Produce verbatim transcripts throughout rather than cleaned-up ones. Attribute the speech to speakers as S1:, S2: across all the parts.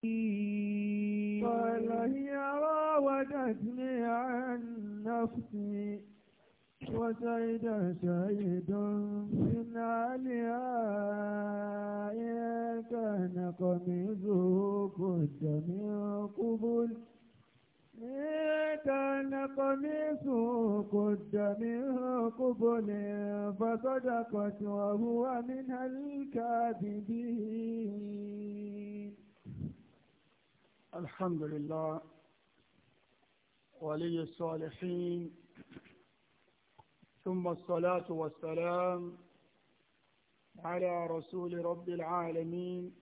S1: قال هي راودتني عن نفسي وشهد شهيد من أهلها إن كان قميصه قد من قبل إن كان قميصه قد من قبل فصدقت وهو من الكاذبين.
S2: الحمد لله ولي الصالحين، ثم الصلاة والسلام على رسول رب العالمين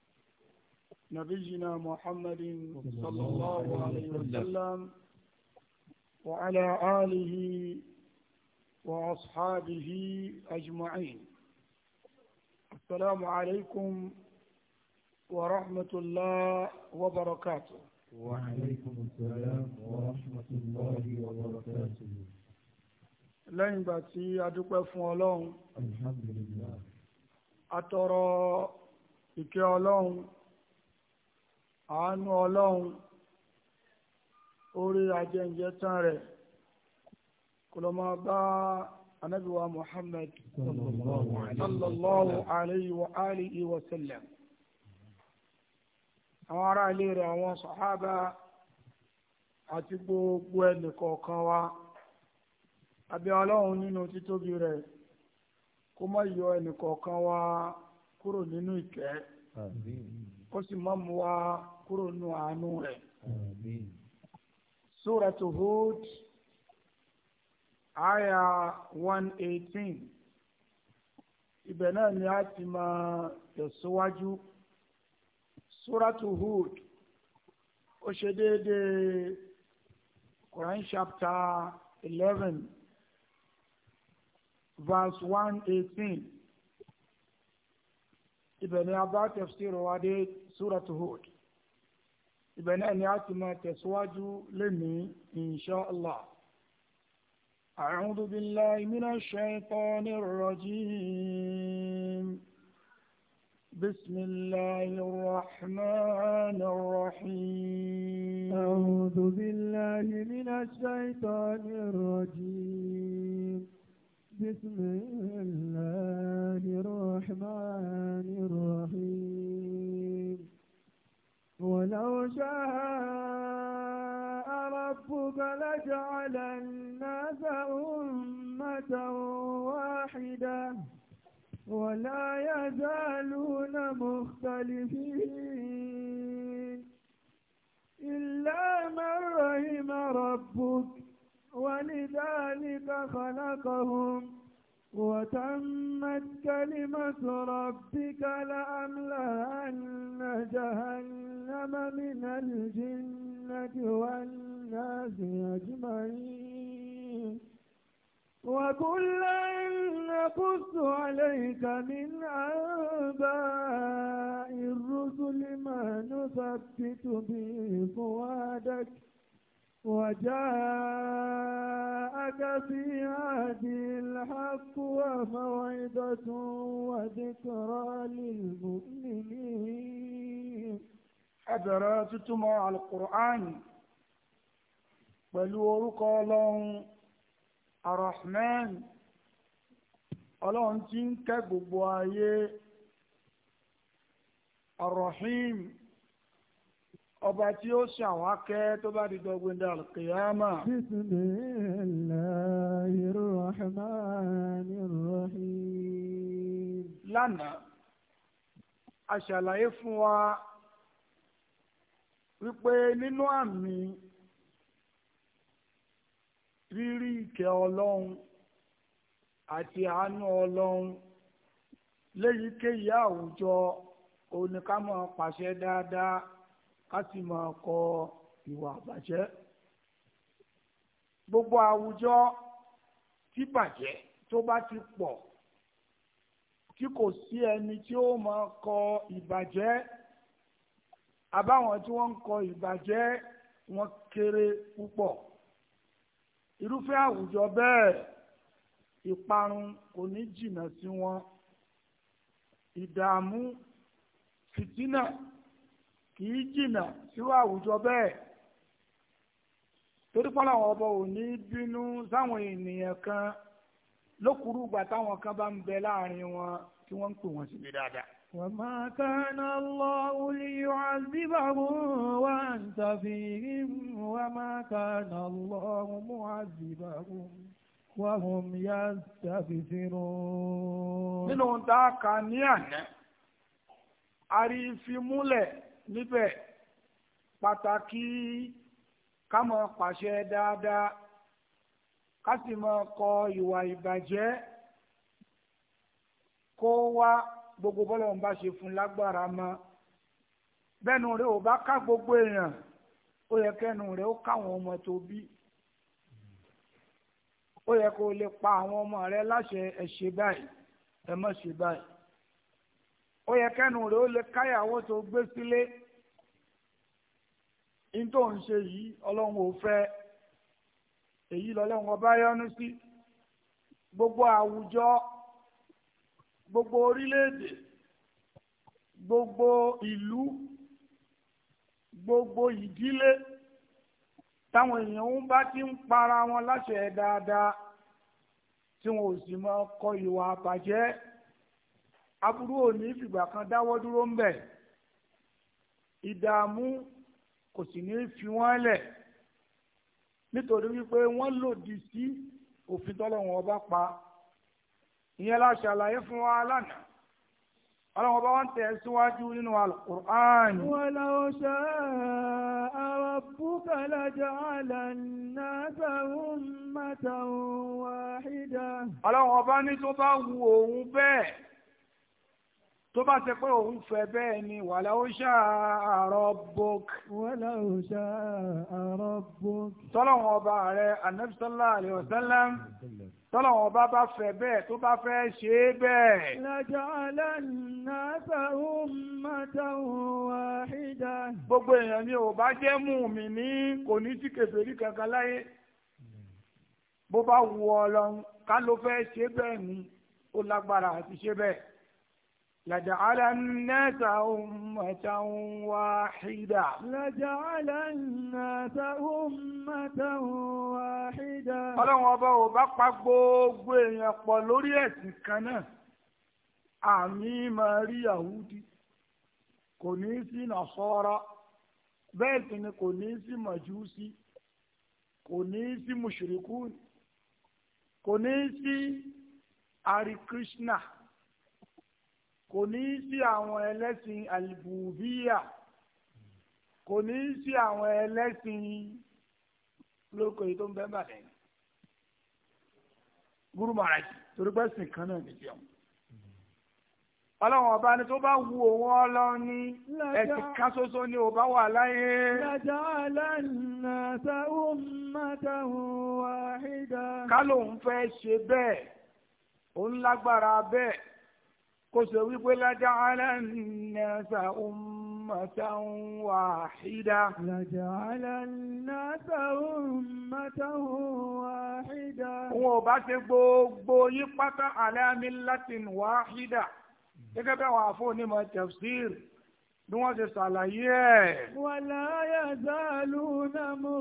S2: نبينا محمد صلى الله عليه وسلم وعلى آله وأصحابه أجمعين. السلام عليكم ورحمة الله وبركاته.
S1: وعليكم السلام ورحمة الله وبركاته.
S2: lẹ́yìn ìgbà tí a dúpẹ́ fún ọlọ́run,
S1: alhamdulillah,
S2: a tọrọ ìkẹ́ ọlọ́run, àánú ọlọ́run, orí ajẹ́njẹ́ tán rẹ̀ kó lọ máa bá ànábì wa Muhammad sallallahu alayhi wa alihi wa sallam, àwọn ará ilé rẹ̀, àwọn sàhábà àti gbogbo ẹnì kọ̀ọ̀kan wa. Àbí ọlọ́run nínú títóbi rẹ̀ kó má yọ ẹnì kọ̀ọ̀kan wa kúrò nínú ìkẹ́, kó sì má mú wa kúrò nínú àánú rẹ̀. Suratu Hud aya one eighteen, ibẹ̀ náà ni a ti máa tẹ̀síwájú. Suratu Hud ó ṣe déédéé Quran chapter eleven verse one eighteen. ibẹ̀ ni a bá tafsir wa dé Suratu Hud. ibẹ̀ náà ni a ti máa tẹ̀síwájú lénìí insha Allah. A'udhu billahi minash shaitanir rajim. بسم الله الرحمن الرحيم.
S1: أعوذ بالله من الشيطان الرجيم. بسم الله الرحمن الرحيم. ولو شاء ربك لجعل الناس أمة واحدة ولا يزالون مختلفين إلا من رحم ربك ولذلك خلقهم وتمت كلمة ربك لأملأن جهنم من الجنة والناس أجمعين وكلا نقص عليك من أنباء الرسل ما نثبت به فؤادك وجاءك في هذه الحق وموعظة وذكرى للمؤمنين.
S2: حضراتكم على القرآن ولورك الله Ar-Rahman, ọlọ́run tí ń kẹ́ gbogbo ayé. Ar-Rahim, ọba tí ó ṣàwákẹ́ tó bá di dọ́gbẹ́ndà al-Qiyama.
S1: Bismillahir-Rahmanir-Rahim.
S2: Lánàá a ṣàlàyé fún wa wípé nínú àmì rírí ìkẹ́ ọlọ́run àti àánú ọlọ́run léyìíkéyìí àwùjọ òun ni ká máa pàṣẹ dáadáa ká sì máa kọ ìwà àbàjẹ́. Gbogbo àwùjọ tí bàjẹ́ tó bá ti pọ̀ tí kò sí ẹni tí ó máa kọ ìbàjẹ́, àbáwọn tí wọ́n ń kọ ìbàjẹ́ wọ́n kéré púpọ̀. Irúfẹ́ àwùjọ bẹ́ẹ̀ ìparun kò ní jìnnà sí wọn. Ìdààmú, fìtínà kì í jìnnà síwá àwùjọ bẹ́ẹ̀ torí pọ́n làwọn ọba ò ní bínú sáwọn ènìyàn kan lókùrú ìgbà táwọn kan bá ń bẹ láàrin wọn tí wọ́n ń pè wọ́n síbi dáadáa.
S1: وما كان الله ليعذبهم وأنت فيهم وما كان الله معذبهم وهم يستغفرون.
S2: nínú tá a kà ní àná àrífimúlẹ̀ níbẹ̀ pàtàkì ká máa pàṣẹ dáadáa ká sì máa kọ ìwà ìbàjẹ́ kó wá gbogbo bọ́lá òun bá ṣe fún lágbára mọ́ bẹ́ẹ̀nu rẹ̀ ò bá ká gbogbo èèyàn ó yẹ kẹ́nu rẹ̀ ó káwọn ọmọ tó bí ó yẹ kó lè pa àwọn ọmọ rẹ̀ láṣẹ ẹ ṣe báyìí ẹ má ṣe báyìí ó yẹ kẹ́nu rẹ̀ ó lè káyàwó tó gbé sílé ní tó ń ṣe yìí ọlọ́run ò fẹ́ èyí lọ́lọ́run ọba yọ́nú sí gbogbo àwùjọ gbogbo orílẹ̀-èdè gbogbo ìlú gbogbo ìdílé táwọn èèyàn ń bá ti ń para wọn láṣẹ dáadáa tí wọn ò sì máa kọ ìwà àbàjẹ́ aburú ò ní fìgbà kan dáwọ́ dúró ń bẹ̀ ìdààmú kò sì ní fi wọ́n lẹ̀ nítorí wípé wọ́n lòdì sí òfin tọ́lọ́run ọba pa ìyẹn la ṣàlàyé fún wa lánàá ọlọ́run ọba wọn tẹ̀ síwájú nínú Al-Qur'an.
S1: ولو شاء ربك لجعل الناس أمة واحدة.
S2: ọlọ́run ọba ní tó bá wù òun bẹ́ẹ̀ tó bá ṣe pé òun fẹ́ bẹ́ẹ̀ ni ولو شاء ربك.
S1: ولو شاء ربك.
S2: tọ́lọ́run ọba rẹ̀ Ànábì sallallahu alaihi wasallam tọ́lọ́wọ́n bá bá fẹ́ bẹ́ẹ̀ tó bá fẹ́ ṣe é bẹ́ẹ̀.
S1: لجعل الناس أمة واحدة.
S2: gbogbo èèyàn ni ò bá jẹ́ mùmínì kò ní sí kèfèrí kankan láyé. bó bá wù Ọlọ́run ká ló fẹ́ ṣe bẹ́ẹ̀ ni ó lágbára àti ṣe bẹ́ẹ̀. لجعل الناس أمة واحدة.
S1: لجعل الناس أمة واحدة.
S2: ọlọ́run ọba ò bá pa gbogbo èèyàn pọ̀ lórí ẹ̀sìn kan náà àmì máa rí Yahudi kò ní sí Nasara bẹ́ẹ̀ sì ni kò ní sí Màjúsí kò ní sí Mushrikun kò ní sí Hare Krishna kò ní sí àwọn ẹlẹ́sìn alìbùbíyà kò ní sí àwọn ẹlẹ́sìn lórúkọ yìí tó ń bẹ́ bàdẹ́ Guru Maharaj torí pé sìn kan náà nìjẹ́ wọn. ọlọ́run ọba ni tó bá wu òun ọlọ́run ní ẹ̀sìn kan ṣoṣo ni ò bá wà láyé.
S1: لجعل الناس أمة واحدة.
S2: ká lóun fẹ́ ṣe bẹ́ẹ̀ òun lágbára bẹ́ẹ̀ kò ṣe wípé لجعل الناس أمة واحدة.
S1: لجعل الناس أمة واحدة.
S2: wọn ò bá ṣe gbogbo yí pátá على ملة واحدة gẹ́gẹ́ bí àwọn àfọ̀nímọ̀ tafsir bí wọ́n ṣe ṣàlàyé ẹ̀.
S1: ولا يزالون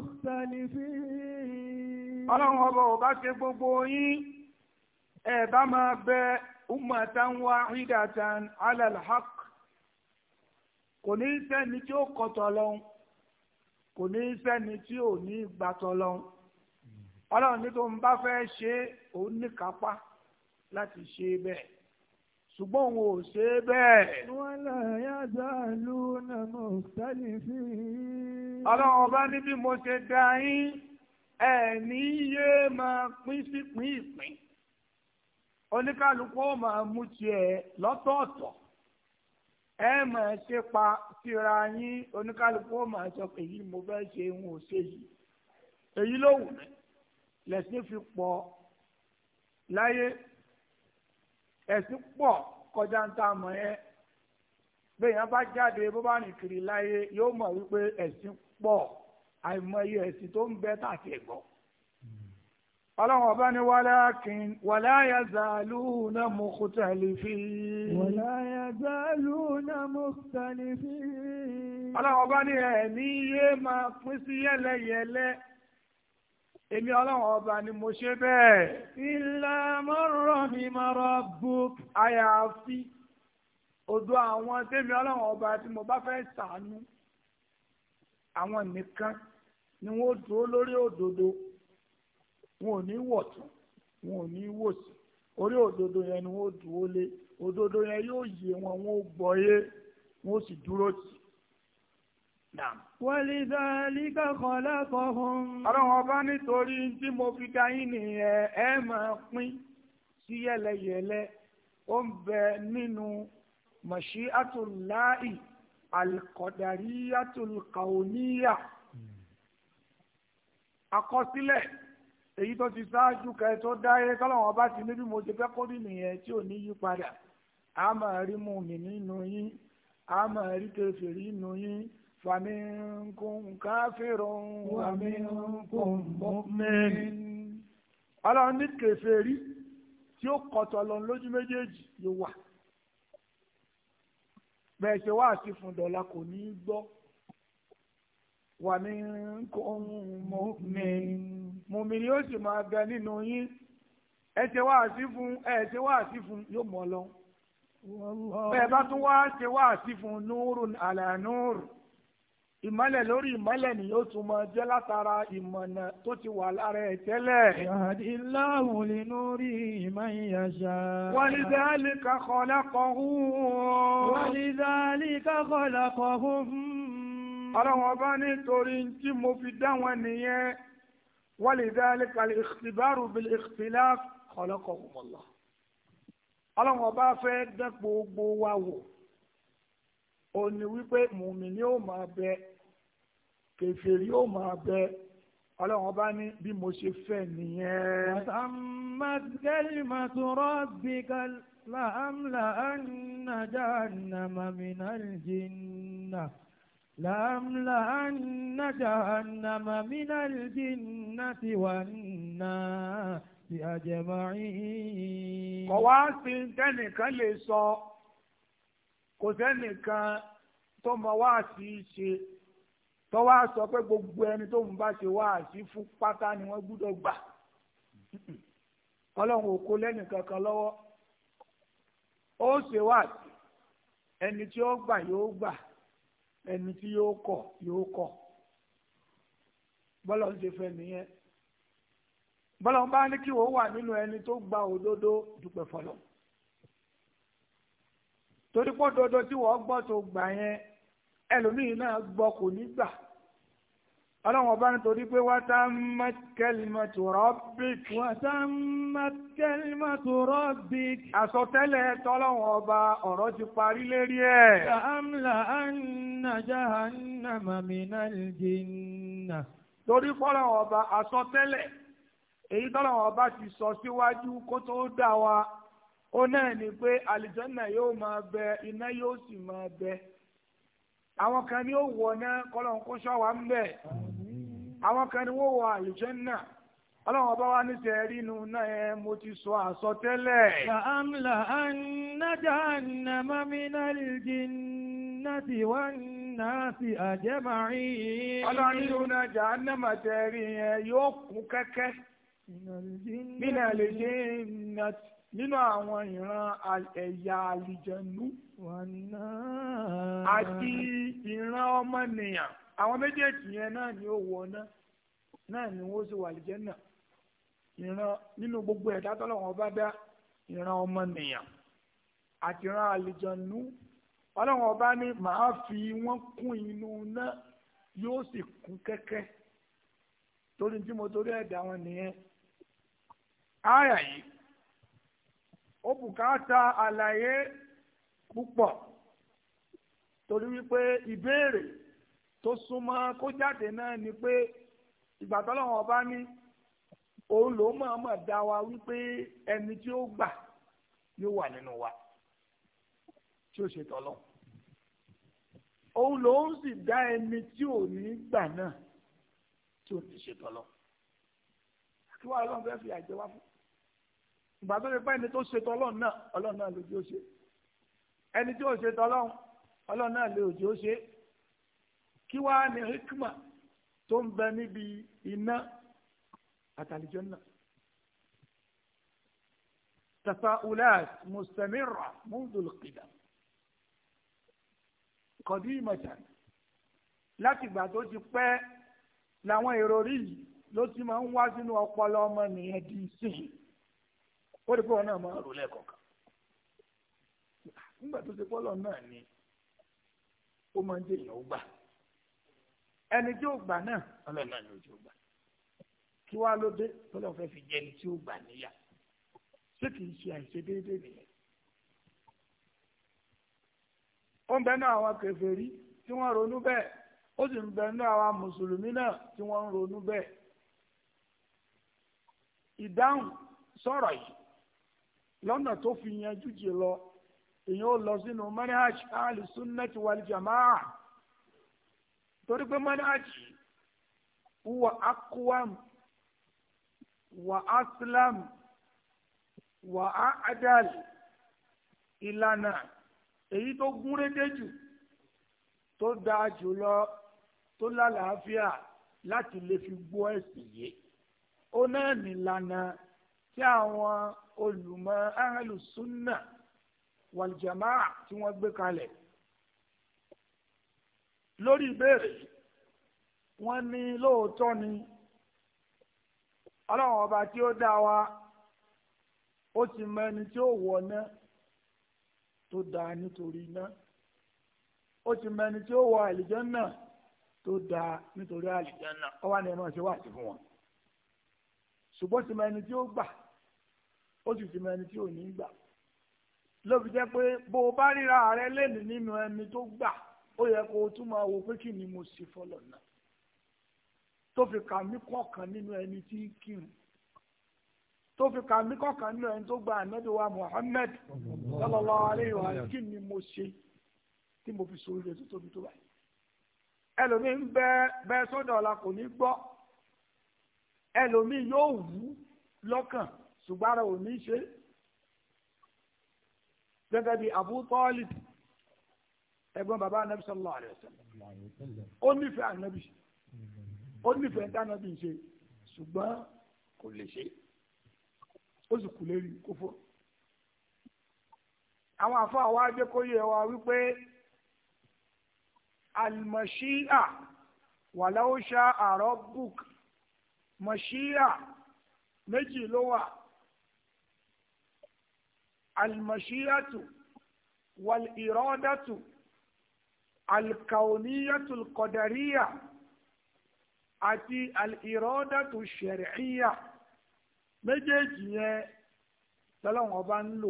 S1: مختلفين.
S2: ọlọ́run ọba ò bá ṣe gbogbo yín ẹ̀ bá máa bẹ ummatan wahidatan ala al-haq kò ní sẹ́ni tí ó kọ̀tọ̀ lọ́hùn kò ní sẹ́ni tí ò ní gbàtọ̀ lọ́hùn ọlọ́run ní tó ń bá fẹ́ ṣe òun ní kápá láti ṣe bẹ́ẹ̀ ṣùgbọ́n òun ò ṣe bẹ́ẹ̀.
S1: ولا يزالون مختلفين.
S2: ọlọ́run ọba ní bí mo ṣe dá yín ẹ̀ ní yé máa pín sí pín ìpín oníkálukú ó máa mú tiẹ̀ lọ́tọ̀ọ̀tọ̀ ẹ máa ṣe pa síra yín oníkálukú ó máa sọ pé èyí mo fẹ́ ṣe ń ò ṣe yìí èyí ló wù mí lẹ́sìn fi pọ̀ láyé ẹ̀sìn pọ̀ kọjá ń tà mọ́ ẹ bẹ́ẹ̀ yẹn bá jáde bó bá rìn kiri láyé yóò mọ̀ wípé ẹ̀sìn pọ̀ àìmọye ẹ̀sìn tó ń bẹ tàbí ẹ̀gbọ́n ọlọ́run ọba ní walakin wala yazaluna mukhtalifin.
S1: wala yazaluna mukhtalifin.
S2: ọlọ́run ọba ní ẹ̀mí yé máa pín sí yẹ́lẹyẹ̀lẹ. èmi ọlọ́run ọba ni mo ṣe bẹ́ẹ̀.
S1: illa man rahima rabbuk.
S2: àyàfi odò àwọn tèmi ọlọ́run ọba tí mo bá fẹ́ ṣàánú àwọn nìkan ni wọ́n dúró lórí òdodo. wọn ò ní wọ̀tún wọn ò ní wòsì orí òdodo yẹn ni wọn ò dúró lé òdodo yẹn yóò yé wọn wọn ò gbọ́ yé wọn ò sì dúró tì.
S1: walidhalika khalaqahum.
S2: ọlọ́run ọba nítorí tí mo fi dá yín nìyẹn ẹ máa pín sí yẹlẹyẹlẹ ó ń bẹ nínú mashi'atullahi al-qadariyatul kauniyya àkọsílẹ̀ èyí tó ti ṣáájú kẹ tó dáyé kọ́lọ́wọ́n bá ti ní bí mo ṣe fẹ́ kó rí nìyẹn tí ò ní yí padà a máa rí mùmínì nínú yín a máa rí kèfèrí nínú yín faminkum kafirun wa minkum mu'min. ọlọ́run ní kèfèrí tí ó kọ̀tọ̀ lọ lójú méjèèjì yóò wà bẹ́ẹ̀ ṣe wá sí fún dọ̀là kò ní í gbọ́. Wa minkum mu'min. Mùmínì yóò sì máa bẹ nínú yín. Ẹ ṣe wáàsí fún ẹ ṣe wáàsí fún yóò mọ̀ lọ. Bẹ́ẹ̀ bá tún wá ṣe wáàsí fún nurun ala nur. Ìmọ́lẹ̀ lórí ìmọ́lẹ̀ ni yóò tún máa jẹ́ látara ìmọ̀nà tó ti wà lára ẹ̀ tẹ́lẹ̀.
S1: Yahdillahu linurihi man yasha.
S2: Walidhalika khalaqahum.
S1: Walidhalika khalaqahum.
S2: ọlọ́run ọba nítorí tí mo fi dá wọn nìyẹn walidhalika al-ikhtibaru bil-ikhtilaf khalaqahumullah. ọlọ́run ọba fẹ́ dán gbogbo wa wò ó ní wípé mùmínì ó máa bẹ kèfèrí ó máa bẹ ọlọ́run ọba ní bí mo ṣe fẹ́ nìyẹn.
S1: watammat kalimatu rabbika la'amla'anna jahannama minal jinnah لأملأن جهنم من الجنة والناس أجمعين.
S2: kò wá sí tẹ́nìkan lè sọ kò sẹ́nìkan tó mọ wá sí ṣe tó wá sọ pé gbogbo ẹni tó ń bá ṣe wá sí fún pátá ni wọ́n gbọ́dọ̀ gbà. ọlọ́run ò kó lẹ́nìkankan lọ́wọ́ ó ṣe wá sí ẹni tí ó gbà yóò gbà ẹni tí yóò kọ̀ yóò kọ̀ bọ́lá ń ṣe fẹ́ nìyẹn bọ́lá ń bá ní kí wọ́n wà nínú ẹni tó gba òdodo dúpẹ́ fọlọ́ torí pé òdodo tí wọ́n gbọ́ tó gbà yẹn ẹlòmíín náà gbọ́ kò ní gbà ọlọ́run ọba nítorí pé watammat kalimatu rabbik.
S1: watammat kalimatu rabbik.
S2: àsọtẹ́lẹ̀ tọ́lọ́run ọba ọ̀rọ̀ ti parí lérí ẹ̀.
S1: la'amla'anna jahannama minal jinnah.
S2: torí fọ́lọ́run ọba àsọtẹ́lẹ̀ èyí tọ́lọ́run ọba ti sọ síwájú kó tó dá wa ó náà ní pé àlìjọ́nà yóò máa bẹ iná yóò sì máa bẹ àwọn kan ni ó wọ náà kọ́lọ́run kó ṣọ́ wa ń bẹ̀ àwọn kan ni wọ́n wọ àlùjánnà ọlọ́run ọba wa ní sẹ́ẹ̀rí inú náà ẹ mo ti sọ àsọtẹ́lẹ̀.
S1: la'amla'anna jahannama minal jinnati wan nasi ajma'in.
S2: ọlọ́run nínú náà jahannama tẹ̀rí yẹn yóò kún kẹ́kẹ́ minal jinnati nínú àwọn ìran ẹ̀yà àlìjẹ̀nú àti ìran ọmọnìyàn àwọn méjèèjì yẹn náà ni ó wọ náà náà ni wọ́n sì wà àlìjẹ́nnà ìran nínú gbogbo ẹ̀dá tọ́lọ́wọ́n bá dá ìran ọmọnìyàn àti ìran àlìjẹ̀nú ọlọ́wọ́n bá ní màá fi wọ́n kún inú náà yóò sì kún kẹ́kẹ́ torí tí mo torí ẹ̀dá wọn nìyẹn. áyà yìí ó bùkátà àlàyé púpọ̀ torí wípé ìbéèrè tó súnmọ́ kó jáde náà ni pé ìgbà tọ́lọ́wọ́n ọba ní òun ló mọ̀ọ́mọ̀ dá wa wípé ẹni tí ó gbà yóò wà nínú wa tí ó ṣe tọ́lọ́ òun ló ń sì dá ẹni tí ò ní gbà náà tí ò ní ṣe tọ́lọ́ kí wàá ọlọ́run fẹ́ fi àjẹ wá fún ìgbà tó lè pẹ́ ẹni tó ṣètò ọlọ́run náà ọlọ́run náà lójú ó ṣe ẹni tí ó ṣètò ọlọ́run ọlọ́run náà lójú ó ṣe kí wàá ní hikma tó ń bẹ níbi iná àtàlìjọ́ náà. تفاؤلات مستمرة منذ القدم قديمة láti ìgbà tó ti pẹ́ làwọn ìròrí yìí ló ti máa ń wá sínú ọpọlọ ọmọ nìyẹn di ìsìn ó rí pé wọn náà máa ń rò lẹ́ẹ̀kọ̀ọ̀kan nígbà tó ti pọ́lọ̀ náà ni ó máa ń jẹ́ èèyàn ó gbà ẹni tí ó gbà náà ọlọ́run náà ni ó ti ó gbà kí wàá ló dé tó lọ́ọ́ fẹ́ fi jẹ́ ẹni tí ó gbà níyà ṣé kìí ṣe àìṣedéédéé nìyẹn. ó ń bẹ náà àwọn kèfèrí tí wọ́n ronú bẹ́ẹ̀ ó sì ń bẹ náà àwọn mùsùlùmí náà tí wọ́n ń ronú bẹ́ẹ̀. ìdáhùn sọ̀rọ̀ yìí lọ́nà tó fi yanjú jù lọ èyàn ó lọ sínú manhaj ahli sunnati wal jamaa torí pé manhaj huwa aqwam wa aslam wà á adal ìlànà èyí tó gúnrégé jù tó dáa jù lọ tó lálàáfíà láti lè fi gbọ́ ẹ̀sìn yé ó náà nìlànà tí àwọn olùmọ̀ ahlu sunna wal jamaa tí wọ́n gbé kalẹ̀ lórí ìbéèrè wọ́n ní lóòótọ́ ni ọlọ́run ọba tí ó dá wa ó ti mọ ẹni tí ó wọ ná tó dáa nítorí iná ó ti mọ ẹni tí ó wọ àlìjánnà tó dáa nítorí àlìjánnà ó wà ní ẹ máa ṣe wá sí fún wọn ṣùgbọ́n ti mọ ẹni tí ó gbà ó sì ti mọ ẹni tí ò ní gbà ló fi jẹ́ pé bó o bá ríra rẹ lẹ́nu nínú ẹni tó gbà ó yẹ kó o tún máa wo pé kí ni mo ṣe fọlọ́ náà tó fi kà mí kọ̀ọ̀kan nínú ẹni tí kírun tó fi kà mí kọ̀ọ̀kan nínú ẹni tó gba ànábì wa Muhammad sallallahu alayhi wa sallam kí ni mo ṣe tí mo fi sori rẹ̀ tó tóbi tó báyìí. ẹlòmíín bẹ bẹ sọ́dọ̀ ọ̀la kò ní gbọ́ ẹlòmíín yóò wú lọ́kàn ṣùgbọ́n ara ò ní ṣe gẹ́gẹ́ bí Abu Talib ẹ̀gbọ́n bàbá anabi sallallahu alayhi wa sallam ó nífẹ̀ẹ́ anabi ó nífẹ̀ẹ́ tí anabi ń ṣe ṣùgbọ́n kò lè ṣe ó sì kú lérí kófó. àwọn àfọ àwọn ajẹkọyẹ wa wípé al-mashi'a walau sha'a rabbuk mashi'a méjì ló wà al-mashi'atu wal-iradatu al-kawniyatu al-qadariyya àti al-iradatu ash-shar'iyya méjèèjì yẹn lọ́lọ́wọ́n bá ń lò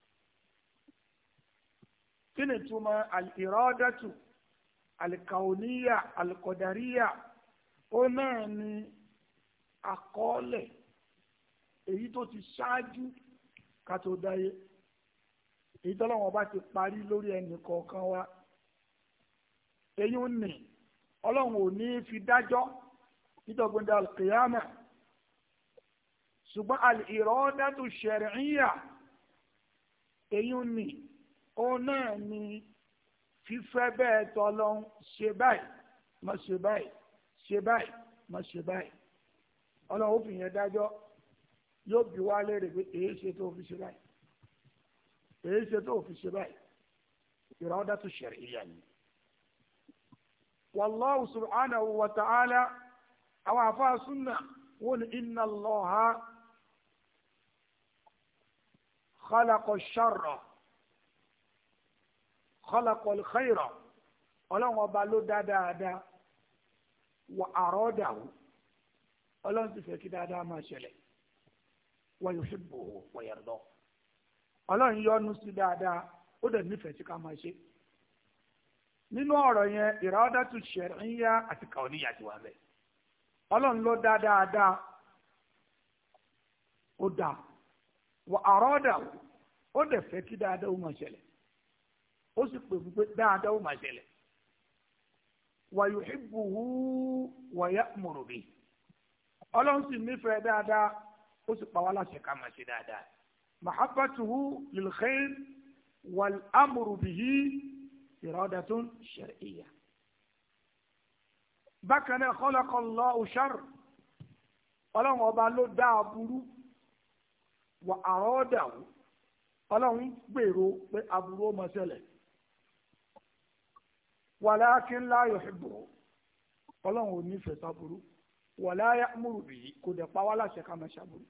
S2: kí ni túmọ̀ al-iradatu al-kawniyya al-qadariyya ó náà ní àkọọ́lẹ̀ èyí tó ti ṣáájú ká tó dáyé èyí tọ́lọ́wọ́n bá ti parí lórí ẹnì kọ̀ọ̀kan wa èyí ń nì ọlọ́run ò ní fi dájọ́ nítọ́gbọ́ndà al-qiyamah ṣùgbọ́n al-iradatu shar'iyya èyí ń nì ó náà ní fífẹ́ bẹ́ẹ̀ tọ́lọ́n ṣe báyìí má ṣe báyìí ṣe báyìí má ṣe báyìí ọlọ́run ó fi yẹn dájọ́ yóò bí wá léèrè pé èyí ṣe tó fi ṣe báyìí èyí ṣe tó fi ṣe báyìí iradatu shar'iyya ni. wallahu subhanahu wa ta'ala àwọn àfáà súnà wọ́n ní inna Allaha khalaqa ash-sharra khalaqa al-khayra ọlọ́run ọba ló dá dáadáa wa aradahu ọlọ́run ti fẹ́ kí dáadáa máa ṣẹlẹ̀ wa yuhibbuhu wa yardahu ọlọ́run yọ́nú sí dáadáa ó dẹ̀ nífẹ̀ẹ́ sí ká máa ṣe nínú ọ̀rọ̀ yẹn iradatu shar'iyya àti kauniyya ti wà bẹ́ẹ̀ ọlọ́run ló dá dáadáa ó dá wa aradahu ó dẹ̀ fẹ́ kí dáadáa ó máa ṣẹlẹ̀ ó sì pè fún pé dáadáa ó máa ṣẹlẹ̀ wa yuhibbuhu wa ya'muru bihi ọlọ́run sì nífẹ̀ẹ́ dáadáa ó sì pa wá láṣẹ ká máa ṣe dáadáa. mahabbatuhu lil khair wal amru bihi iradatun shar'iyya. bákan náà khalaqa Allahu sharr ọlọ́run ọba ló dá aburú wà àrọ́dàwó ọlọ́run gbèrò pé aburú ó máa ṣẹlẹ̀ walakin la yuhibbu ọlọ́run ò nífẹ̀ẹ́ sáburú wala ya'muru bihi kò dẹ̀ pa wá láṣẹ ká máa ṣàbúrú.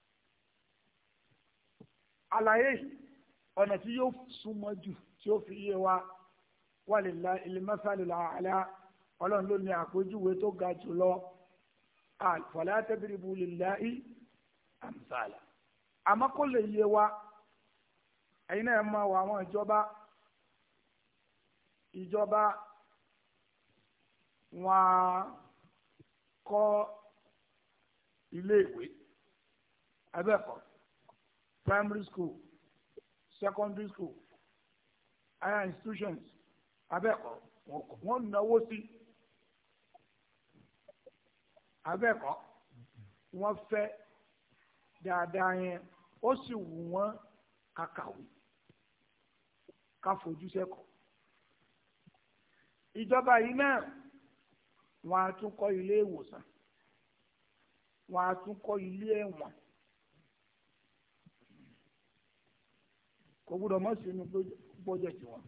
S2: àlàyé ọ̀nà tí yóò súnmọ́ jù tí ó fi yé wa walillahil masalul a'la ọlọ́run ló ní àpèjúwe tó ga jù lọ fala tadribu lillahi amsala. àmọ́ kó lè yé wa ẹ̀yin náà máa wọ àwọn ìjọba ìjọba wọn kọ́ iléèwé abẹ́ẹ̀kọ́ primary school secondary school higher institutions abẹ́ẹ̀kọ́ wọ́n náwó sí abẹ́ẹ̀kọ́ wọ́n fẹ́ dáadáa yẹn ó sì wù wọ́n kàkàwé ká fojú sẹ́kọ̀ọ́. ìjọba yìí náà wọ́n á tún kọ́ ilé ìwòsàn wọ́n á tún kọ́ ilé ẹ̀wọ̀n kò gbọ́dọ̀ mọ̀ sínú bọ́jẹ̀tì wọn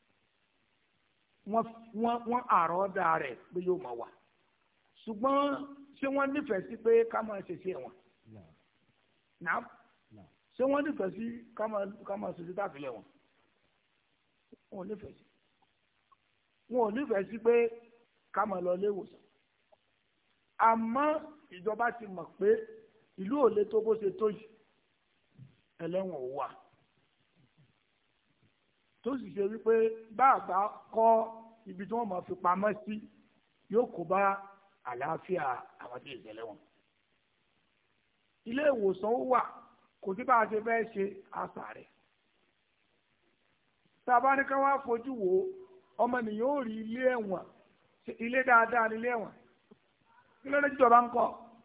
S2: wọ́n wọ́n àrọ́dà rẹ̀ pé yóò máa wà ṣùgbọ́n ṣé wọ́n nífẹ̀ẹ́ sí pé ká máa ṣèṣe ẹ̀wọ̀n náà ṣé wọ́n nífẹ̀ẹ́ sí ká máa ṣèṣe táfìlẹ̀ wọn wọn ò nífẹ̀ẹ́ sí wọn ò nífẹ̀ẹ́ sí pé ká máa lọ ilé ìwòsàn àmọ́ ìjọba ti mọ̀ pé ìlú ò lè tó bó ṣe tó yìí ẹlẹ́wọ̀n ò wà tó sì ṣe wípé bàbá kọ́ ibi tí wọ́n máa fi pamọ́ sí yóò kó bá àlàáfíà àwọn tí ìṣẹ̀lẹ̀ wọn. ilé ìwòsàn ó wà kò sí bá a ṣe fẹ́ ṣe àṣà rẹ̀ tá a bá ní ká wá fojú wo ọmọnìyàn ó rí ilé ẹ̀wọ̀n ilé dáadáa ní ilé ẹ̀wọ̀n kí ló dé tíjọba ń kọ́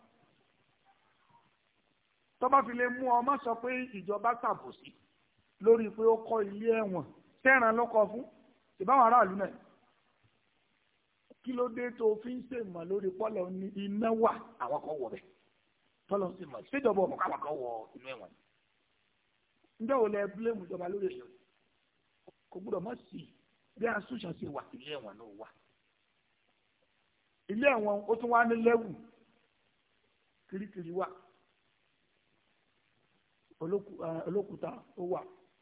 S2: tọ́ba fi lè mú ọmọ sọ pé ìjọba ṣàbòsí lórí pé ó kọ́ ilé ẹ̀wọ̀n tẹ́ràn ló kọ́ fún ìbáwọn aráàlú náà kí ló dé tó fi ń ṣèmọ̀ lórí pọ́lọ̀ ní iná wà àwọn kan wọ̀ bẹ́ẹ̀ tọ́lọ̀ ń ṣèmọ̀ ṣèjọba ọmọ káwọn kan wọ inú ẹ̀wọ̀n ǹjẹ́ ò lẹ bílẹ̀mù ìjọba lórí èèyàn kò gbúdọ̀ mọ̀ sí bí asúnṣà ṣe wà ilé ẹ̀wọ̀n náà wà ilé ẹ̀wọ̀n ó tún wá ní lẹ́wù kirikiri wà olókùúta ó wà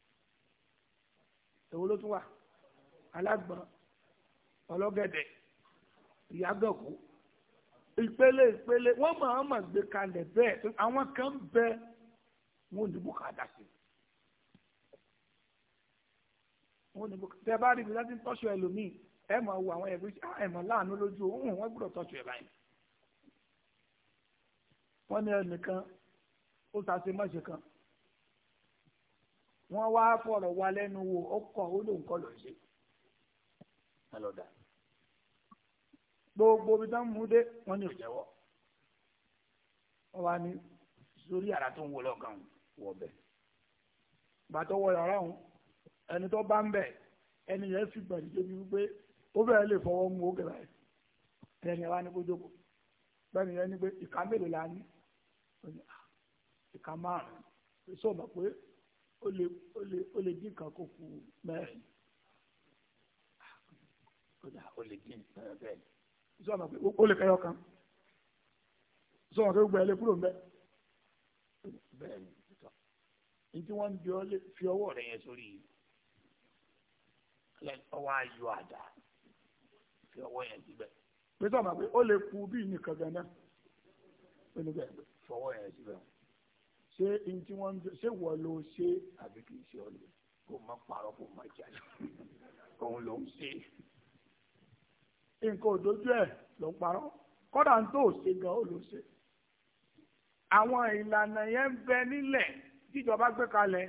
S2: èwo ló tún wà alágbọ̀n ọlọ́gẹ̀dẹ̀ ìyágànkú ìpele ìpele wọ́n máa ma gbé kalẹ̀ bẹ́ẹ̀ àwọn kan bẹ wọn ò ní bùkátà sí wọn ò ní bùkátà tẹ bá rí ibi láti tọ́ṣọ ẹlòmíì ẹ máa wo àwọn ẹgbẹ́ ẹ máa láàánú lójú òun wọ́n gbọ́dọ̀ tọ́ṣọ ẹ̀ báyìí wọ́n ní ẹnìkan ó ṣàṣe mọ́ṣe kan wọ́n wá fọ̀rọ̀ wá lẹ́nu wo ó kọ̀ ó lóun kọ́ lọ ṣe ẹ lọ dà gbogbo bí wọ́n mú dé wọ́n ní ìjẹ́wọ́ wọ́n wá ní sórí yàrá tó ń wọ lọ́gàn wọ̀ bẹ̀ gbàtọ́ wọ yàrá òun ẹni tó bá ń bẹ̀ ẹni yẹn fi gbàdí débi wípé ó bẹ̀rẹ̀ lè fọwọ́ mú ó kẹ̀rẹ̀ ẹni yẹn wá ní kó jókòó bẹ́ẹ̀ ni yẹn ní pé ìka mélòó la ní ìka márùn-ún sọ ma pé ó lè ó lè ó lè dín kan kó kù mẹ́rin ó lè dín bẹ́ẹ̀ ni sọ ma pé ó lè kẹyọ kan sọ ma pé gbogbo ẹ lè kúrò mbẹ bẹ́ẹ̀ ni tọ ní tí wọ́n ń bí ọ lè fi ọwọ́ rẹ̀ yẹn sórí ọwọ́ ayọ̀ àdá fi ọwọ́ yẹn síbẹ̀ pé sọ ma pé ó lè kú bí nìkan gan náà ó ní bẹ́ẹ̀ fọwọ́ yẹn síbẹ̀ ṣé ní tí wọ́n ń ṣe wọ́ ló ṣe àbí kì í ṣe ọ lè kó má parọ́ kó má jà òun ló ń ṣe nǹkan òdojú ẹ̀ ló ń parọ́ kọ́dà ń tó ṣe gan ó ló ṣe. àwọn ìlànà yẹn ń bẹ nílẹ̀ tíjọba gbé kalẹ̀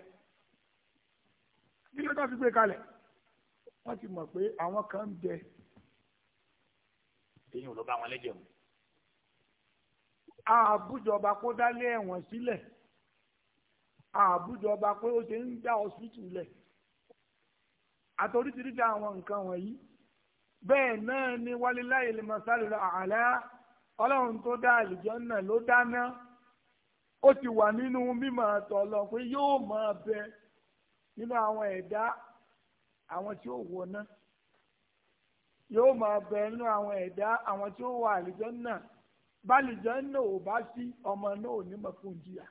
S2: kí ló dá fi gbé kalẹ̀ wọ́n ti mọ̀ pé àwọn kan ń bẹ èyí ò lọ bá wọn lẹ́jẹ̀ mu àbújọba kó dálé ẹ̀wọ̀n sílẹ̀ àbújọba pé ó ṣe ń dá hospital lẹ̀ àtòríṣiríṣi àwọn nǹkan wọ̀nyí bẹ́ẹ̀ náà ni walilahi al-masalul a'la ọlọ́run tó dá àlùjánnà ló dáná ó ti wà nínú mímọ̀ àtọ̀ lọ pé yóò máa bẹ nínú àwọn ẹ̀dá àwọn tí ó wọ̀ náà yóò máa bẹ nínú àwọn ẹ̀dá àwọn tí ó wọ àlùjánnà bá àlùjánnà ò bá sí ọmọ náà ò ní mọ̀ fún jìyà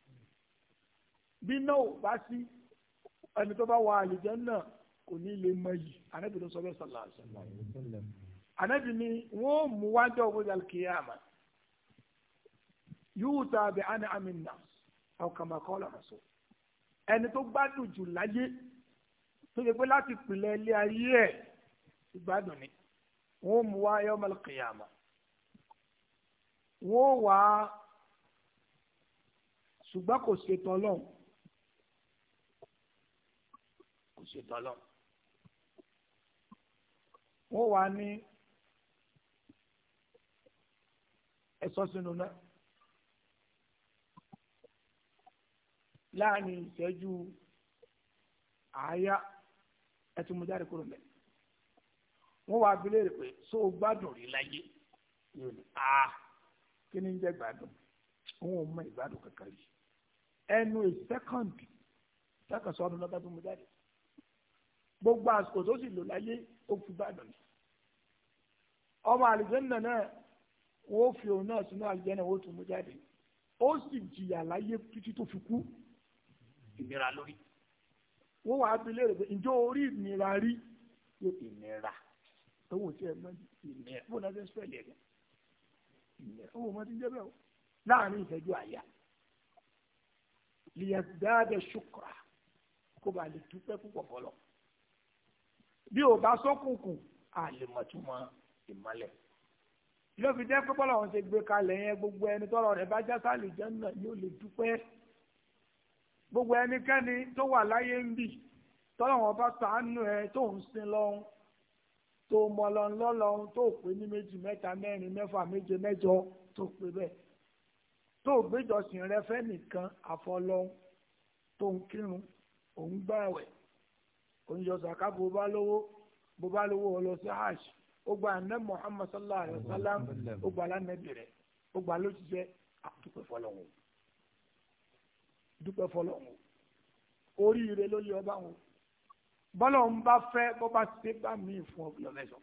S2: bí náà ò bá sí ẹni tó bá wọ àlùjánnà kò ní lè mọ yìí Ànábì ló sọ bẹ́ẹ̀ sallallahu alaihi wasallam Ànábì ni wọ́n mú wájú ọ̀gbọ́n al-qiyamah yu'ta bi an'ami an-nas aw kama qala rasul ẹni tó gbádùn jù láyé tó yẹ pé láti pìlẹ̀ ilé ayé ẹ̀ ìgbádùn ni wọ́n mú wá yawm al-qiyamah wọ́n wá ṣùgbọ́n kò ṣètò ọlọ́run kò ṣètò ọlọ́run wọ́n wá ní ẹ̀sọ́ sínú náà láàrin ìṣẹ́jú àáyá ẹtù mú jáde kúrò mẹ́ wọ́n wá abilé rẹ̀ pé só o gbádùn rí láyé yóò ní a kí ni ń jẹ́ gbádùn òun ò mọ ìgbádùn kankan yìí ẹnu a second sẹ́kàn sọ́dún lọ́gbà tó mú jáde gbogbo àsìkò tó sì lò láyé ó fi gbádùn ní ọmọ àlùjànnà náà wọ́n fi òun náà sínú àlùjànnà wọ́n tún mú jáde ó sì jìyà láyé títí tó fi kú ìnira lórí wọ́n wàá bi léèrè pé ǹjọ́ orí ìnira rí pé ìnira owó tí ẹ mọ ìnira bó náà ṣe ń sọ̀lẹ̀ ẹ̀ ìnira owó mọ ti ń jẹ́ bẹ́ẹ̀ o láàrin ìṣẹ́jú àyà liyazdada shukra kó ba lè dúpẹ́ púpọ̀ fọlọ́ bí o bá sọ́kùnkùn a lè mọ̀túmọ̀ ìmọ̀lẹ̀ ló fi jẹ́ pé bọ́lá wọn ṣe gbé kalẹ̀ yẹn gbogbo ẹni tọ́rọ̀ rẹ̀ bá já sálì jẹ́nà yóò lè dúpẹ́ gbogbo ẹnikẹ́ni tó wà láyé ń bì tọ́lọ̀ wọn bá ṣàánú ẹ tó ń sin lọ́hún tó mọ lọ́hún lọ́lọ́hún tó pé ní méjì mẹ́ta mẹ́rin mẹ́fà méje mẹ́jọ tó pé bẹ́ẹ̀ tó gbéjọsìn rẹ fẹ́ nìkan àfọlọ́hún tó ń kírun òun gbààwẹ̀ òun yọ sàká bó bá lówó bó bá lówó ọ lọ sí hajj ó gba àná Muhammad sallallahu alayhi wa sallam ó gba lánàbì rẹ̀ ó gba lójijẹ́ dúpẹ́ fọlọ́hún dúpẹ́ fọlọ́hún oríire ló yẹ ọba wọn bọ́lọ̀ ń bá fẹ́ bó bá ṣe bá mi fún ọ lọ́mẹ́sọ̀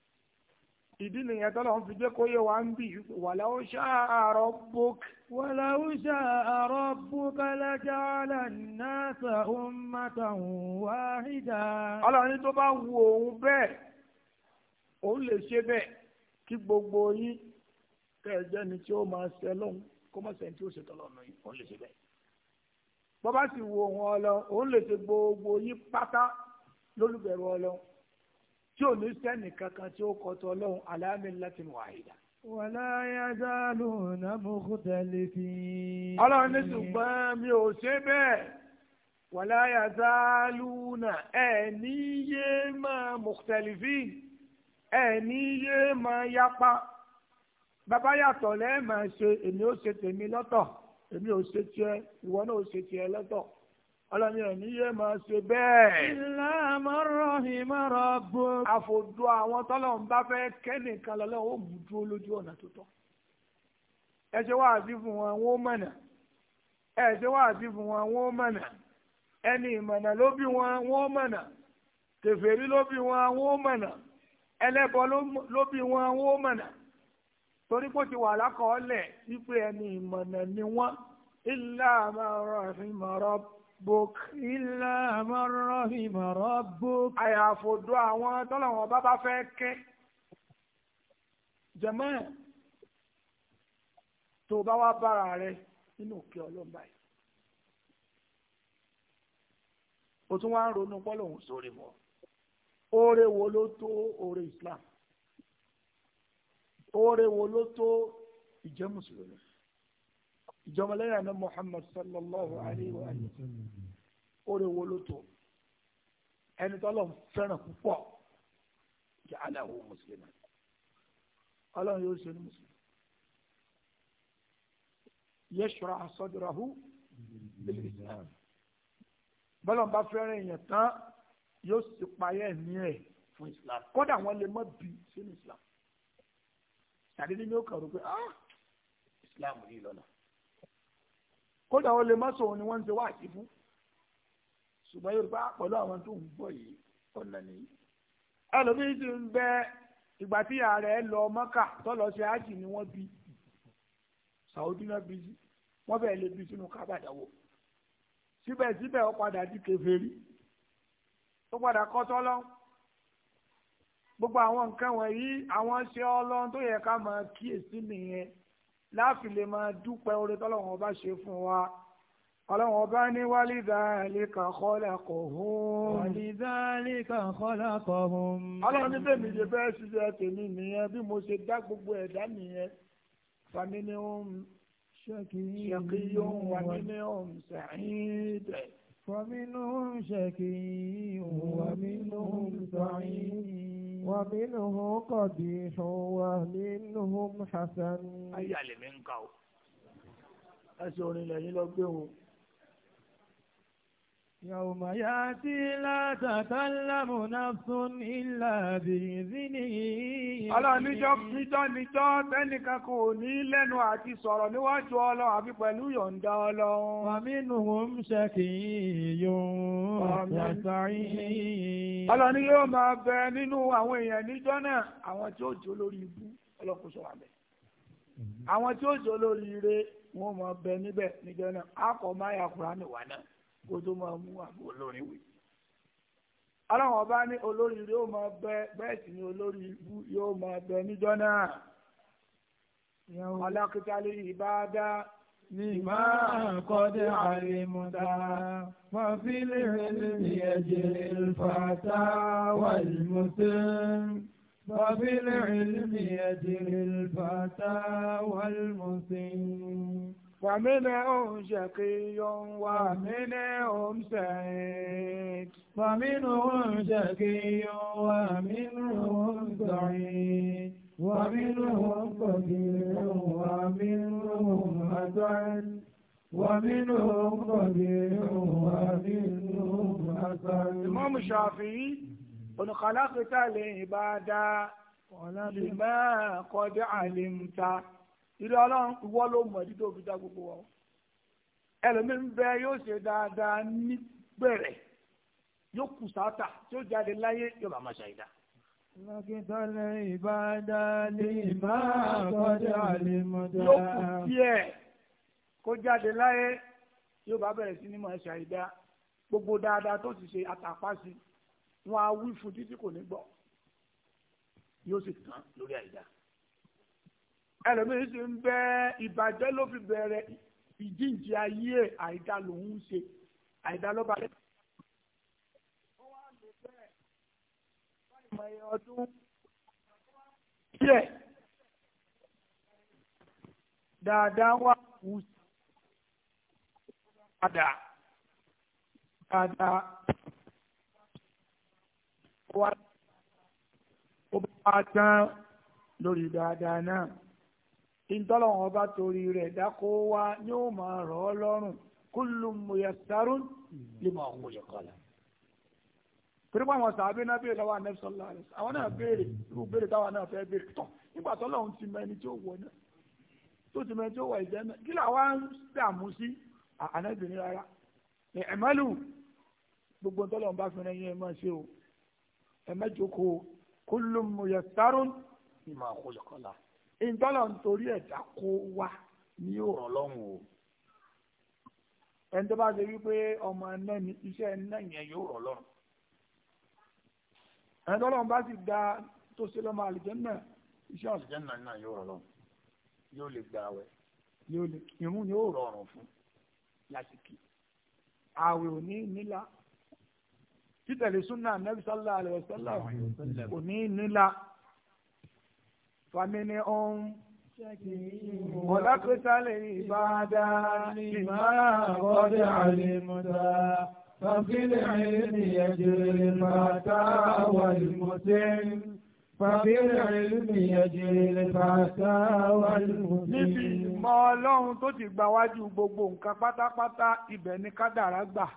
S2: ìdí nìyẹn tọ́lọ̀ ń fi jẹ́ kó yẹ wá ń bì walau sha'a rabbuk.
S1: walau sha'a rabbuka laja'ala an-nasa ummatan wahida.
S2: ọlọ́run tó bá wu òun bẹ́ẹ̀ òun lè ṣe bẹ́ẹ̀ kí gbogbo yín kẹ́ẹ̀jẹ́ ni tí ó máa ṣe lóhun kó má ṣe tí ó ṣe tọ́lọ̀ nù yín òun lè ṣe bẹ́ẹ̀. bọ́ bá sì wo òun ọlọ òun lè ṣe gbogbo yín pátá lólùbẹ̀rù ọlọ́run tí ò ní sẹ́ni kankan tí ó kọ́tọ̀ ọlọ́run ala millatin wahida.
S1: wala yazaluna mukhtalifin.
S2: ọlọ́run ní ṣùgbọ́n mi ò ṣe bẹ́ẹ̀ wala yazaluna ẹ̀ ní yé máa mukhtalifin ẹ̀ ní yé máa yapa bàbá yàtọ̀ lẹ́ẹ̀ máa ṣe èmi ò ṣe tèmi lọ́tọ̀ èmi ò ṣe tiẹ̀ ìwọ náà ò ṣe tiẹ̀ lọ́tọ̀ ọlọ́ni ẹ̀ní yé máa ṣe bẹ́ẹ̀.
S1: illa man rahima rabbuk.
S2: àfòdù àwọn tọ́lọ̀ ń bá fẹ́ kẹ́nìkan lọ́lọ́ ó mú dúró lójú ọ̀nà tó tọ́. ẹ ṣe wáàsí fún wọn wọ́n mọ̀nà ẹ ṣe wáàsí fún wọn wọ́n mọ̀nà ẹni ìmọ̀nà ló bí wọn wọ́n mọ̀nà kèfèrí ló bí wọn wọ́n mọ̀nà ẹlẹ́bọ ló bí wọn wọ́n mọ̀nà torí pé ó ti wà lákọọ́lẹ̀ wípé ẹni ìmọ̀nà ni wọ́n illa man rahima rabbuk. Buk
S1: illa man rahima rabbuk.
S2: àyàfòdó àwọn tọ́lọ̀wọ̀n bá bá fẹ́ kẹ́ jẹ́mọ́ tó bá wá bára rẹ nínú òkè ọlọ́mbà yìí o tún wá ń ronú pọ́lọ̀hún sórí mọ́ oore wo ló tó oore Islam oore wo ló tó ìjẹ́ mùsùlùmí ìjọmọlẹ́yìn àná Muhammad sallallahu alayhi wa sallam oore wo ló tó ẹni tó lọ́n fẹ́ràn púpọ̀ ja'alahu musliman ọlọ́run yóò ṣe ní mùsùlùmí yashra sadrahu bil islam bọ́lọ̀ bá fẹ́ràn èèyàn tán yóò sì payẹ́ ní ẹ̀ fún islam kódà wọ́n lè mọ́ bí sínú islam tàbí ní ó kàn rò pé ah islam yìí lọ́nà kódà wọ́n lè mọ́ sọ̀rọ̀ ni wọ́n ń ṣe wá sí fún ṣùgbọ́n yóò bá pẹ̀lú àwọn tó ń gbọ́ yìí ọ̀nà nìyí ẹlòmíín ti ń bẹ ìgbà tí ààrẹ lọ mọ́kà tó lọ ṣe ájì ni wọ́n bí sàwọ́dí náà bí wọ́n bẹ̀rẹ̀ lè bí sínú kábàdáwò síbẹ̀síbẹ̀ ó padà di kèfèrí ó padà kọ́tọ́ lọ gbogbo àwọn nǹkan wọ̀nyí àwọn ṣe ọlọ́run tó yẹ ká máa kíyèsí nìyẹn láàfin lè máa dúpẹ́ oore tọ́lọ́run ọba ṣe fún wa ọlọ́run ọba ní walidhalika khalaqahum.
S1: walidhalika khalaqahum.
S2: ọlọ́run ní bẹ́ẹ̀ mi ṣe fẹ́ ṣiṣẹ́ tèmi nìyẹn bí mo ṣe dá gbogbo ẹ̀dá nìyẹn faminhum shaqiyyun wa minhum sa'id.
S1: faminhum shaqiyyun wa minhum sa'id. wa minhum qabihun wa minhum hasan.
S2: ayé àlẹ́ mi ń kà ó ẹsẹ̀ orin lẹ́yìn lọ gbé wọn.
S1: يوم يأتي لا تكلم نفس إلا بإذنه.
S2: Ọlọ́run níjọ́ níjọ́ níjọ́ tẹ́nìkan kò ní lẹ́nu àti sọ̀rọ̀ níwájú Ọlọ́run àfi pẹ̀lú yọ̀ǹda Ọlọ́run.
S1: ومنهم شقي وسعيد.
S2: Ọlọ́run ni yóò máa bẹ nínú àwọn èèyàn níjọ́ náà àwọn tí ó jẹ́ olórí ibú Ọlọ́run sọ wà bẹ́ẹ̀. Àwọn tí ó jẹ́ olórí ire wọ́n máa bẹ níbẹ̀ níjọ́ náà á kọ́ máa yà Kùránì wà náà kó tó máa mú àbò olórin wí. Ọlọ́run ọba ní olórí ire yóò máa bẹ bẹ́ẹ̀ sì ni olórí ibú yóò máa bẹ níjọ́ náà. Alákítálẹ̀ ìbáadá
S1: لما قد علمت وفي العلم يجري الفتى والمسلم وفي العلم يجري الفتى والمسلم
S2: ومنهم شقي ومنهم سعيد
S1: ومنهم شقي ومنهم سعيد ومنهم قبيح ومنهم حسن ومنهم قبيح ومنهم حسن.
S2: الإمام الشافعي قد خلقت العباد لما قد علمت. ìrẹ́ ọlọ́run ìwọ ló mọ̀ ẹ̀dí tó fi dá gbogbo wa ẹlòmíín bẹ yóò ṣe dáadáa níbẹ̀rẹ̀ yóò kù sáátà tí ó jáde láyé yóò bá máa ṣàìdá.
S1: lákìtọ́lẹ̀ ìbádá lè máa kọjá lè mọ̀dá.
S2: yóò kù díẹ̀ kó jáde láyé yóò bá bẹ̀rẹ̀ sí ní máa ṣàìdá gbogbo dáadáa tó ti ṣe àtàpá sí wọn á wí fún títí kò ní gbọ́ yóò sì tán lórí àìdá. ẹlòmíín sì ń bẹ ìbàjẹ́ ló fi bẹ̀rẹ̀ ìjíǹde ayé àìdá lòún ń ṣe àìdá ló bá dé. wọ́n wá lè bẹ́ẹ̀ báyìí mọ ẹyẹ ọdún díẹ̀ dáadáa wà kú padà dáadáa wá ó bá tán lórí dáadáa náà. ìtọ́lọ́wọ́n bá torí rẹ̀ dákó wá ní ó máa rọ̀ ọ́ lọ́rùn kullun muyassarun lima khuliqa lahu. torí pé àwọn sàábé náà béèrè lọ́wọ́ Ànábì sallallahu alaihi wasallam àwọn náà béèrè irú béèrè táwọn náà fẹ́ béèrè tán nígbà tó lọ́hùn ti mọ ẹni tí ó wọ náà tó ti mọ ẹni tí ó wọ ìjẹ́ náà kí làwa ń dààmú sí Ànábì ní rárá i'malu gbogbo tọ́lọ́wọ́n bá fi rẹ̀ yẹn máa ṣe o ẹ mẹ́jọkọ̀ kullun muyassarun lima khuliqa lahu. ìtọ́lọ̀ nítorí ẹ̀dá kó wá ní òràn lọ́hùn o ẹni tó bá ṣe wípé ọmọ náà ní iṣẹ́ náà yẹn yóò rọ̀ lọ́rùn ẹni tó lọ́run bá sì dá tó ṣe lọ́mọ àlùjánnà iṣẹ́ àlùjánnà náà yóò rọ̀ lọ́rùn yóò lè gbà àwẹ̀ yóò lè irun yóò rọrùn fún lásìkò àwẹ̀ ò ní nílá títẹ̀lé súnà Ànábì sallallahu alaihi wasallam ò ní nílá. فمنهم خلقت العباد
S1: لما قد علمت ففي العلم يجري الفتى والمسن فبالعلم يجري الفتى والمسن.
S2: níbi ìmọ̀ ọlọ́run tó ti gbà wájú gbogbo nǹkan pátápátá ibẹ̀ ni kádàrá gbà.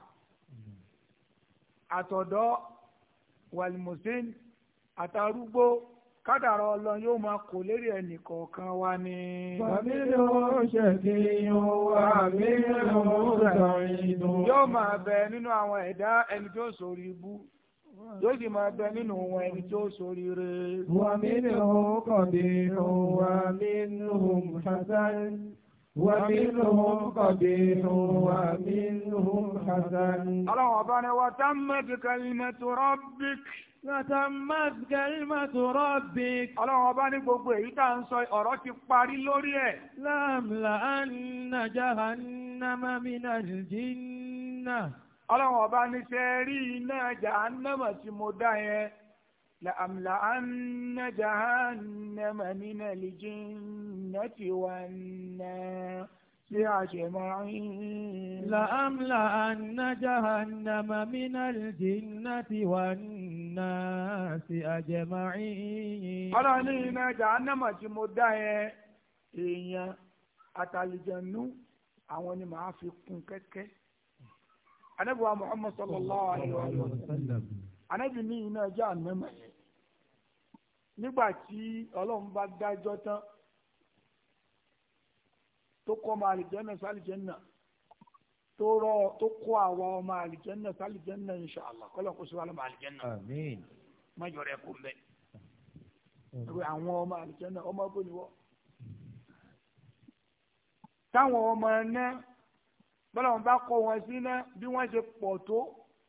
S2: àtọ̀dọ́ wàlmùsìn àtàrúgbó kádàrá ọlọ́run yóò máa kò lérí ẹnì kọ̀ọ̀kan wa ni.
S1: Fàmílò ṣẹ̀kí wà mílò sàìdù.
S2: yóò máa bẹ nínú àwọn ẹ̀dá ẹni tó sórí ibú yóò sì máa bẹ nínú wọn ẹni tó sórí rẹ̀.
S1: Wà mílò kọ̀dínú wà mílò hasan. Wà mílò kọ̀dínú wà mílò hasan.
S2: Ọlọ́run ọba ni wa tammat kalimatu rabbik.
S1: Watammat kalimatu rabbik.
S2: Ọlọ́run ọba ní gbogbo èyí tá à ń sọ ọ̀rọ̀ ti parí lórí ẹ̀.
S1: Lamla'anna jahannama minal jinna.
S2: Ọlọ́run ọba ní ṣe rí iná jahannama tí mo dá yẹn. La'amla'anna jahannama minal jinnati wan nasi ajma'in.
S1: La'amla'anna jahannama minal jinnati wan nasi ajma'in.
S2: Ọlọ́run ní iná jahannama tí mo dá yẹn èèyàn àtàlìjẹ̀nú àwọn ni màá fi kún kẹ́kẹ́. Ànábì wa Muhammad sallallahu alaihi wa sallam. Ànábì ní iná jahannama yẹn. Nígbà tí Ọlọ́run bá dájọ́ tán tó kọ́ ọmọ àlìjẹ́nà sálìjẹ́nà tó rọ tó kọ́ àwa ọmọ àlìjẹ́nà sálìjẹ́nà inṣàlá kọ́lọ̀ kó sí wa lọ́mọ àlìjẹ́nà.
S1: Àmín.
S2: Má jọ rẹ̀ kó mbẹ́. Ẹgbẹ́ àwọn ọmọ àlìjẹ́nà ọmọ bó ni wọ́. Táwọn ọmọ ẹ̀ná bọ́lá wọn bá kọ́ wọn sí iná bí wọ́n ṣe pọ̀ tó.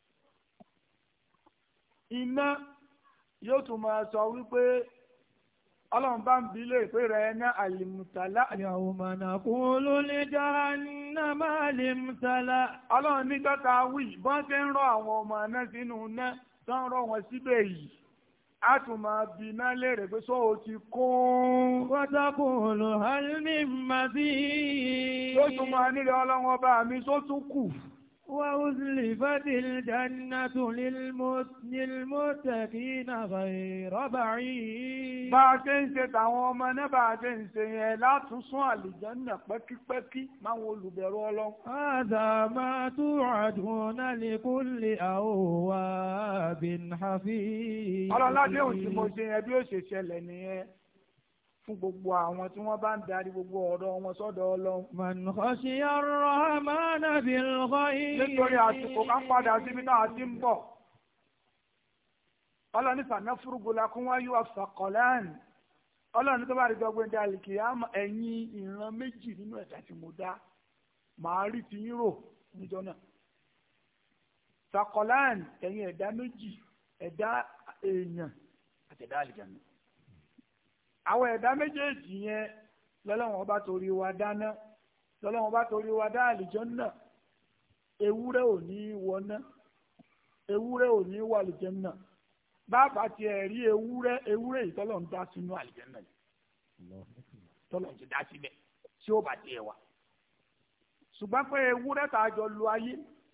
S2: Iná yóò tún máa sọ wípé Ọlọ́run bá ń bi lè pé rẹ̀ ná àlìmùtálá.
S1: Yawma naqulu li jahannama àlìmùtálá.
S2: Ọlọ́run ní dọ́ta wí bọ́n ṣe ń rọ àwọn ọmọ náà sínú iná tó ń rọ wọn síbẹ̀ yìí. A tún máa bi iná léèrè pé sọ ò ti kún.
S1: Wa taqulu hal min mazid.
S2: Yóò tún máa nílẹ̀ Ọlọ́run ọba mi só tún kù.
S1: وأزلفت الجنة للمتقين غير بعيد.
S2: bá a ṣe ń ṣe tàwọn ọmọ náà bá a ṣe ń ṣe yẹn látún sún àlìjánná pẹ́kípẹ́kí máwọn olùbẹ̀rù Ọlọ́run.
S1: هذا ما توعدون لكل أواب حفيظ.
S2: ọlọ́ládé òun tí mo ṣe yẹn bí ó ṣe ṣẹlẹ̀ nìyẹn fún gbogbo àwọn tí wọ́n bá ń darí gbogbo ọ̀rọ̀ wọn sọ́dọ̀ Ọlọ́run.
S1: من خشي الرحمن بالغيب.
S2: nítorí àsìkò ká padà síbi náà ti ń bọ̀. Ọlọ́run ní sanafrugu lakum wa ayyuha thaqalan. Ọlọ́run tó bá rí gbogbo ẹ̀dá àlìkìyámà ẹ̀yin ìran méjì nínú ẹ̀dá tí mo dá màá rí ti yín rò níjọ́ náà. Thaqalan ẹ̀yin ẹ̀dá méjì ẹ̀dá èèyàn àti ẹ̀dá àlìjánnà. Àwọn ẹ̀dá méjèèjì yẹn lọ́lọ́run bá torí wa dáná lọ́lọ́run bá torí wa dá àlìjánnà. Ewúrẹ́ ò ní wọná ewúrẹ́ ò ní wọ àlìjánnà. Bàbá tiẹ̀ rí ewúrẹ́ ewúrẹ́ yìí tọ́lọ̀ ń dá sínú àlìjánnà yìí tọ́lọ̀ ń ti dá síbẹ̀ tí ó bá tiẹ̀ wá. Ṣùgbọ́n pé ewúrẹ́ tá a jọ lu ayé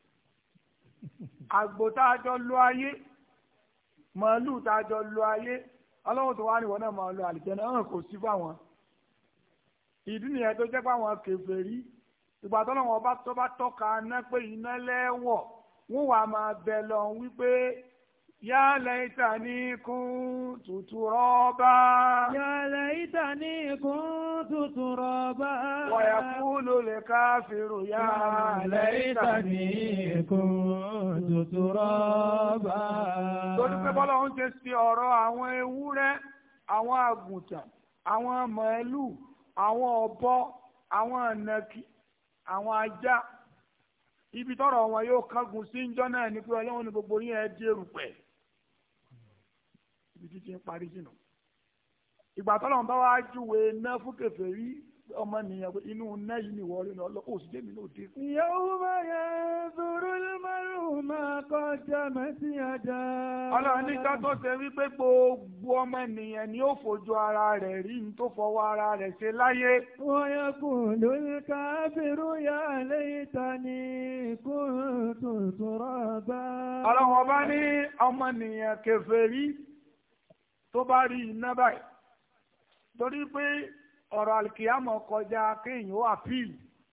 S2: àgbò tá a jọ lu ayé màálù tá a jọ lu ayé Ọlọ́run tó wá ní wọn náà máa lu àlìjánnà náà kò sí fáwọn. Ìdí nìyẹn tó jẹ́ fáwọn kèfèrí ìgbà tó lọ́wọ́ bá tó bá tọ́ka ná pé iná lẹ́wọ̀ wọ́n wà máa bẹ̀ lọ wípé yá laitani kuntu turaba.
S1: yá laitani kuntu turaba.
S2: wa yaqulu l-kafiru yá laitani
S1: kuntu turaba.
S2: torí pé bọ́lá ń ṣe sí ọ̀rọ̀ àwọn ewúrẹ́ àwọn àgùntàn àwọn màálù àwọn ọ̀bọ àwọn ànàkì àwọn ajá ibi tọrọ wọn yóò kángun sí njọ náà ní pé Ọlọ́run ní gbogbo yín ẹ dé rùpẹ̀ ibi títí ń parí sínú ìgbà tọ́lọ́run bá wá júwe ná fún kèfèrí ọmọ nìyẹn pé inú ná yìí ni wọ́n rí ní ọlọ́ òsì jẹ́mi náà dé.
S1: yawma yanzuru al-mar'u ma qaddamat yadahu.
S2: Ọlọ́run nígbà tó ṣe wípé gbogbo ọmọ nìyẹn ni ó fojú ara rẹ̀ rí ní tó fọwọ́ ara rẹ̀ ṣe láyé.
S1: wa yaqulu al-kafiru ya laytani kuntu turaba.
S2: Ọlọ́run ọba ní ọmọ nìyẹn kèfèrí tó bá rí iná báyìí torí pé ọ̀rọ̀ àlìkìyàmọ̀ kọjá kéèyàn ó àpíìl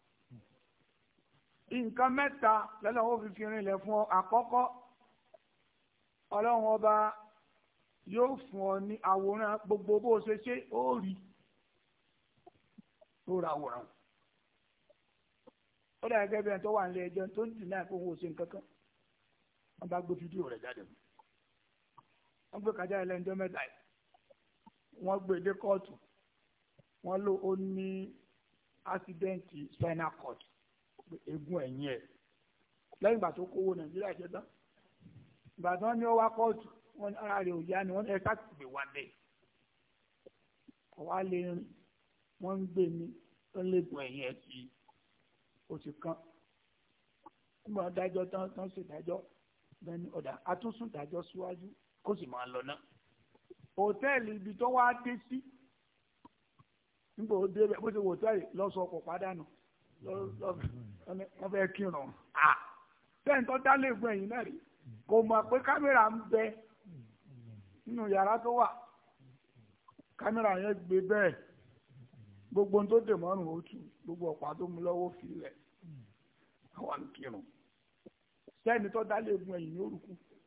S2: nǹkan mẹ́ta lọ́lọ́run ó fi fi rinlẹ̀ fún ọ àkọ́kọ́ ọlọ́run ọba yóò fún ọ ní àwòrán gbogbo bó ṣe ṣe ó rí ó ra àwòrán ó dà gẹ́gẹ́ bí ẹni tó wà nílé ẹjọ́ tó ń dì náà kó owó ṣe nǹkan kan wọ́n bá gbé fídíò rẹ̀ jáde wọ́n gbé kájà ẹlẹ́njọ́ mẹ́ta yìí wọ́n gbé dé kóòtù wọ́n lò ó ní ásídẹ́ǹtì spinal cord egun ẹ̀yìn ẹ̀ lẹ́yìn ìgbà tó kówó nàìjíríà jẹ́ tán ìgbà tí wọ́n ní ó wá kóòtù wọ́n ní ara rẹ̀ ò yá ni wọ́n ní ẹ̀ka gbé wá bẹ́ẹ̀ ọ̀wá lè rìn wọ́n ń gbé ní tó légun ẹ̀yìn ẹ̀ tí ó ti kán nígbà dájọ́ tán tán ṣèdájọ́ bẹ́ẹ̀ ni ọ̀dà àtúnṣùn dájọ́ síwájú kó sì máa lọ náà hòtẹ́ẹ̀lì ibi tó wá dé sí nígbà ó dé bó ṣe wò hòtẹ́ẹ̀lì lọ́sọ̀ ọkọ̀ pàdánù wọ́n fẹ́ kírun bẹ́ẹ̀ tó dá léegun ẹ̀yìn náà rí kò mọ̀ pé kámẹ́rà ń bẹ nínú yàrá tó wà kámẹ́rà yẹn gbé bẹ́ẹ̀ gbogbo tó dè mọ́rùn ó tù gbogbo ọ̀pá tó mú lọ́wọ́ filẹ̀ àwọn ń kírun sẹ́ni tó dá léegun ẹ̀yìn ní orúkú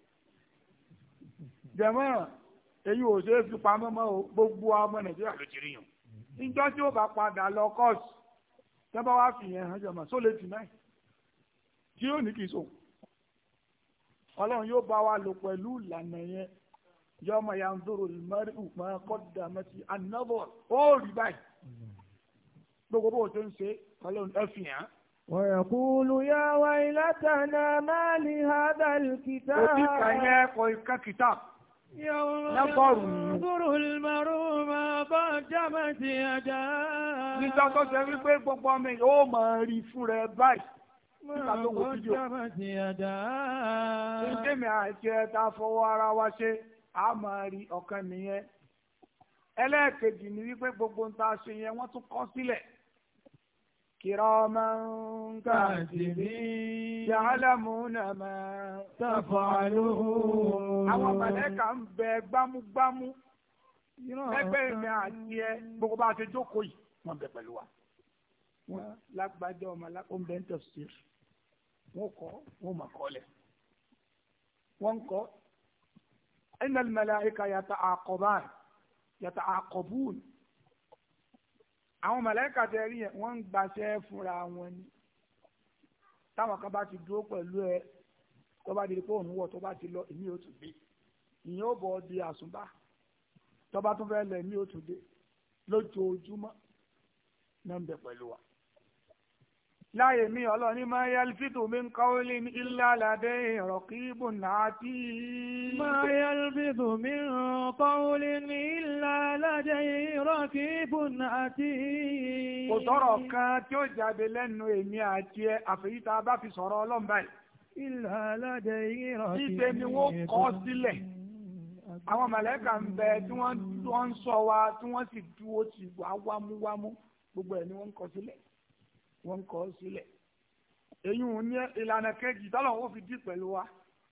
S2: jẹ̀mọ́ èyí ò ṣe é fi pamọ́ mọ́ o gbogbo ọmọ nàìjíríà ló ti rí yàn níjọ́ tí ó bá padà lọ kọ́ọ̀sì tẹ́bá wá fi yẹn hàn jọmọ̀ sólè tì náà tí yóò ní kì í so ọlọ́run yóò bá wa lò pẹ̀lú ìlànà yẹn yọmọ ya ń dòrò ìmọ̀rí ìpín kọ́dà mẹ́tì anábọ̀ ó rí báyìí gbogbo bó ṣe ń ṣe ọlọ́run ẹ fi hàn.
S1: ويقول يا ويلتنا ما لهذا الكتاب.
S2: òbí kan yẹn kọ ìka kìtàb.
S1: يوم ينظر المرء ما قدمت يداه.
S2: nígbà tó ṣe wípé gbogbo ọmọ yìí ó máa rí fún rẹ báyìí. nígbà tó wo fídíò. ìdèmí àti ẹ̀ta fọwọ́ ara wa ṣe a máa rí ọ̀kan nìyẹn. ẹlẹ́ẹ̀kejì ni wípé gbogbo ń ta ṣe yẹn wọ́n tún kọ sílẹ̀. كراما كاتبين يعلمون ما تفعلون. àwọn màláíkà ń bẹ gbámúgbámú ẹgbẹ́ mi àti ẹ gbogbo bá a ṣe jókòó yìí wọ́n bẹ pẹ̀lú wa. wọ́n lágbájá ọmọ alákòó ń bẹ ń tafsir wọ́n kọ́ wọ́n mọ̀ kọ́ lẹ̀ wọ́n kọ́ inna al-malaika yata'aqaban yata'aqabun. àwọn màláíkà tẹ rí yẹn wọ́n ń gbaṣẹ́ fúnra wọn ni táwọn kan bá ti dúró pẹ̀lú ẹ tó bá di pé òun wọ̀ tó bá ti lọ èmi ò tún dé ìyẹn ò bọ̀ di àsùnbà tó bá tún fẹ́ lẹ̀ èmi ò tún dé lójoojúmọ́ náà ń bẹ pẹ̀lú wa. láyé mi ọlọ́ni máa yalfitu min qawlin illa ladayhi raqibun atid.
S1: máa yalfitu min qawlin illa ladayhi raqibun atid.
S2: kò sọ̀rọ̀ kan tí ó jáde lẹ́nu èmi àti ẹ àfẹ́yí tá a bá fi sọ̀rọ̀ ọlọ́run báyìí.
S1: illa ladayhi raqibun.
S2: ìṣe ni wọ́n kọ́ sílẹ̀. àwọn màláíkà ń bẹ tí wọ́n ń sọ wa tí wọ́n sì dúró ti wá wámúwámú gbogbo ẹ̀ ni wọ́n ń kọ́ sílẹ̀. wọ́n kọ́ sílẹ̀ èyí ò ní ìlànà kejì tọ́lọ̀ wọ́n fi dí pẹ̀lú wa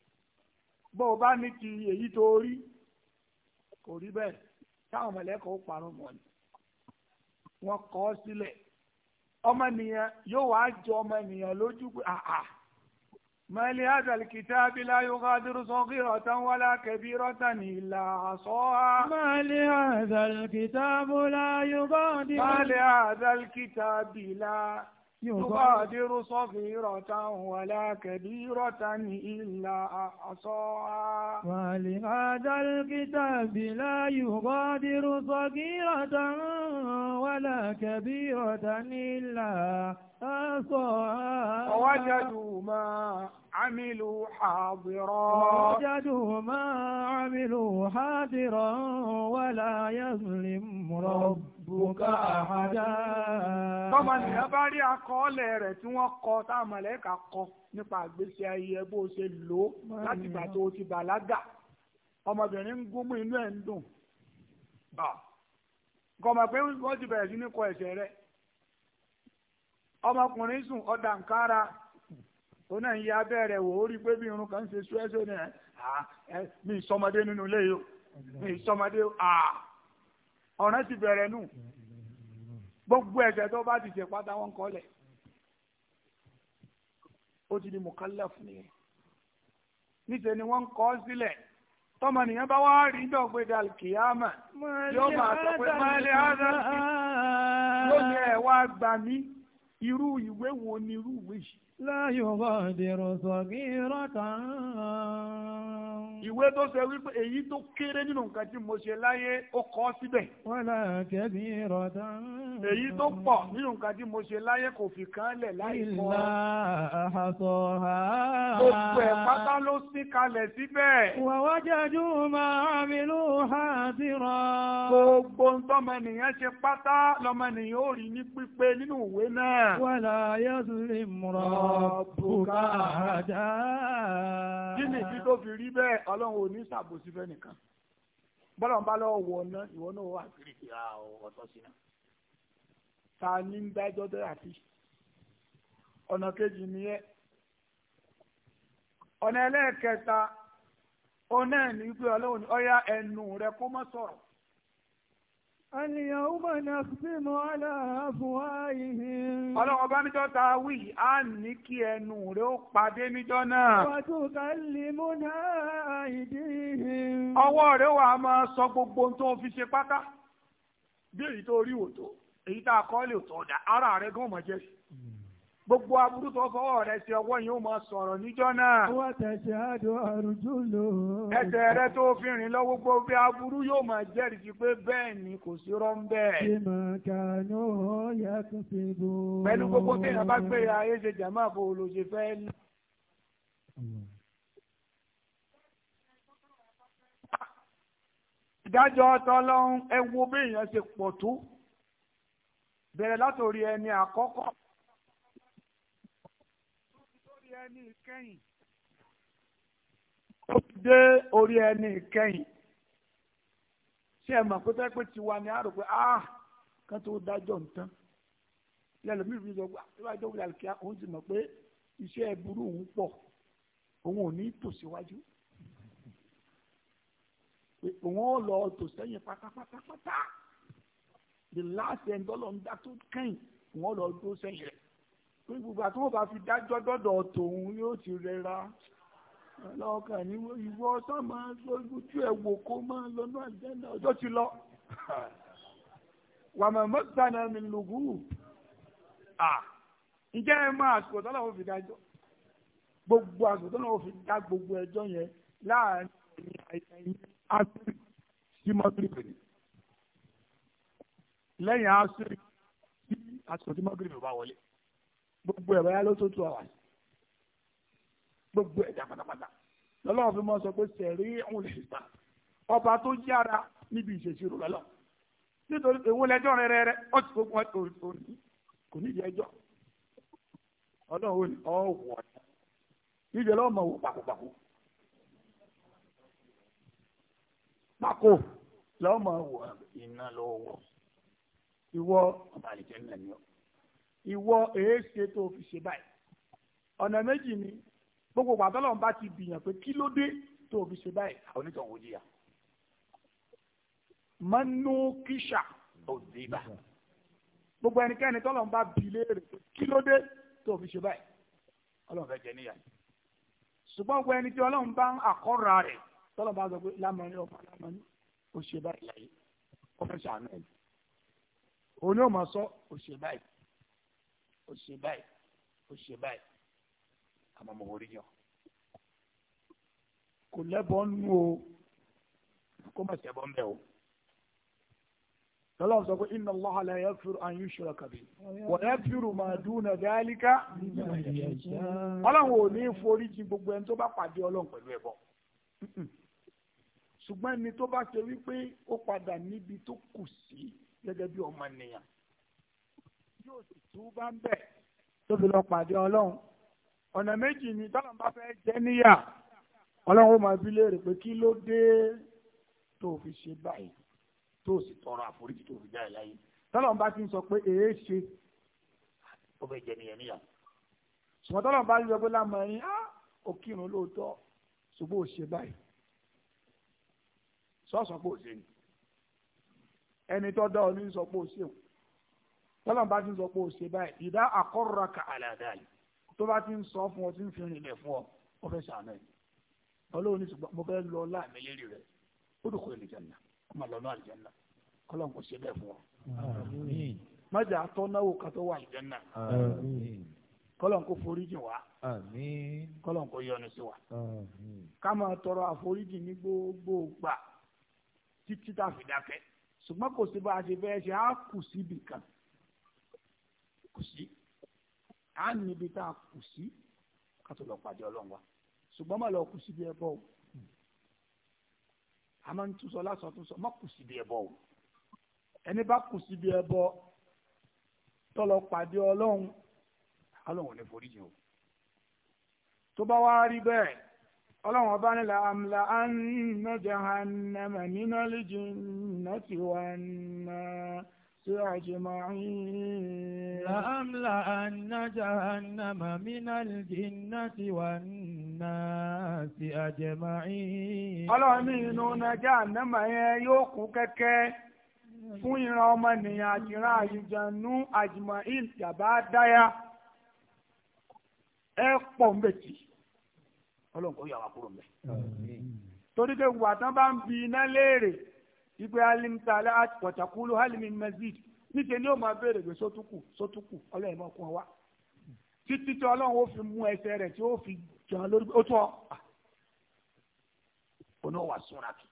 S2: bó o bá ní ti èyí tó rí kò rí bẹ́ẹ̀ táwọn mọ̀lẹ́kọ̀ọ́ ó parun mọ́ ni wọ́n kọ́ sílẹ̀ ọmọnìyàn yóò wá jọ ọmọnìyàn lójú pé àà ما لهذا الكتاب لا يغادر صغيرة ولا كبيرة إلا عصاها.
S1: ما لهذا الكتاب لا يغادر
S2: ما لهذا الكتاب لا يغادر صغيرة ولا كبيرة إلا أحصاها.
S1: ما لهذا الكتاب لا يغادر صغيرة ولا كبيرة إلا أحصاها.
S2: ووجدوا ما عملوا حاضرا.
S1: ووجدوا ما عملوا حاضرا ولا يظلم ربك أحدا.
S2: tọ́mọ nìyẹn bá rí àkọọ́lẹ̀ rẹ̀ tí wọ́n kọ táwọn mọ̀lẹ́kà kọ nípa àgbésí ayé bó ṣe lò ó láti ìgbà tó ti bàlágà ọmọbìnrin ń gúnmú inú ẹ̀ ń dùn kọ̀mọ̀ pé wọ́n ti bẹ̀rẹ̀ sí ní kọ ẹ̀ṣẹ̀ rẹ̀ ọmọkùnrin sùn ọ̀dà nkárá ó náà ń ya abẹ́rẹ́ wò ó rí pé bí irun kan ń ṣe ṣúẹ́ṣẹ́ ní ẹ̀ mi ìsọmọdé nínú ilé yìí ní ìsọmọdé ọ̀ràn ti bẹ̀rẹ̀ nù gbogbo ẹ̀ṣẹ̀ tó bá ti ṣe pátá wọn kọ́lẹ̀ ó ti di mukallaf nìyẹn níṣẹ́ ni wọ́n ń kọ́ sílẹ̀ tọmọnìyàn bá wá rí dọ̀gbé dàlkìyàmà yóò máa sọ pé máa lè ádá sí yóò ní ẹ̀ wá gbà mí irú ìwé wo ni irú ìwé yìí.
S1: La yughadiru saghiratan.
S2: Ìwé tó ṣe wípé èyí tó kéré nínú nǹkan tí mo ṣe láyé ó kọ síbẹ̀.
S1: Wala kabiratan.
S2: Èyí tó pọ̀ nínú nǹkan tí mo ṣe láyé kò fi kan lẹ̀ láì kọ́.
S1: Illa ahsaha.
S2: Gbogbo ẹ̀ pátá ló sí kalẹ̀ síbẹ̀.
S1: Wa wajadu ma amilu hadira.
S2: Gbogbo ntọ́mọnìyàn ṣe pátá lọ́mọnìyàn ó rí ní pípé nínú ìwé náà.
S1: Wala yazlimu rabbuka ahada.
S2: Kí ni ìdí tó fi rí bẹ́ẹ̀? Ọlọ́run ò ní ṣàbòsí fẹ́ nìkan. Bọ́lá ń bá lọ́wọ́ wọ ọ̀nà ìwọ náà wà kiri kí a ọ̀tọ̀ sí náà. Ta ni ń dájọ́ tó yàtí? Ọ̀nà kejì nìyẹn. Ọ̀nà ẹlẹ́ẹ̀kẹta, ọ̀nà ẹ̀ ní pé Ọlọ́run ní ọ̀yá ẹnu rẹ kó má sọ̀rọ̀.
S1: Al-yawma nakhtimu ala afwahihim.
S2: Ọlọ́run bá níjọ́ ta wí, á ní kí ẹnu rẹ̀ ó pàdé níjọ́ náà.
S1: Wa tukallimuna aydihim.
S2: Ọwọ́ rẹ̀ wà máa sọ gbogbo ohun tó fi ṣe pátá. Bí èyí tó rí òtó, èyí tá a kọ́ lè tọ́ da, ara rẹ̀ gan mọ̀ jẹ́ sí. Gbogbo aburú tó fọwọ́ rẹ̀ sí ọwọ́ yìí ó máa sọ̀rọ̀ níjọ́ náà.
S1: Wa tashhadu arjuluhum.
S2: Ẹsẹ̀ rẹ̀ tó fi rìn lọ gbogbo bí aburú yóò máa jẹ́rìí sí pé bẹ́ẹ̀ ni kò sí rọ́ ń bẹ́ẹ̀.
S1: Bima kanu yaksibun.
S2: Pẹ̀lú gbogbo téèyàn bá gbé ayé ṣe jàmáà bò ló ṣe fẹ́ ní. Ìdájọ́ Ọlọ́run ẹ wo bí èèyàn ṣe pọ̀ tó. Bẹ̀rẹ̀ látòrí ẹni àkọ́kọ́. Ẹni ìkẹyìn ó ti dé orí ẹni ìkẹyìn ṣé ẹ mọ̀ pé tẹ́ pé tiwa ni a rò pé ah kan tó dájọ́ nǹkan lẹ́nu mi fi sọ pé ìwádìí òwúrọ̀ àlùkìá òun ti mọ̀ pé iṣẹ́ burú òun pọ̀ òun ò ní tò síwájú òun ò lọ tò sẹ́yìn pátápátápátá the last end ọlọ́run dá tó kẹ́yìn òun ò lọ dó sẹ́yìn rẹ̀. Pé gbogbo àti wọn bá fi dájọ́ dọ́dọ̀ tòun yóò ti rẹra lọ́kàn ní ìwọ sọ́mọ lójú ẹ̀ wò kó máa lọ náà jẹ́nà ọjọ́ ti lọ. Wà mà mọ́tànà mi lùgù. Ǹjẹ́ ẹ máa àsìkò tó lọ́wọ́ fi dájọ́? Gbogbo àsìkò tó lọ́wọ́ fi dá gbogbo ẹjọ́ yẹn láàárín ẹ̀yìn àṣírí sí mọ́gìrìbì. Lẹ́yìn àṣírí sí àsìkò tí mọ́gìrìbì bá wọlé. Gbogbo ẹ̀ báyá ló tó tó àwà gbogbo ẹ̀dá pátápátá lọ́lọ́run fi mọ́ sọ pé sẹ̀rí òun lè ta ọba tó yára níbi ìṣèṣirò lọ́lọ́ nítorí èwo lẹ́jọ́ rẹ̀ rẹ̀ ó ti gbogbo òní kò ní ìyẹjọ́ ọlọ́run ò ní ọ̀wọ̀ níjẹ́ lọ́wọ́ mọ̀ wò pàkópàkó pàkó lọ́wọ́ mọ̀ wò iná lọ́wọ́ ìwọ ọba àlejò ńlá ni ọ. Ìwọ èéṣe tó fi ṣe báyìí ọ̀nà méjì ni gbogbo pàtọ́lọ́run bá ti bìyàn pé kí ló dé tó fi ṣe báyìí àwọn onítọ̀ wò jìyà mọ́nú kíṣà òdìbà gbogbo ẹnikẹ́ni tọ́lọ́run bá bi léèrè pé kí ló dé tó fi ṣe báyìí ọlọ́run fẹ́ jẹ níyà ṣùgbọ́n gbogbo ẹni tí ọlọ́run bá ń àkọ́ra rẹ̀ tọ́lọ́run bá sọ pé lámọ̀rin ọmọ lámọ̀rin ó ṣe báyìí láyé ó fẹ́ ṣàánú ẹ̀ òun yóò máa sọ ó ṣe báyìí ó ṣe báyìí ó ṣe báyìí àmọ́ mo wọlé yàn kò lẹ́bọ̀ nù o kó má ṣe bọ́ ń bẹ̀ o lọ́lọ́run sọ pé inna Allaha la yaghfiru an yushraka bihi wa yaghfiru ma duna dhalika ọlọ́run ò ní forí jì gbogbo ẹni tó bá pàdé ọlọ́run pẹ̀lú ẹbọ ṣùgbọ́n ẹni tó bá ṣe wípé ó padà níbi tó kù sí gẹ́gẹ́ bí ọmọ ènìyàn yóò sì tú bá ń bẹ̀ tó fi lọ pàdé ọlọ́run ọ̀nà méjì ni tọ́lọ́run bá fẹ́ jẹ́ níyà ọlọ́run ó máa bi léèrè pé kí ló dé tó fi ṣe báyìí tó sì tọrọ àforíjì tó fi jáde láyé tọ́lọ́run bá ti ń sọ pé èé ṣe ó fẹ́ jẹ́ níyà níyà ṣùgbọ́n tọ́lọ́run bá ti sọ pé lámọ̀ ẹ̀yìn á ó kírun lóòótọ́ ṣùgbọ́n ó ṣe báyìí sọ́ọ̀sọ̀ pé ò ṣe ni ẹni tó dá ọ ní sọ pé ò ṣe o tọ́lọ́n bá ti ń sọ pé ò ṣe báyìí ìdá àkọ́rọ̀ka àlàdáyì tó bá ti ń sọ fún ọ tí ń fi rìnlẹ̀ fún ọ ó fẹ́ sàánà ẹ̀ ọlọ́run ní ṣùgbọ́n mo fẹ́ lọ láàmì lérí rẹ̀ ó dùn kó lè jẹ́nà ó máa lọ náà àlìjẹ́nà kọ́lọ́n kò ṣe bẹ́ẹ̀ fún ọ. májà tọ́ náwó kan tó wà àlìjẹ́nà kọ́lọ́n kò foríjì wá kọ́lọ́n kò yọ́nú sí wa ká máa tọrọ àforíjì ní gbogbo gbà títí tá a fi dákẹ́ ṣùgbọ́n kò sí bá a ṣe fẹ́ ṣe á kù síbì kan kù sí á níbi tá a kù sí ká tó lọ pàdé ọlọ́run wa ṣùgbọ́n má lọ kù síbi ẹbọ o a máa ń túnṣọ lásán túnṣọ má kù síbi ẹbọ o ẹni bá kù síbi ẹbọ tó lọ pàdé ọlọ́run ọlọ́run ò ní foríjì o tó bá wá rí bẹ́ẹ̀ ọlọ́run ọba ní làmìlà anna jahannama minal jinnati wan nasi ajma'in.
S1: làmìlà anna jahannama minal jinnati wan nasi ajma'in.
S2: ọlọ́run ní inú jahannama yẹn yóò kún kẹ́kẹ́ fún ìran ọmọnìyàn àti ìran àlùjànnú ajma'in yàbá dáyà ẹ pọ̀ ń bẹ̀ tì. ọlọ́run kò yà wá kúrò mẹ́. torí pé wà tán bá ń bi iná léèrè ìgbé alimtala pọ̀tàkùlù halimi mazid níṣẹ́ ni ó máa béèrè pé sótúkù sótúkù ọlọ́run máa kún ọ wá títí tí ọlọ́run ó fi mú ẹsẹ̀ rẹ̀ tí ó fi jàn lórí ó tún ọ oní wà súnra kì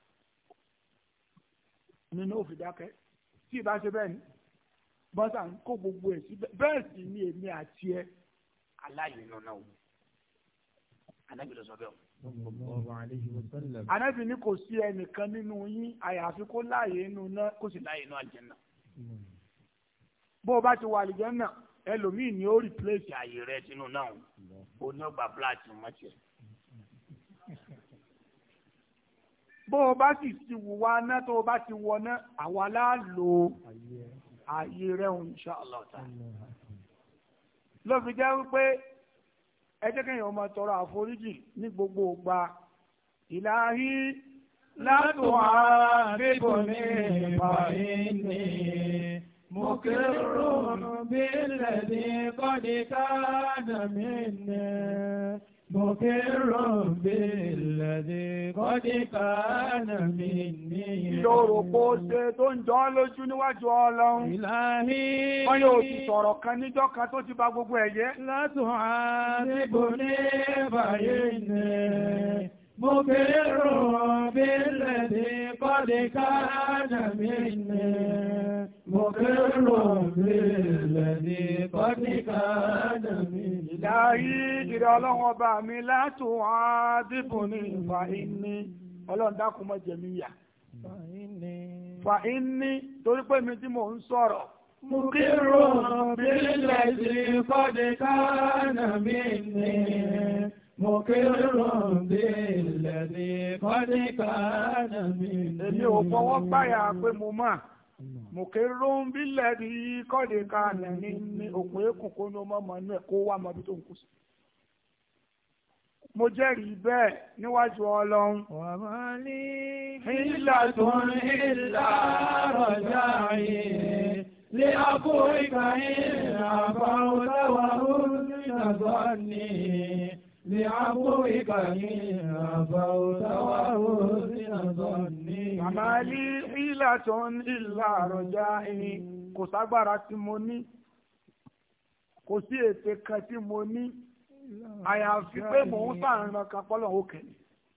S2: nínú ó fi dákẹ́ tí ì bá ṣe bẹ́ẹ̀ ni bọ́sà ń kó gbogbo ẹ̀ sí bẹ́ẹ̀ sì ni èmi àti ẹ aláyè nínú náà anabi ló sọ bẹ́ẹ̀ o. anabi ní kò sí ẹnìkan nínú yín àyàfi kó láàyè inú náà kó sì láàyè inú àlìjẹ́nà. bó o bá ti wà àlìjẹ́nà ẹlòmíì ni ó rìpléṣì àyè rẹ sínú náà o ní ọgbà fúláàtì mọ́tì ẹ̀. bó o bá sì ti wùwá náà tó o bá ti wọ náà àwa láàlò àyè rẹ ń insha Allah ta'ala. ló fi jẹ́ wípé ẹ jẹ́ kéèyàn ọmọ tọrọ àforíjì ní gbogbo ìgbà ìlàhí látùwà bíbò ní ìfàyíní
S1: mùkírù bílẹ̀ ní kọ́díkà nàmínì mùkírù bílẹ̀ ní kọ́díkà nàmínì.
S2: ìlòrò kó ṣe tó ń jọ lójú níwájú ọlọ́run.
S1: ìlàhí
S2: wọ́n yóò ti sọ̀rọ̀ kan níjọ́ kan tó ti bà gbogbo ẹ̀ jẹ́.
S1: látùwà bíbò ní ìfàyíní mùkírù bílẹ̀ ní kọ́díkà nàmínì mùkírù bílẹ̀ ní kọ́díkà nàmínì.
S2: ìlàhí ìrẹ́ ọlọ́run ọba mi látùwà bíbò ní ìfàyíní ọlọ́run dákun mọ́ jẹ̀mí yà. fa inni torí pé mi tí mò ń sọ̀rọ̀.
S1: mùkírù bílẹ̀ ní kọ́díkà nàmínì mùkírù bílẹ̀ ní kọ́díkà nàmínì.
S2: èmi ò fọwọ́ gbáyà pé mo mà mùkírù bílẹ̀ ní kọ́díkà nàmínì òkú èkó kó ní ọmọ ọmọ inú ẹ̀ kó wá mọ́ bí tó ń kú sí. mo jẹ́rìí bẹ́ẹ̀ níwájú ọlọ́run.
S1: wà á máa ní
S2: ìlà tó ń
S1: ìlà rọ̀jà yìí lé àpò ìkàyìn àbáwọ̀táwà ó nínú àgọ́ni lé àpò ìkàyìn àbáwọ̀táwà ó nínú àgọ́ni.
S2: màmá ní ìlà tó ń ìlà rọ̀jà yìí kò ságbára tí mo ní kò sí ète kan tí mo ní àyàfi pé mò ń sàrìnà kan pọ́lọ̀ òkè ni.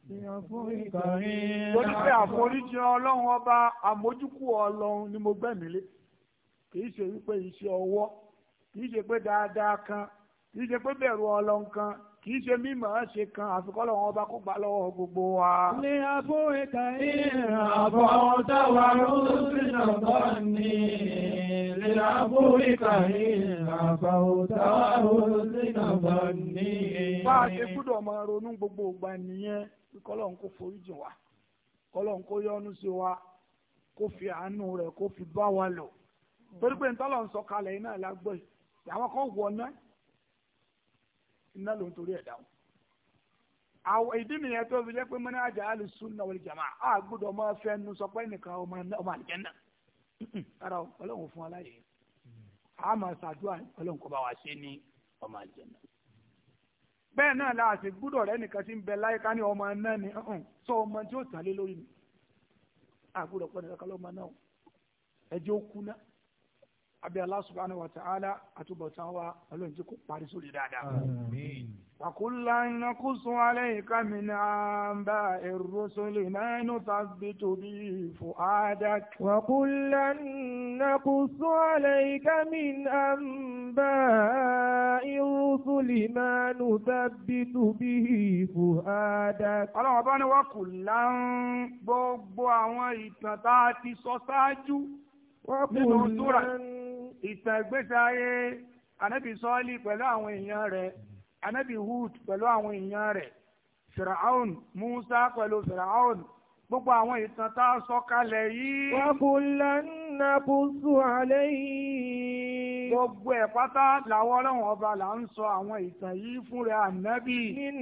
S2: torí pé àforíjì ọlọ́run ọba àmójúkú ọlọ́run ni mo gbẹ̀mí lé kìí ṣe wípé iṣẹ́ ọwọ́ kìí ṣe pé dáadáa kan kìí ṣe pé bẹ̀rù ọlọ́run kan kìí ṣe mímọ̀ ṣe kan àfikọ́ ọlọ́run ọba kó gbà lọ́wọ́ gbogbo wa.
S1: ní abó ìka ìrìn àbọ̀ táwa ló sì nàbọ̀ ní lè abó ìka ìrìn àbọ̀ táwa ló sì nàbọ̀ ní.
S2: bá a ṣe gbọ́dọ̀ máa ronú gbogbo ìgbà nìyẹn kọ́lọ́run kó foríjì wa kọ́lọ́run kó yọ́nú sí wa kó fi àánú rẹ̀ kó fi bá wa lò torí pé ntọ́lọ̀ ń sọ kalẹ̀ iná lágbó yìí àwọn kan wọ̀ ná iná ló ń torí ẹ̀ dáhùn àwọn ìdí nìyẹn tó fi jẹ́ pé mọ́ni àjà alùsùn náà wal jamaa á gbọ́dọ̀ máa fẹ́ nu sọ pé nìkan ọmọ àlùjánnà ara ọlọ́run fún aláyè a máa ṣàdúrà ọlọ́run kó bá wa ṣe ní ọmọ àlùjánnà. bẹ́ẹ̀ náà la àti gbọ́dọ̀ rẹ nìkan tí ń bẹ láyé ká ní ọmọ náà ni sọ ọmọ tí ó tàn lé lórí mi a gbọ́dọ̀ pẹ́ nìkan lọ́mọ náà ẹjẹ́ ó kú náà abẹ́ Allah subhanahu wa ta'ala àtúbọ̀tán wa ọlọ́run tí kò parí sórí dáadáa. وَكُلًّا نَقُصُّ عَلَيْكَ مِنْ أَنْبَاءِ الرُّسُلِ مَا نُثَبِّتُ بِهِ فُؤَادَكَ
S1: وَكُلًّا نَقُصُّ عَلَيْكَ مِنْ أَنْبَاءِ الرُّسُلِ مَا نُثَبِّتُ بِهِ فُؤَادَكَ.
S2: Ọlọ́run bá ní وَكُلًّا gbogbo àwọn ìtàn tá a ti sọ ṣáájú nínú súrà ìtàn ìgbésí ayé Ànábì Sọ́ọ́lì pẹ̀lú àwọn èèyàn rẹ̀, Ànábì Hud pẹ̀lú àwọn èèyàn rẹ̀, Fìràáùn, Musa pẹ̀lú Fìràáùn, gbogbo àwọn ìtàn tá a sọ kalẹ̀ yìí.
S1: Wa kullan naqussu alayhi.
S2: Gbogbo ẹ̀ pátá làwọn ọlọ́run ọba là ń sọ àwọn ìtàn yìí fún rẹ̀ Ànábì.
S1: Min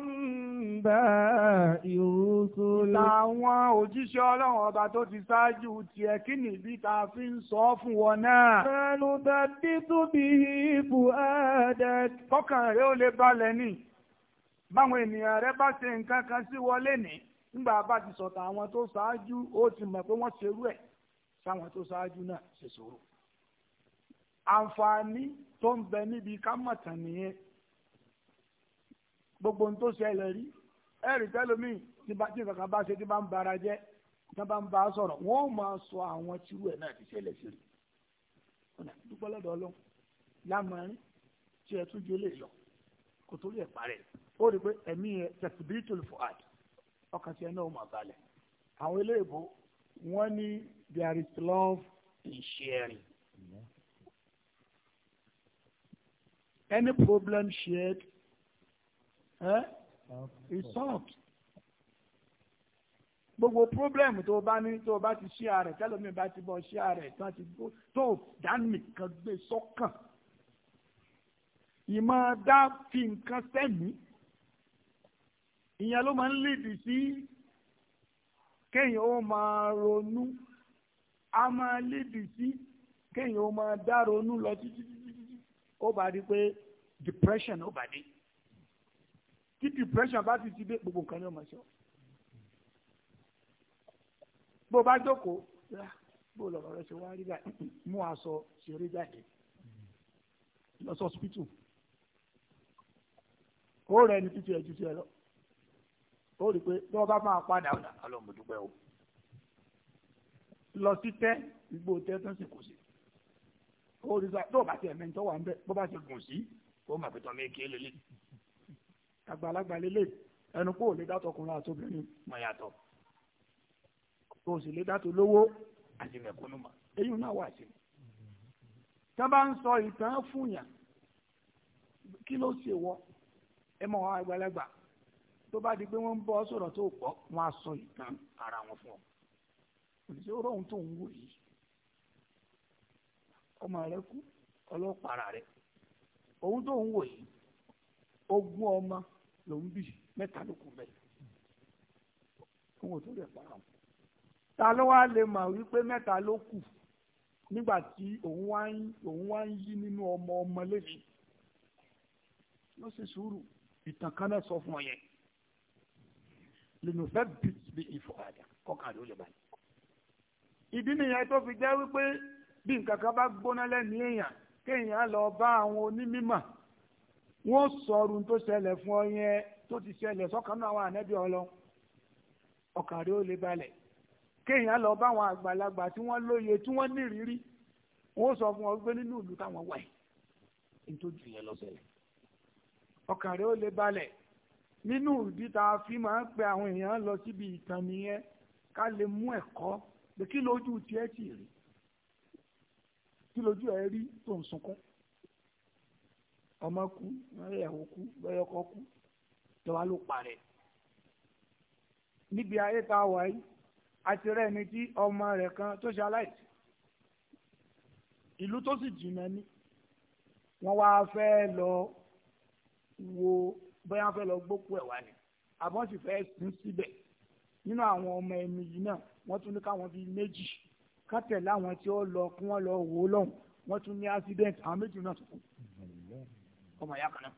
S1: anba'i rusul.
S2: Làwọn òjíṣẹ́ ọlọ́run ọba tó ti ṣáájú tiẹ̀ kí nìdí tá a fi ń sọ fún wọn náà.
S1: Ma nuthabbitu bihi fu'adak.
S2: Kọ́kàn rẹ̀ ó lè balẹ̀ ní. Báwọn ènìyàn rẹ̀ bá ṣe nǹkan kan sí wọlé ní. Nígbà bá ti sọ̀tà àwọn tó ṣáájú ó ti mọ̀ pé wọ́n ṣerú ẹ̀ sáwọn tó ṣáájú náà ṣe sòrò. Àǹfààní tó ń bẹ níbi ká mọ̀tàn nìyẹn. Gbogbo ohun tó ṣẹlẹ̀ rí ẹ̀rì tẹ́lómi tí kankan bá ṣe tí bá ń bara jẹ́ tí bá ń bá a sọ̀rọ̀ wọ́n máa sọ àwọn tírú ẹ̀ náà ti ṣẹlẹ̀ sí rí. Ọ̀nà dúpẹ́ lọ́dọ̀ Ọlọ́run lámọ̀rin tí ẹ tún ju eléyìí lọ kò torí ẹ̀ parẹ́ ó rí i pé ẹ̀mí ẹ̀ tẹ̀síbítùl fuad ọkàn tí ẹ náà máa balẹ̀. Àwọn eléèbó wọ́n ní there is love in sharing. Any problem shared eh, is solved. Gbogbo problem tó o bá ní tó o bá ti share rẹ̀ tẹ́lómi bá ti bọ́ share rẹ̀ tó ti gbó tó o dání kan gbé sọ́kàn. Ìmọ̀ dá fi nǹkan sẹ́mi. Ìyẹn ló máa ń lèdì sí kéèyàn ó máa ronú a máa lèdì sí kéèyàn ó máa dá ronú lọ títí títí ó bá di pé depression ó bá dé tí depression bá ti ti dé gbogbo nǹkan ní ọmọ ṣe bó bá jókòó bó lọ́rọ̀ rẹ ṣe wá rí báyìí mú aṣọ ṣeré jáde lọ sí hospital ó rẹ ní títí ẹ títí ẹ lọ ó rí i pé tí wọ́n bá máa padà ọ̀nà ọlọ́mọdúpẹ́ o lọ sí tẹ́ igbó tẹ́ tán sì kù sí ó rí i pé tó bá ti ẹ̀mẹ́ tó wà ń bẹ́ bó bá ti gùn sí ó mà pé tọ́mọ èké lélẹ̀ àgbàlagbà lélẹ̀ ẹnu kó o lè dátọ̀ ọkùnrin àtobìnrin mọ̀ yàtọ̀ kó o sì lè dátọ̀ lówó àti mẹ̀kúnnù mọ̀ èyí náà wà sí i tí wọ́n bá ń sọ ìtàn fún yàn kí ló ṣe wọ́ ẹ mọ̀ wọn àgbàlagbà tó bá di pé wọ́n ń bọ́ sọ̀rọ̀ tó pọ̀ wọ́n á sọ ìtàn ara wọn fún ọ. Òṣìṣẹ́ ọ̀rọ̀ ohun tó ń wò yìí ọmọ rẹ kú ọlọ́pàá rẹ ohun tó ń wò yìí ogún ọmọ ló ń bì mẹ́ta ló kù bẹ́ẹ̀ fún òtún rẹ̀ para wọn. Ta ló wá lè mọ̀ wípé mẹ́ta ló kù nígbà tí òun wá ń òun wá ń yí nínú ọmọ ọmọ lẹ́yìn ló ṣe sùúrù ìtàn kan náà sọ fún ọ yẹn lẹ́nu fẹ́ bí bí ìfọ̀kàdà kọ́kàn ló lè báyìí. Ìdí nìyẹn tó fi jẹ́ wípé bí nǹkan kan bá gbóná lẹ́nu èèyàn kéèyàn lọ bá àwọn onímọ̀ wọ́n sọ̀rọ̀ tó ṣẹlẹ̀ fún ọ yẹn tó ti ṣẹlẹ̀ sọ́kàn náà àwọn ànẹ́bí ọlọ́ ọkàn rẹ̀ ó lè balẹ̀. Kéèyàn lọ bá àwọn àgbàlagbà tí wọ́n lóye tí wọ́n ní ìrírí wọ́n sọ fún ọ pé nínú ìlú táwọn wà yìí nítorí yẹn lọ ṣẹlẹ̀ ọkàn rẹ̀ ó lè balẹ̀. Nínú ìdí tá a fi máa ń pe àwọn èèyàn lọ síbi ìtàn nìyẹn ká lè mú ẹ̀kọ́ pé kí lójú tiẹ̀ tì rí kí lójú ẹ rí tó ń sunkún ọmọ kú ẹ̀yàwó kú bẹ́yọkọ kú tọ́wá ló parẹ́. Níbi ayé tá a wà yìí àti rẹ̀ ni tí ọmọ rẹ̀ kan tó ṣe aláìsí ìlú tó sì jìnnà ní wọ́n wá fẹ́ lọ wo bóyá fẹ́ lọ gbókù ẹ̀ wá ni àbọ̀n sì fẹ́ sin síbẹ̀ nínú àwọn ọmọ ẹni yìí náà wọ́n tún ní káwọn bíi méjì ká tẹ̀lé àwọn tí ó lọ kí wọ́n lọ wò ó lọ́hùn wọ́n tún ní accident àwọn méjì náà tó kù ọmọ ìyá kan náà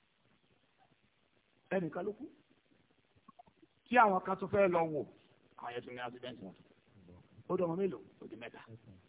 S2: ẹnìkan ló kú tí àwọn kan tó fẹ́ lọ wò àwọn yẹn tún ní accident wọn ó dọ̀ ọmọ mélòó ó di mẹ́ta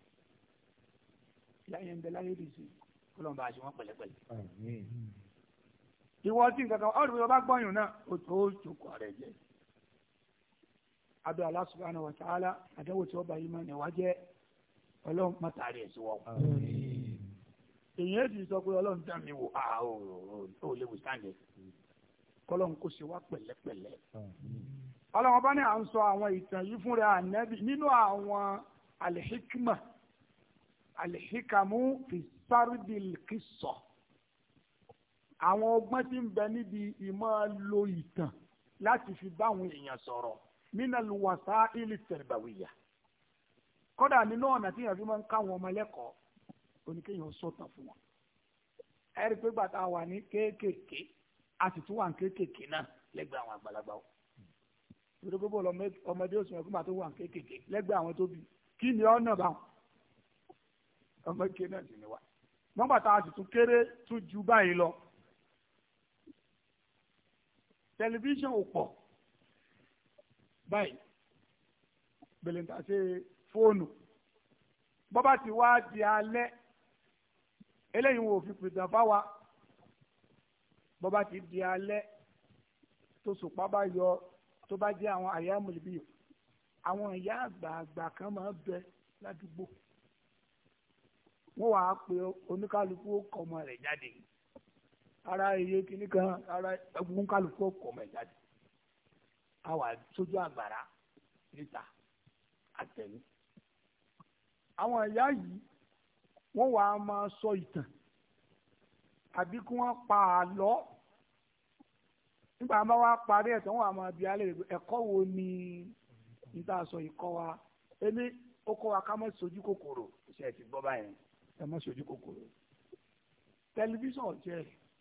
S2: láyé ń bẹ láyé dì sí kó lọ́n bá a ṣe wọ́n pẹ̀lẹ́pẹ̀lẹ́ ìwọ tí nǹkan kan ọ̀rùn ìwọ bá gbọ́yùn náà ó tó jókòó rẹ̀ jẹ́ abẹ́ Allah subhanahu wa ta'ala àdéhùn tí wọ́n bá yí mọ́ ni wá jẹ́ ọlọ́run mọ́tàrí ẹ̀ sí wọ́n. èyí ti sọ pé ọlọ́run dá mi wò á ò lè wò sáǹdẹ̀ kọ́lọ́run kò ṣe wá pẹ̀lẹ́pẹ̀lẹ́. ọlọ́run bá ní à ń sọ àwọn ìtàn yìí fúnra ànábì nínú àwọn alihikima alihikamu fi sárdìl kìsọ̀ àwọn ọgbọ́n tí ń bẹ níbi ìmọ̀ lo ìtàn láti fi báwọn èèyàn sọ̀rọ̀ nínú wàsá ilé tẹ̀rẹ̀bàwìyà kọ́dà nínú ọ̀nà tí yẹn fi máa ń káwọn ọmọ ẹlẹ́kọ̀ọ́ oníkéèyàn sọ̀tàn fún wọn. ẹ rí i pé gbàtà wà ní kéékèèké a sì tún wà ní kéékèèké náà lẹ́gbẹ̀ẹ́ àwọn àgbàlagbà o. ìdúró gbogbo ọmọdé oṣù mẹ́kún bá tó wà ní kéékèèké lẹ́gbẹ̀ẹ́ àwọn tó bí kí ni ọ̀nà bá wọn. ọmọ ike náà sì ni wà. wọ́n gbàtà a sì tún kéré tún ju báyìí lọ. tẹlifíṣàn ò pọ̀ báyìí bẹ̀lẹ̀ntà ṣe fóònù bọ́bá ti wá di alẹ́ eléyìí wò fi pèsè fáwa bọ́bá ti di alẹ́ tó sùpá bá yọ tó bá jẹ́ àwọn àyà mọ̀lẹ́bí àwọn ìyá àgbààgbà kan máa bẹ ládùúgbò wọ́n wàá pe oníkálukú ọmọ rẹ̀ jáde ara iye kìíní kan ara ẹgbùn kálukú ọmọ rẹ̀ jáde àwa sójú àgbàrá níta àtẹ̀mí. àwọn ìyá yìí wọ́n wàá máa sọ ìtàn àbí kí wọ́n pa àlọ́ nígbà máa wá parí ẹ̀tọ́ wọn àmọ́ bí alẹ́ ẹ̀kọ́ wo ni níta sọ ìkọ́ wa ẹni ó kọ́ wa ká má sojú kòkòrò ṣe é ti gbọ́ báyẹn ẹ má sojú kòkòrò tẹlifíṣàn jẹ́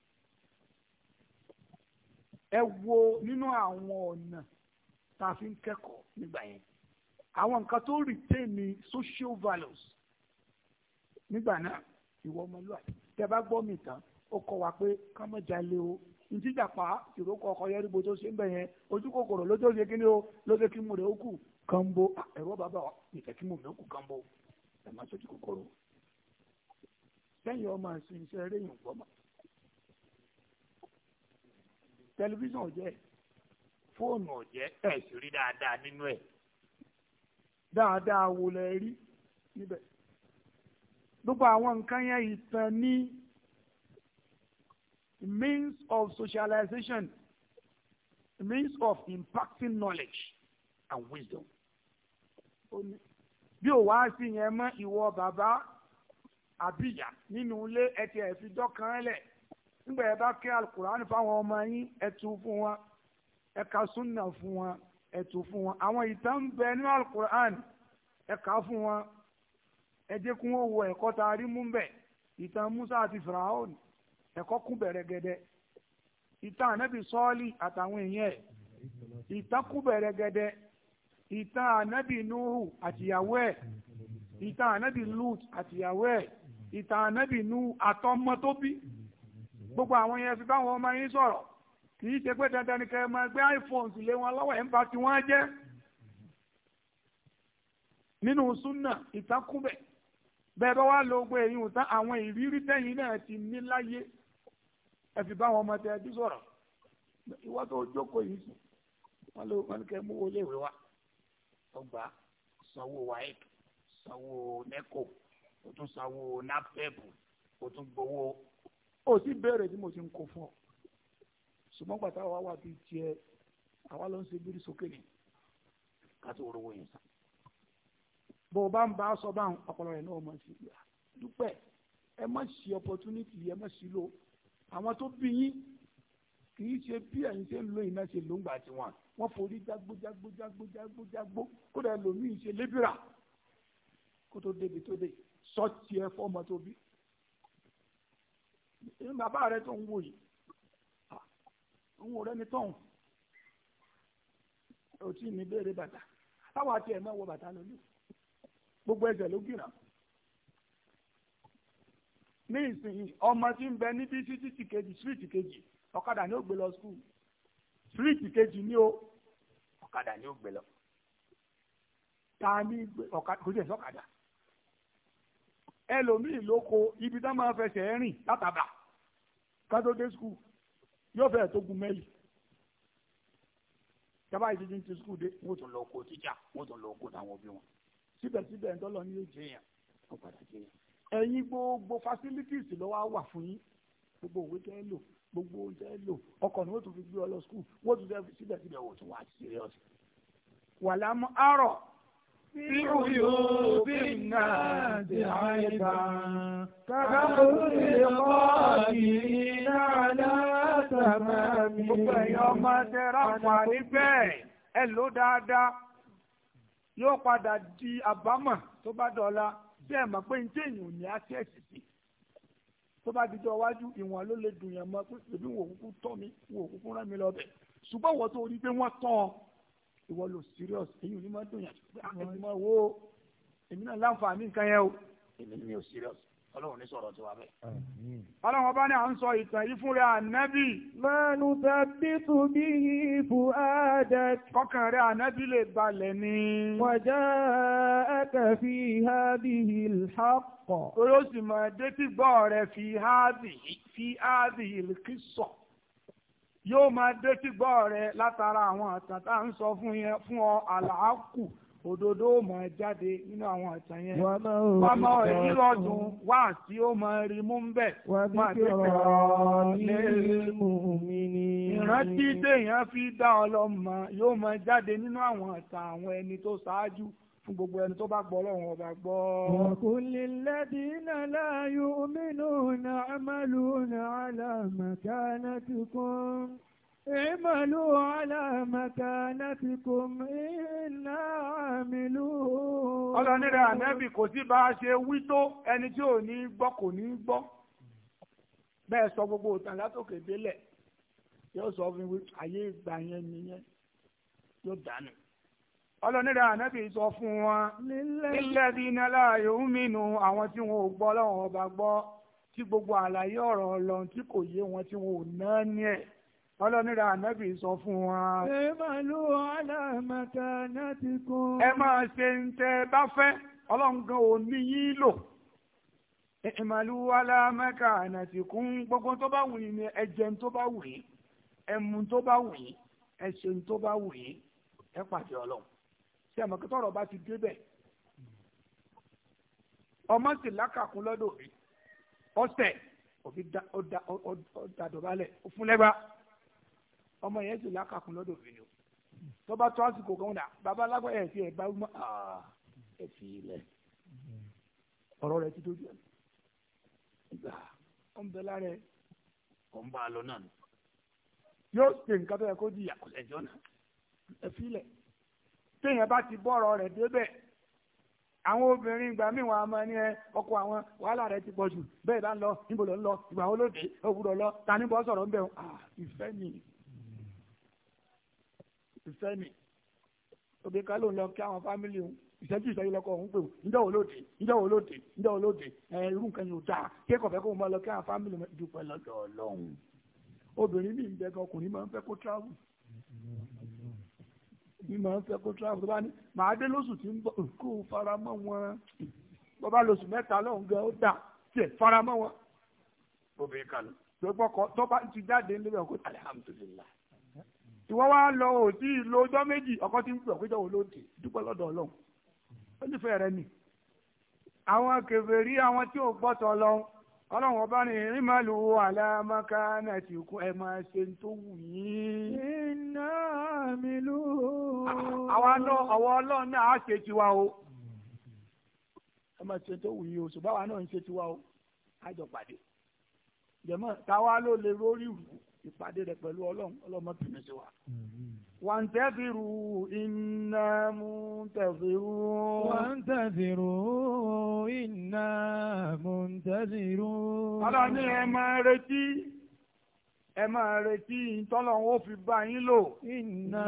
S2: ẹ wo nínú àwọn ọ̀nà tá a fi ń kẹ́kọ̀ọ́ nígbà yẹn àwọn nǹkan tó retain ní social values nígbà náà ìwọ ọmọlúwàbí tẹ bá gbọ́ mi tán ó kọ́ wa pé ká má jalè o ntíjàpá ìrókò ọkọ yẹribo tó ṣe ń bẹ yẹn ojú kòkòrò lójó ṣe kí ni o lójó kí mu rẹ̀ ó kù kánbó ẹ̀rọ bàbá wa ìfẹ́ kí mu rẹ̀ ó kù kánbó ẹ̀ má ṣojú kòkòrò sẹ́yìn ọmọ ẹ̀sìn iṣẹ́ eré yìí ń gbọ́ mọ́ tẹlifíṣàn ò jẹ́ fóònù ò jẹ́ ẹ̀ sì rí dáadáa nínú ẹ̀ dáadáa wo lẹ rí níbẹ̀ gbogbo àwọn nǹkan yẹn ìtàn ní means of socialization means of impacting knowledge and wisdom bí o wá sí yẹn mọ́ ìwọ bàbá àbíyá nínú ilé ẹtì ẹ̀fí dọ́kan lẹ̀ nígbà yẹn bá kí alukur'an fáwọn ọmọ yín ẹ tú fún wọn ẹ ka sunna fún wọn ẹ tú fún wọn àwọn ìtàn ń bẹ nínú alukur'an ẹ kà fún wọn ẹ jẹ́ kí wọ́n wo ẹ̀kọ́ tá a rí mú bẹ̀ ìtàn Musa àti Firaun ẹ̀kọ́ kún bẹ̀rẹ̀ gẹ́dẹ́ ìtàn ànábì sọ́ọ́lì àtàwọn èèyàn ẹ̀ ìtàn kún bẹ̀rẹ̀ gẹ́dẹ́ ìtàn ànábì Nuhu àtìyàwó ẹ̀ ìtàn ànábì Lut àtìyàwó ẹ̀ ìtàn ànábì Nuhu àtọmọ tó bí gbogbo àwọn yẹn fi báwọn ọmọ yín sọ̀rọ̀ kì í ṣe pé dandan ni kẹ́ ẹ máa gbé iPhone lé wọn lọ́wọ́ ẹ̀ ń bá tí wọ́n jẹ́ nínú súnà ìtàn kún bẹ̀ bẹ́ẹ̀ bá wá lo gbé èyí tán àwọn ìrírí tẹ́yìn náà ti ní láyé ẹ fi bá wọn ọmọ tẹ ẹbí sọ̀rọ̀ ìwọ tó jókòó yìí sùn wọn ló wọn kẹ mú wọlé ìwé wa ọgbà sanwó waec sanwó neco o tún sanwó napep o tún gbowó o sì béèrè tí mo ti ń kó fún ọ ṣùgbọ́n pàtó àwa wà bíi tiẹ̀ àwa ló ń ṣe bírí sókè ní ká tó rówó yẹn sàn bó o bá ń bá a sọ báwọn ọpọlọ rẹ náà mọ̀ sí i dúpẹ́ ẹ má ṣí opportunity ẹ má ṣí lò àwọn tó bí yín kì í ṣe bí ẹ̀yin ṣe ń lo iná ṣe ló ń gbà tiwọn wọ́n forí jágbó jágbó jágbó jágbó jágbó kó dà lómi ṣe lébìrà kó tó débi tó dé sọ́ọ̀tì ẹ fọ́ọ̀mọ tó bí. ní bàbá rẹ tó ń wò yìí ń wò rẹ ní tọ́hún ò tí ì ní béèrè bàtà táwọn àti ẹ̀ máa wọ bàtà lónìí gbogbo ẹsẹ̀ ló gbìràn. ní ìsinyìí ọmọ tí ń bẹ níbi títí kejì síríìtì kejì ọ̀kadà ni ó gbé lọ skul síríìtì kejì ni ó ọ̀kadà ni ó gbé lọ. ta ni ọ̀kadà kò sí ẹ̀sọ́ ọ̀kadà. ẹlòmíì ló kó ibi tá máa fẹsẹ̀ rìn látàbà ká tó dé skul yóò fẹ́ tó gun mẹ́lì. tábà yìí ti ń ti skul dé wọ́n tún lọ kó tíjà wọ́n tún lọ kó táwọn òbí wọn. síbẹ̀síbẹ̀ ń tọ́lọ ní yóò jẹ́ yẹn ó padà jẹ́ yẹn. ẹ̀yin gbogbo facilities ló wá wà fún yín gbogbo òwe tẹ́ lò gbogbo oúnjẹ lò ọkọ̀ ni wọ́n tún fi gbé ọ lọ skul wọ́n tún fẹ́ síbẹ̀síbẹ̀ wò tún wá serious. wàlámù àárọ̀
S1: في عيوب الناس عيبا كحول القادرين على تمام.
S2: gbogbo ẹ̀yin ọmọ ṣe ráǹfààní bẹ́ẹ̀ ẹ lò dáadáa yóò padà di àbámọ̀ tó bá dọ̀la bí ẹ mọ̀ pé ní téèyàn ò ní access sí tó bá di jọ wájú ìwọ̀n ló lè dùn yẹn mọ́ pé èmi wò kúkú tọ́ mi wò kúkú rán mi lọ bẹ̀ ṣùgbọ́n wọ́n tó rí pé wọ́n tán ọ ìwọ lò serious èyí ò ní máa dùn yàn pé àkẹ́sì máa wo èmi náà láǹfààní nǹkan yẹn o èmi ní ò serious ọlọ́run ní sọ̀rọ̀ tiwa bẹ́ẹ̀. ọlọ́run ọba ní à ń sọ ìtàn yìí fún rẹ̀ ànábì.
S1: máa nu tàbítù bí ìfù àdá.
S2: kọkàn rẹ̀ ànábì lè balẹ̀ ni.
S1: wàjà àkàfi hábìhì lḥàkọ̀.
S2: orí ó sì máa dé tí gbọ́ rẹ̀ fi hábìhì fi hábìhì kìsọ̀. yóò máa dé tí gbọ́ rẹ̀ látara àwọn àtàn tá à ń sọ fún yẹn fún ọ àlàákù. òdodo máa jáde nínú àwọn àtàn yẹn. wà á máa rí lọ́dún wá sí ó máa rí mú ń bẹ̀.
S1: wà á bí kọ̀ọ̀ lil mu'minin.
S2: ìrántí téèyàn fi dá ọlọ́mọ yóò máa jáde nínú àwọn àtàn àwọn ẹni tó ṣáájú fún gbogbo ẹni tó bá gbọ́ Ọlọ́run ọba gbọ́.
S1: wa kullil ladina la yu'minuna a'maluna ala makanatikum. اعملوا على مكانتكم إنا عاملون.
S2: ọlọ́ni rẹ̀ ànábì kò sí bá a ṣe wí tó ẹni tí ò ní gbọ́ kò ní gbọ́ bẹ́ẹ̀ sọ gbogbo òtàn látòkè délẹ̀ yóò sọ fún mi ayé ìgbà yẹn nìyẹn yóò dànù. ọlọ́ni rẹ̀ ànábì sọ fún wọn lilladhina la yu'minu àwọn tí wọn ò gbọ́ Ọlọ́run ọba gbọ́ tí gbogbo àlàyé ọ̀rọ̀ Ọlọ́run tí kò yé wọn tí wọn ò ná ní ẹ̀. ọlọ́nira ànábì sọ fún wa.
S1: ẹ máa lo alámàkà láti kún.
S2: ẹ máa ṣe ń tẹ bá fẹ́ ọlọ́run gan ò ní yín lò. ẹ máa lo alámàkà láti kún gbogbo tó bá wù yín ni ẹ jẹun tó bá wù yín ẹ mu tó bá wù yín ẹ ṣeun tó bá wù yín ẹ pàdé ọlọ́run. ṣé àmọ́ kí tọ́rọ̀ bá ti débẹ̀ ọmọ sì lákàkún lọ́dọ̀ òbí ọ̀sẹ̀ òbí dàdọ̀bálẹ̀ òfúnlẹ́gbà. ọmọ yẹn sì lákàkún lọ́dọ̀ òfin o tó bá tó àsìkò kan dà bàbá alágbáyà ẹ̀ fi ẹ̀ bá wúmọ́ ẹ̀ fi ilẹ̀ ọ̀rọ̀ rẹ̀ ti dójú ẹ̀ gbà ó ń bẹ lára ẹ̀ kò ń bá a lọ náà nù yóò ṣe nǹkan tó yẹ kó jìyà kò lẹ́jọ́ náà ẹ̀ fi ilẹ̀ téèyàn bá ti bọ́ọ̀rọ̀ rẹ̀ débẹ̀ àwọn obìnrin ìgbà míì wọn a máa ní ẹ ọkọ àwọn wàhálà rẹ̀ ti pọ̀ jù bẹ́ẹ̀ bá ń lọ níbo ló ń lọ ìgbà wo ló dé òwúrọ̀ lọ ta ní bọ́ sọ̀rọ̀ ń bẹ̀ ìfẹ́ nìyí ìfẹ́ mi òbí ká ló ń lọ kí àwọn fámìlì òun ìṣẹ́jú ìṣẹ́jú lọ́kọ̀ òun pè ó ǹjẹ́ wo ló dé ǹjẹ́ wo ló dé ǹjẹ́ wo ló dé ẹ irú nǹkan yóò dáa kéèkọ̀ fẹ́ kó máa lọ kí àwọn fámìlì dúpẹ́ lọ́dọ̀ Ọlọ́run obìnrin mi ń bẹ gan ọkùnrin máa ń fẹ́ kó travel mi máa ń fẹ́ kó travel tó bá ní màá dé lóṣù tí ń bọ̀ kó fara mọ́ wọn bó bá lóṣù mẹ́ta lọ́hùn gan ó dà tiẹ̀ fara mọ́ wọn obìnrin kan lọ tó bá ti jáde níbẹ̀ kó alhamdulillah ìwọ wá lọ òsì ìlò ọjọ́ méjì ọkọ tí ń pè ọkọ ìjọwọ́ lóde dúpẹ́ lọ́dọ̀ Ọlọ́run ó nífẹ̀ẹ́ rẹ nì. àwọn kèfèrí àwọn tí ò gbọ́tọ̀ lọ Ọlọ́run ọba ní ìrìnmàlú àlàmàkà náà ti kún ẹ máa ṣe ń tó wù yín.
S1: iná mi lù.
S2: àwọn Ọlọ́run náà á ṣe tiwa o ẹ máa ṣe tó wù yín o ṣùgbọ́n àwa náà ń ṣe tiwa o á jọ pàdé jẹ̀mọ́ táwa ló lè rórí rù ìpàdé rẹ̀ pẹ̀lú ọlọ́run ọlọ́mọ tìǹbù sí wa. wọ́n tẹ́fìrù iná mú tẹ́fìrù.
S1: wọ́n tẹ́fìrù iná mú tẹ́fìrù.
S2: ọlọ́ni ẹ máa retí ẹ máa retí ìtọ́lọ́run ó fi bá yín lò.
S1: Inna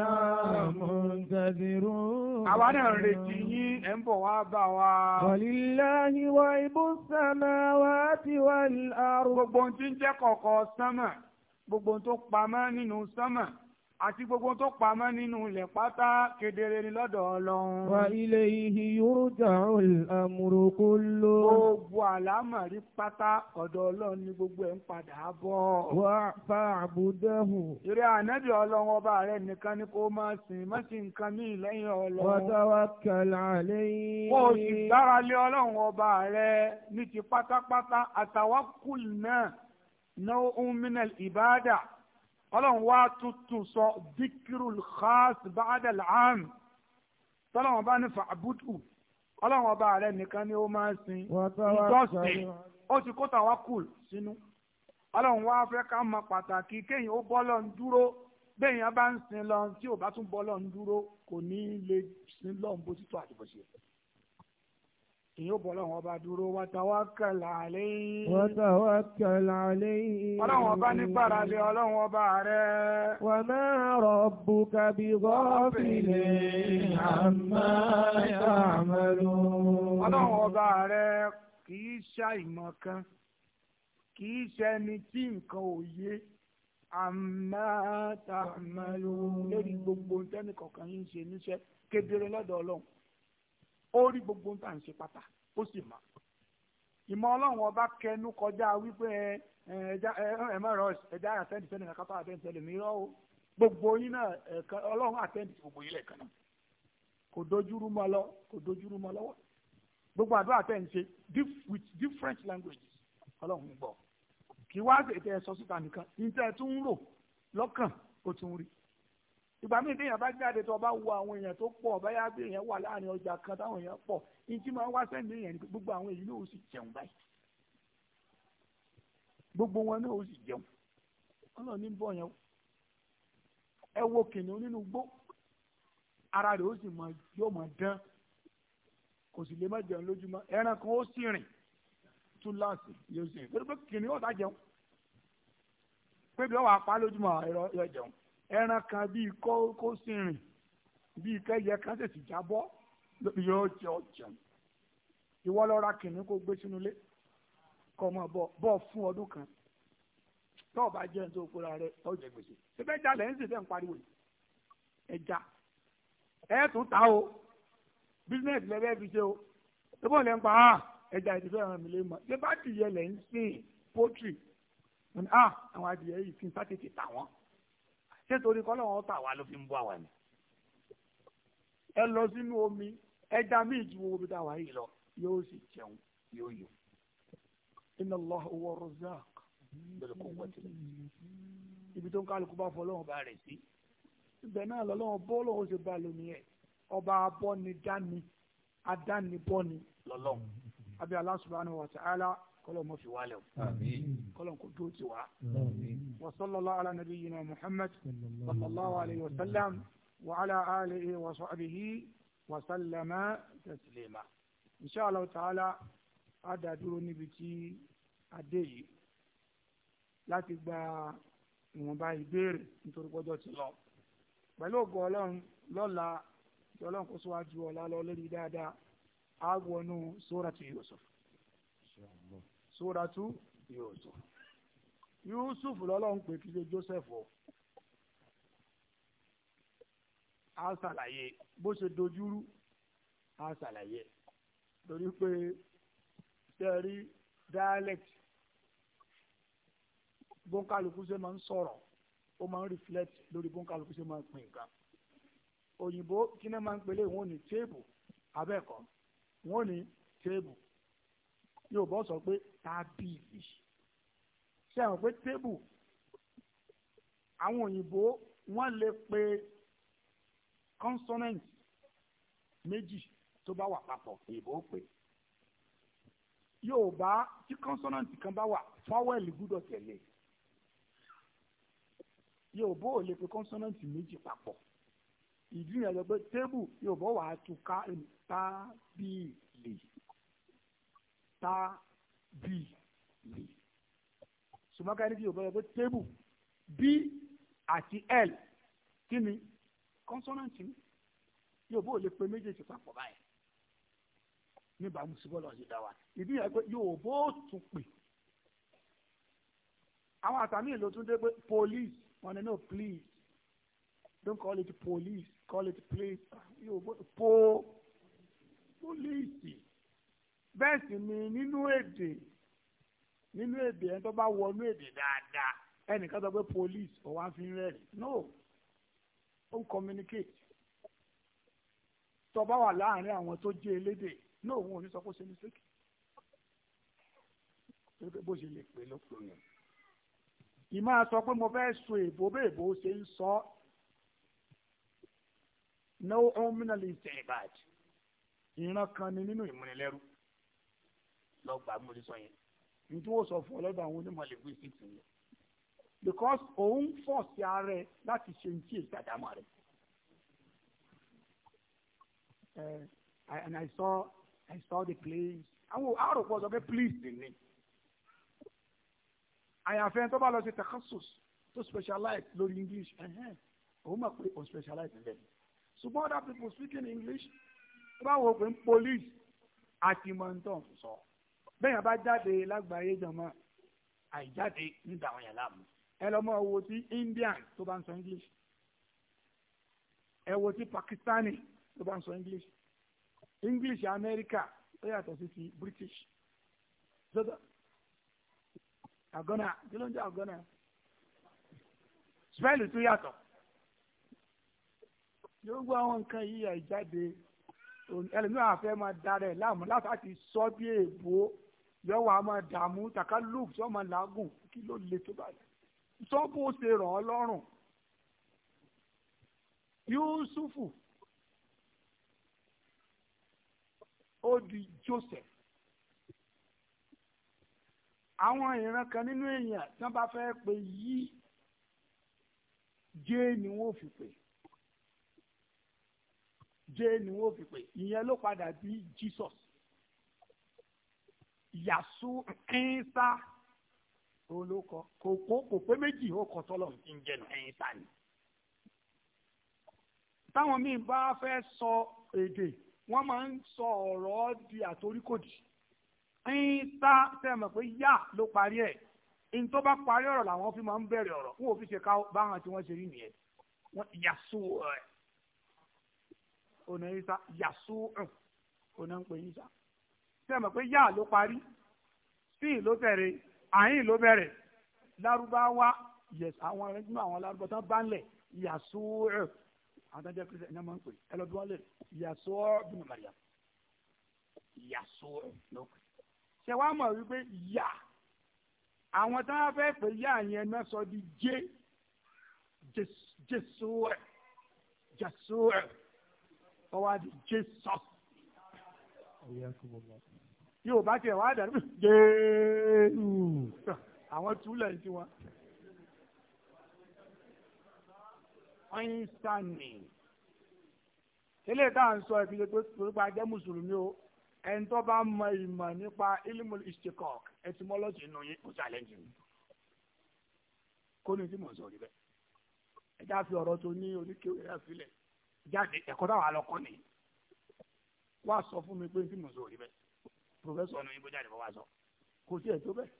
S1: muntazirun.
S2: àwa náà ń retí yín ẹ̀ ń bọ̀ wá bá wa.
S1: Walillahi ghaibus samawati wal ard.
S2: gbogbo ohun tí ń jẹ́ kọ̀kọ̀ sánmà gbogbo ohun tó pamọ́ nínú sánmà àti gbogbo tó pamọ́ nínú ilẹ̀ pátá kedere ni lọ́dọ̀ Ọlọ́run.
S1: Wa ilayhi yurja'ul amru kullu.
S2: gbogbo àlámọ̀rí pátá ọ̀dọ̀ Ọlọ́run ni gbogbo ẹ̀ ń padà bọ̀.
S1: Wa fa'budahu.
S2: ìrẹ́ ànábì Ọlọ́run ọba rẹ̀ nìkan ni kó máa sìn má sì nǹkan ní lẹ́yìn Ọlọ́run.
S1: Wa tawakkal alayhi.
S2: kó o sì gbára lé Ọlọ́run ọba rẹ̀ ní ti pátápátá àtawakkul náà naw'un minal ibada. ọlọ́run wá tuntun sọ dhikirul khas ba'da al-'am tọ́lọ́run bá ní fa'budu ọlọ́run ọba rẹ̀ nìkan ni ó máa ń sin ìjọsìn ó ti kó tawakkul sínú ọlọ́run wá fẹ́ ká mọ pàtàkì kéèyàn ó bọ́ lọ́n dúró béèyàn bá ń sin lọ tí ò bá tún bọ́ lọ́n dúró kò ní lè sin lọ́n bó títọ́ àti bó ṣe èyí ó bọ̀ lọ́wọ́ ọba dúró wa tawakkal alayhi.
S1: wa tawakkal alayhi.
S2: ọlọ́run ọba nígbàrà lé ọlọ́run ọba rẹ̀.
S1: wa ma rabbuka bi ghafilin amma ya'malun.
S2: ọlọ́run ọba rẹ̀ kì í ṣàìmọ̀ kan kì í ṣẹni tí nǹkan ò yé amma ta'malun. lórí gbogbo tẹ́nì kọ̀ọ̀kan yín ṣe níṣẹ́ kedere lọ́dọ̀ ọlọ́run. ó rí gbogbo nǹkan ṣe pátá ó sì mọ̀ ìmọ̀ ọlọ́run ọba kẹnu kọjá wípé ẹ ẹ mọ̀rọ̀ ẹja àtẹ́ǹtì sẹ́ni kankan tó àtẹ́ǹtì sẹ́ni mi rọ́ o gbogbo yín náà ọlọ́run àtẹ́ǹtì gbogbo yín lẹ́ẹ̀kan náà kò dojúrú mọ́ lọ kò dojúrú mọ́ lọ́wọ́ gbogbo àdúrà àtẹ́ǹtì with different languages ọlọ́run gbọ́ kí wá ètò ẹ̀sọ́ síta nìkan níta ẹ̀ tún ń rò lọ́kàn ó tún rí ìgbà míì téèyàn bá jáde tó bá wo àwọn èèyàn tó pọ̀ báyà bí èèyàn wà láàrin ọjà kan táwọn èèyàn pọ̀ ìtì máa ń wá sẹ́ni èèyàn ní gbogbo àwọn èyí náà ó sì jẹun báyìí gbogbo wọn náà ó sì jẹun ọlọ́ọ̀ni ń bọ̀ yẹn ẹ wo kìnìún nínú gbó ara rẹ̀ ó sì mọ yóò mọ dán kò sì lè má jẹun lójúmọ́ ẹran kan ó sì rìn túláàsì yóò sì rìn pé kìnìún ọ̀tá jẹun pé bí wọ́n wà pa lójúmọ́ ẹ̀rọ yọ jẹun ẹran kan bíi kó kó sí rìn bíi kẹyẹ kan tètè jábọ́ yóò jẹ ọjẹun ìwọ lọ ra kìnìún kó gbé sínú ilé kọ ọmọ bọ bọ fún ọdún kan tó o bá jẹ ní tó o kóra rẹ ọ jẹ gbèsè ṣẹfẹ ẹja lẹ́yìn sì fẹ́ ń pariwo yìí ẹja ẹ tún ta o bísíǹnẹsì lẹbẹ fi ṣe o ṣé bọ́ọ̀ lẹ́ ń pa á ẹja ìdìbò ẹ̀rọ mi lè mọ̀ ṣé bá dìyẹ lẹ́ ń sìn pọ́tìrì àwọn adìyẹ yìí kí n sá tètè tà wọ́n ṣé torí kọ́ lọ́wọ́ tà wá ló fi ń bọ́ àwa ni. ẹ lọ sínú omi ẹja míì ju omi tá a wà yìí lọ yóò sì jẹun yóò yọ. inna Allah huwa razzaq bil quwwati. ibi tó ń kálukú bá fọ lọ́wọ́ bá rẹ̀ sí. ibẹ̀ náà lọ́wọ́ bọ́ lọ́wọ́ ṣe bá lómi ẹ̀ ọba abọ́ni dání adánibọ́ni lọ́lọ́wọ́. àbí Allah subhanahu wa ta'ala kọlọ̀ mọ́ fi wálẹ̀ o. kọlọ̀ kò dúró ti wá. wa sallallahu ala nabiyyina Muhammad sallallahu alayhi wa sallam wa ala alihi wa sahbihi wa sallama taslima. insha Allah ta'ala a dá dúró níbi tí a dé yìí láti gba ìwọ̀nba ìbéèrè nítorí gbọ́dọ̀ ti lọ. pẹ̀lú ògo ọlọ́run lọ́la tí ọlọ́run kó síwájú ọ̀la lọ lórí dáadáa á wọnú suratu Yusuf. Suratu Yusuf. Yusuf lọ́lọ́run pè kí ṣe Joseph o. A ṣàlàyé bó ṣe dojúrú a ṣàlàyé torí pé sẹ́rí dialect bóńkálukú ṣe máa ń sọ̀rọ̀ ó máa ń reflect lórí bóńkálukú ṣe máa ń pín nǹkan. Òyìnbó kí ni máa ń pèlè wọn ò ní table abẹ́ẹ̀kọ́ wọn ò ní table. Yorùbá sọ pé tábìlì ṣe àwọn pé tébù àwọn òyìnbó wọ́n lè pe consonant méjì tó bá wà papọ̀ òyìnbó pé Yorùbá tí consonant kan bá wà fáwẹ́lì gbúdọ̀ tẹ̀lé Yorùbá ò lè pe consonant méjì papọ̀ ìdí yẹn lọ pé tébù Yorùbá wà á tún ká tábìlì tábìlì ṣùgbọ́n ká ní kí Yorùbá yẹ pé tébù b àti l kí ni consonant ni yóò bó lè pe méjèèjì papọ̀ báyìí níbà mùsùlùmí lọ́ọ́ ṣe dá wa ìdí yẹn pé yóò bó tún pè àwọn àtàmì ìlú tún dé pé police wọn ni no please don't call it police call it please yóò bó po police bẹ́ẹ̀ sì ni nínú èdè nínú èdè ẹni tó bá wọnú èdè dáadáa ẹnìkan sọ pé police ò wá fi ń rẹ́rìn no ó ń communicate tó bá wà láàrin àwọn tó jẹ́ elédè no òun ò ní sọ pé ó ṣe mistake bó ṣe lè pè lópin yẹn ìmáa sọ pé mo fẹ́ so èbó bẹ́ẹ̀ bó ṣe ń sọ no omínàlì ìṣẹ̀bàd ìran kan ni nínú ìmúnilẹ́rú lọ́gbà múlí sọ yẹn nítorí wọ́n sọ fún ọlọ́dọ̀ àwọn onímọ̀ linguistics yẹn because òun fọ̀ sí ara ẹ láti ṣe ní tí èsì àdámọ̀ rẹ̀ and I saw I saw the place àwọn àròpọ̀ sọ pé please ni àyàfẹ́ tó bá lọ sí takhasus tó specialize lórí English òun mọ̀ pé òun specialize in them ṣùgbọ́n other people speaking English tó bá wọ pé police àti mọ̀ntàn sọ bẹ́ẹ̀ yẹn bá jáde lágbàáyé jọmọ́ àìjáde nígbà àwọn yẹn láàmú ẹ lọ mọ owó tí Indian tó bá ń sọ English ẹ wo tí Pakistani tó bá ń sọ English English America ó yàtọ̀ sí ti British àgọ́nà kí ló ń jẹ́ àgọ́nà spẹ́ẹ̀lì tó yàtọ̀ yóò gbọ́ àwọn nǹkan yìí àìjáde ẹlòmíràn àfẹ́ máa darẹ̀ láàmú láti sọ bí èèbó yóò wá máa dààmú takaluf tí wọ́n máa làágùn kí ló le tó báyìí sọ bó ṣe rọ̀ ọ́ lọ́rùn Yusufu ó di Joseph àwọn ìran kan nínú èèyàn tí wọ́n bá fẹ́ pè yí jẹ́ ni wọ́n fi pè jẹ́ ni wọ́n fi pè ìyẹn ló padà bí Jesus Yasu ẹ̀ńsá olóko kò kó kò pé méjì ó kọ tọ́lọ̀ ń jẹnu ẹ̀ńsá ni táwọn míì bá fẹ́ sọ èdè wọ́n máa ń sọ ọ̀rọ̀ di àtoríkòdì ẹ̀ńsá sẹ́mọ̀ pé yá ló parí ẹ̀ ní tó bá parí ọ̀rọ̀ làwọn fi máa ń bẹ̀rẹ̀ ọ̀rọ̀ wọn ò fi ṣe ká báwọn tí wọ́n ṣe rí nìyẹn wọ́n Yasu ẹ̀ ọ̀nà ẹ̀ńsá Yasu ẹ̀ ọ̀nà ń pè ẹ̀ńsá sẹ́mọ̀ pé yá ló parí sí ló bẹ̀rẹ̀ àyìn ló bẹ̀rẹ̀ lárúbáwá yes àwọn ẹgbẹ́ àwọn lárúbáwá tán bá ń lẹ̀ Yasu ẹ̀ àwọn tó ń jẹ́ kristian ní ọmọ ń pè ẹ lọ́dún wọn lè Yasu bínú Mariam Yasu ẹ̀ ló pè ṣe wá mọ̀ wípé yà àwọn tó wá fẹ́ pè yà yẹn náà sọ di jé Jésù ẹ̀ Jésù ẹ̀ wọ́n wá di Jesus yóò bá tiẹ̀ wá dàrú Jésù àwọn túlẹ̀ ní tiwọn. Einstein eléyìí tá à ń sọ ìfìyè tó torípa jẹ́ mùsùlùmí o ẹni tó bá mọ ìmọ̀ nípa ilimul istikok etymology nù yín kò challenge mi kó ní tí mò ń sọ rí bẹ́ẹ̀ ẹ já fi ọ̀rọ̀ tó ní oníkéwé rẹ̀ sílẹ̀ jáde ẹ̀kọ́ táwọn alọ́kọ́ ni wá sọ fún mi pé tí mò ń sọ rí bẹ́ẹ̀ professor nù yín bó jáde bọ́ wá sọ kò sí ẹ̀ tó bẹ́ẹ̀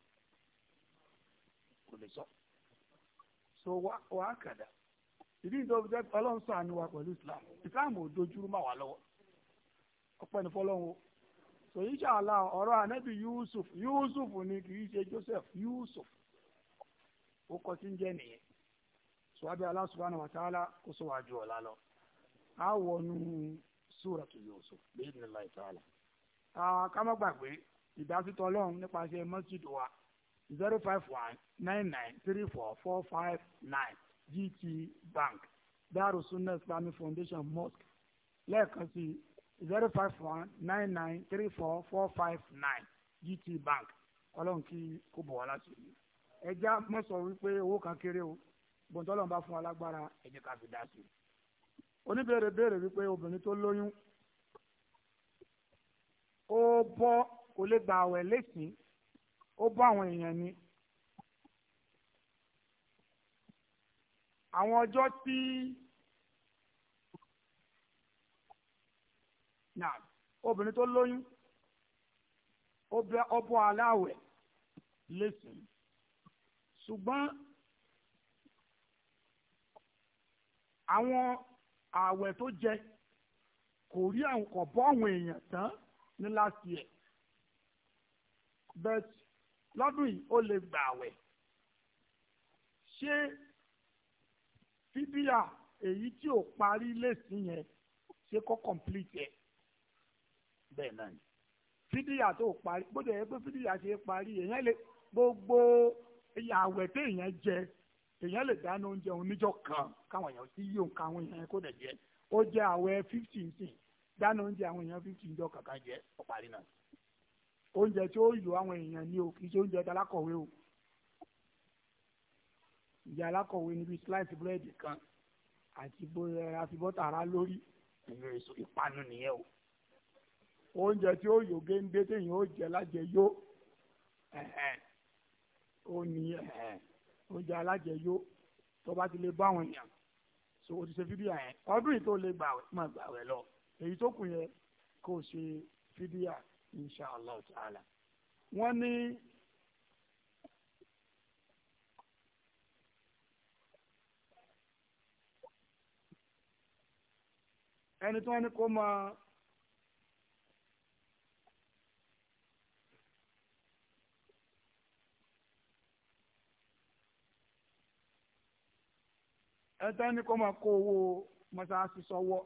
S2: kò lè sọ so wá á kàdà ìdí ìjọba jẹ́ ọlọ́run ṣàánú wa pẹ̀lú Islam Islam ò dojúrú mà wá lọ́wọ́ ọpẹ́ ní fọlọ́run so inṣàlá ọ̀rọ̀ ànábì Yusuf Yusuf ni kì í ṣe Joseph Yusuf ó kọ́ sí ń jẹ́ nìyẹn so abẹ́ Allah subhanahu wa ta'ala kó sọ wájú ọ̀la lọ á wọnú suratu Yusuf bi'idhnillahi ta'ala ká má gbàgbé ìdásítọ̀ ọlọ́run nípasẹ̀ masjid wa zero five one nine nine three four four five nine G T Bank Darus Sunnah Islamic Foundation Mosque lẹ́ẹ̀kan sí zero five one nine nine three four four five nine G T Bank ọlọ́run kí kó bọ̀ wá láti rí ẹja mọ́sọ̀ wípé owó kan kéré o gbọ̀ntọ́lọ́run bá fún wa lágbára ẹ jẹ́ ká fi dá sí i oníbèrè béèrè wípé obìnrin tó lóyún ó bọ́ kò lè gba àwẹ̀ lẹ́sìn ó bọ́ àwọn èèyàn ni àwọn ọjọ́ tí náà obìnrin tó lóyún ọbọ aláwẹ̀ lẹ́sìn ṣùgbọ́n àwọn ààwẹ̀ tó jẹ kò rí àwọn kò bọ́ àwọn èèyàn tán ní last year but lọ́dún yìí ó lè gbà àwẹ̀ ṣé fídíà èyí tí ò parí lẹ́sìn yẹn ṣé kó complete ẹ̀ bẹ́ẹ̀ náà ni fídíà tó parí gbọ́dọ̀ yẹ pé fídíà ṣe parí èèyàn lè gbogbo àwẹ̀ tí èèyàn jẹ èèyàn lè dáná oúnjẹ oníjọ́ kan káwọn èèyàn sí yóò ká àwọn èèyàn kó dẹ̀ jẹ ó jẹ àwẹ̀ fifty sìn dáná oúnjẹ àwọn èèyàn fifty jọ kàkà jẹ ó parí náà oúnjẹ tí ó yọ àwọn èèyàn ní o kì í ṣe oúnjẹ tí alákọ̀wé o ìyá alákọ̀wé níbi slice búrẹ́dì kan àti àti bọ́tà ara lórí ẹ̀yọ èso ìpanu nìyẹn o oúnjẹ tí ó yọ géńdé téèyàn ó jẹ lájẹ yó ó ní oúnjẹ alájẹ yó tó bá ti lè bá àwọn èèyàn so o ti ṣe fídíà yẹn ọdún yìí tó lè gbàwẹ̀ má gbàwẹ̀ lọ èyí tó kù yẹn kó o ṣe fídíà inshallah ta'ala wọ́n ní ẹni tí wọ́n ní kó máa ẹni tí wọ́n ní kó máa kó owó mọ́sáàsì sọ́wọ́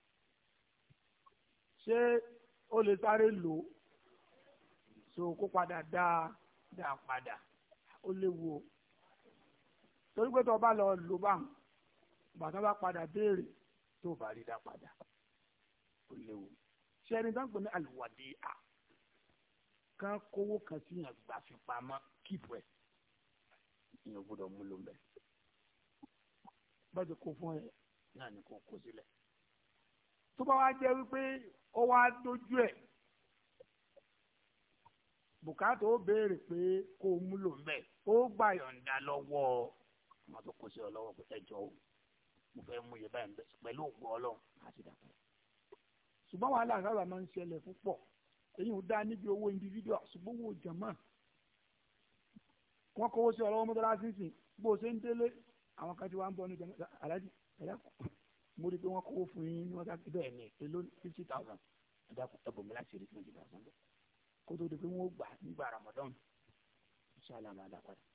S2: ṣé ó lè sáré lò ó so kó padà dá dá padà ó léwu o torí pé tó bá lọ lò bá bàtà bá padà béèrè tó bá rí dá padà ó léwu ṣé ẹni tó ń pè ní àlùwàdí à kán kówó kan sí yàn gbà fi pamọ́ kíìpù ẹ̀ ìyẹn gbọ́dọ̀ mú lò mẹ́ bọ́dọ̀ kó fún ẹ náà ni kò kó sílẹ̀ tó bá wá jẹ́ wípé ó wá dójú ẹ̀ bùkátà ó béèrè pé kó o múlò mbẹ ó gbà yọ̀ǹda lọ́wọ́ ọmọ tó kó sí ọ lọ́wọ́ pé ẹjọ́ o mo fẹ́ mú iye báyìí mbẹ pẹ̀lú ògbó ọlọ́run láti dàpọ̀. ṣùgbọ́n wàhálà sábà máa ń ṣẹlẹ̀ púpọ̀ èyí ò dá níbi owó individual ṣùgbọ́n owó jàmá wọ́n kówó sí ọ lọ́wọ́ mọ́tò láti sìn bó o ṣe ń délé àwọn kan ti wá ń bọ̀ ní jàmá aláàjì ẹ̀dá mo rí i pé wọ́n kówó fún yín ní wọ́n ká bẹ́ẹ̀ ní èlò fifty thousand ẹ̀dá ẹ̀bùnmi láti rí twenty thousand kó tó di pé wọ́n gbà nígbà Ramadan ṣáàlà máa dá padà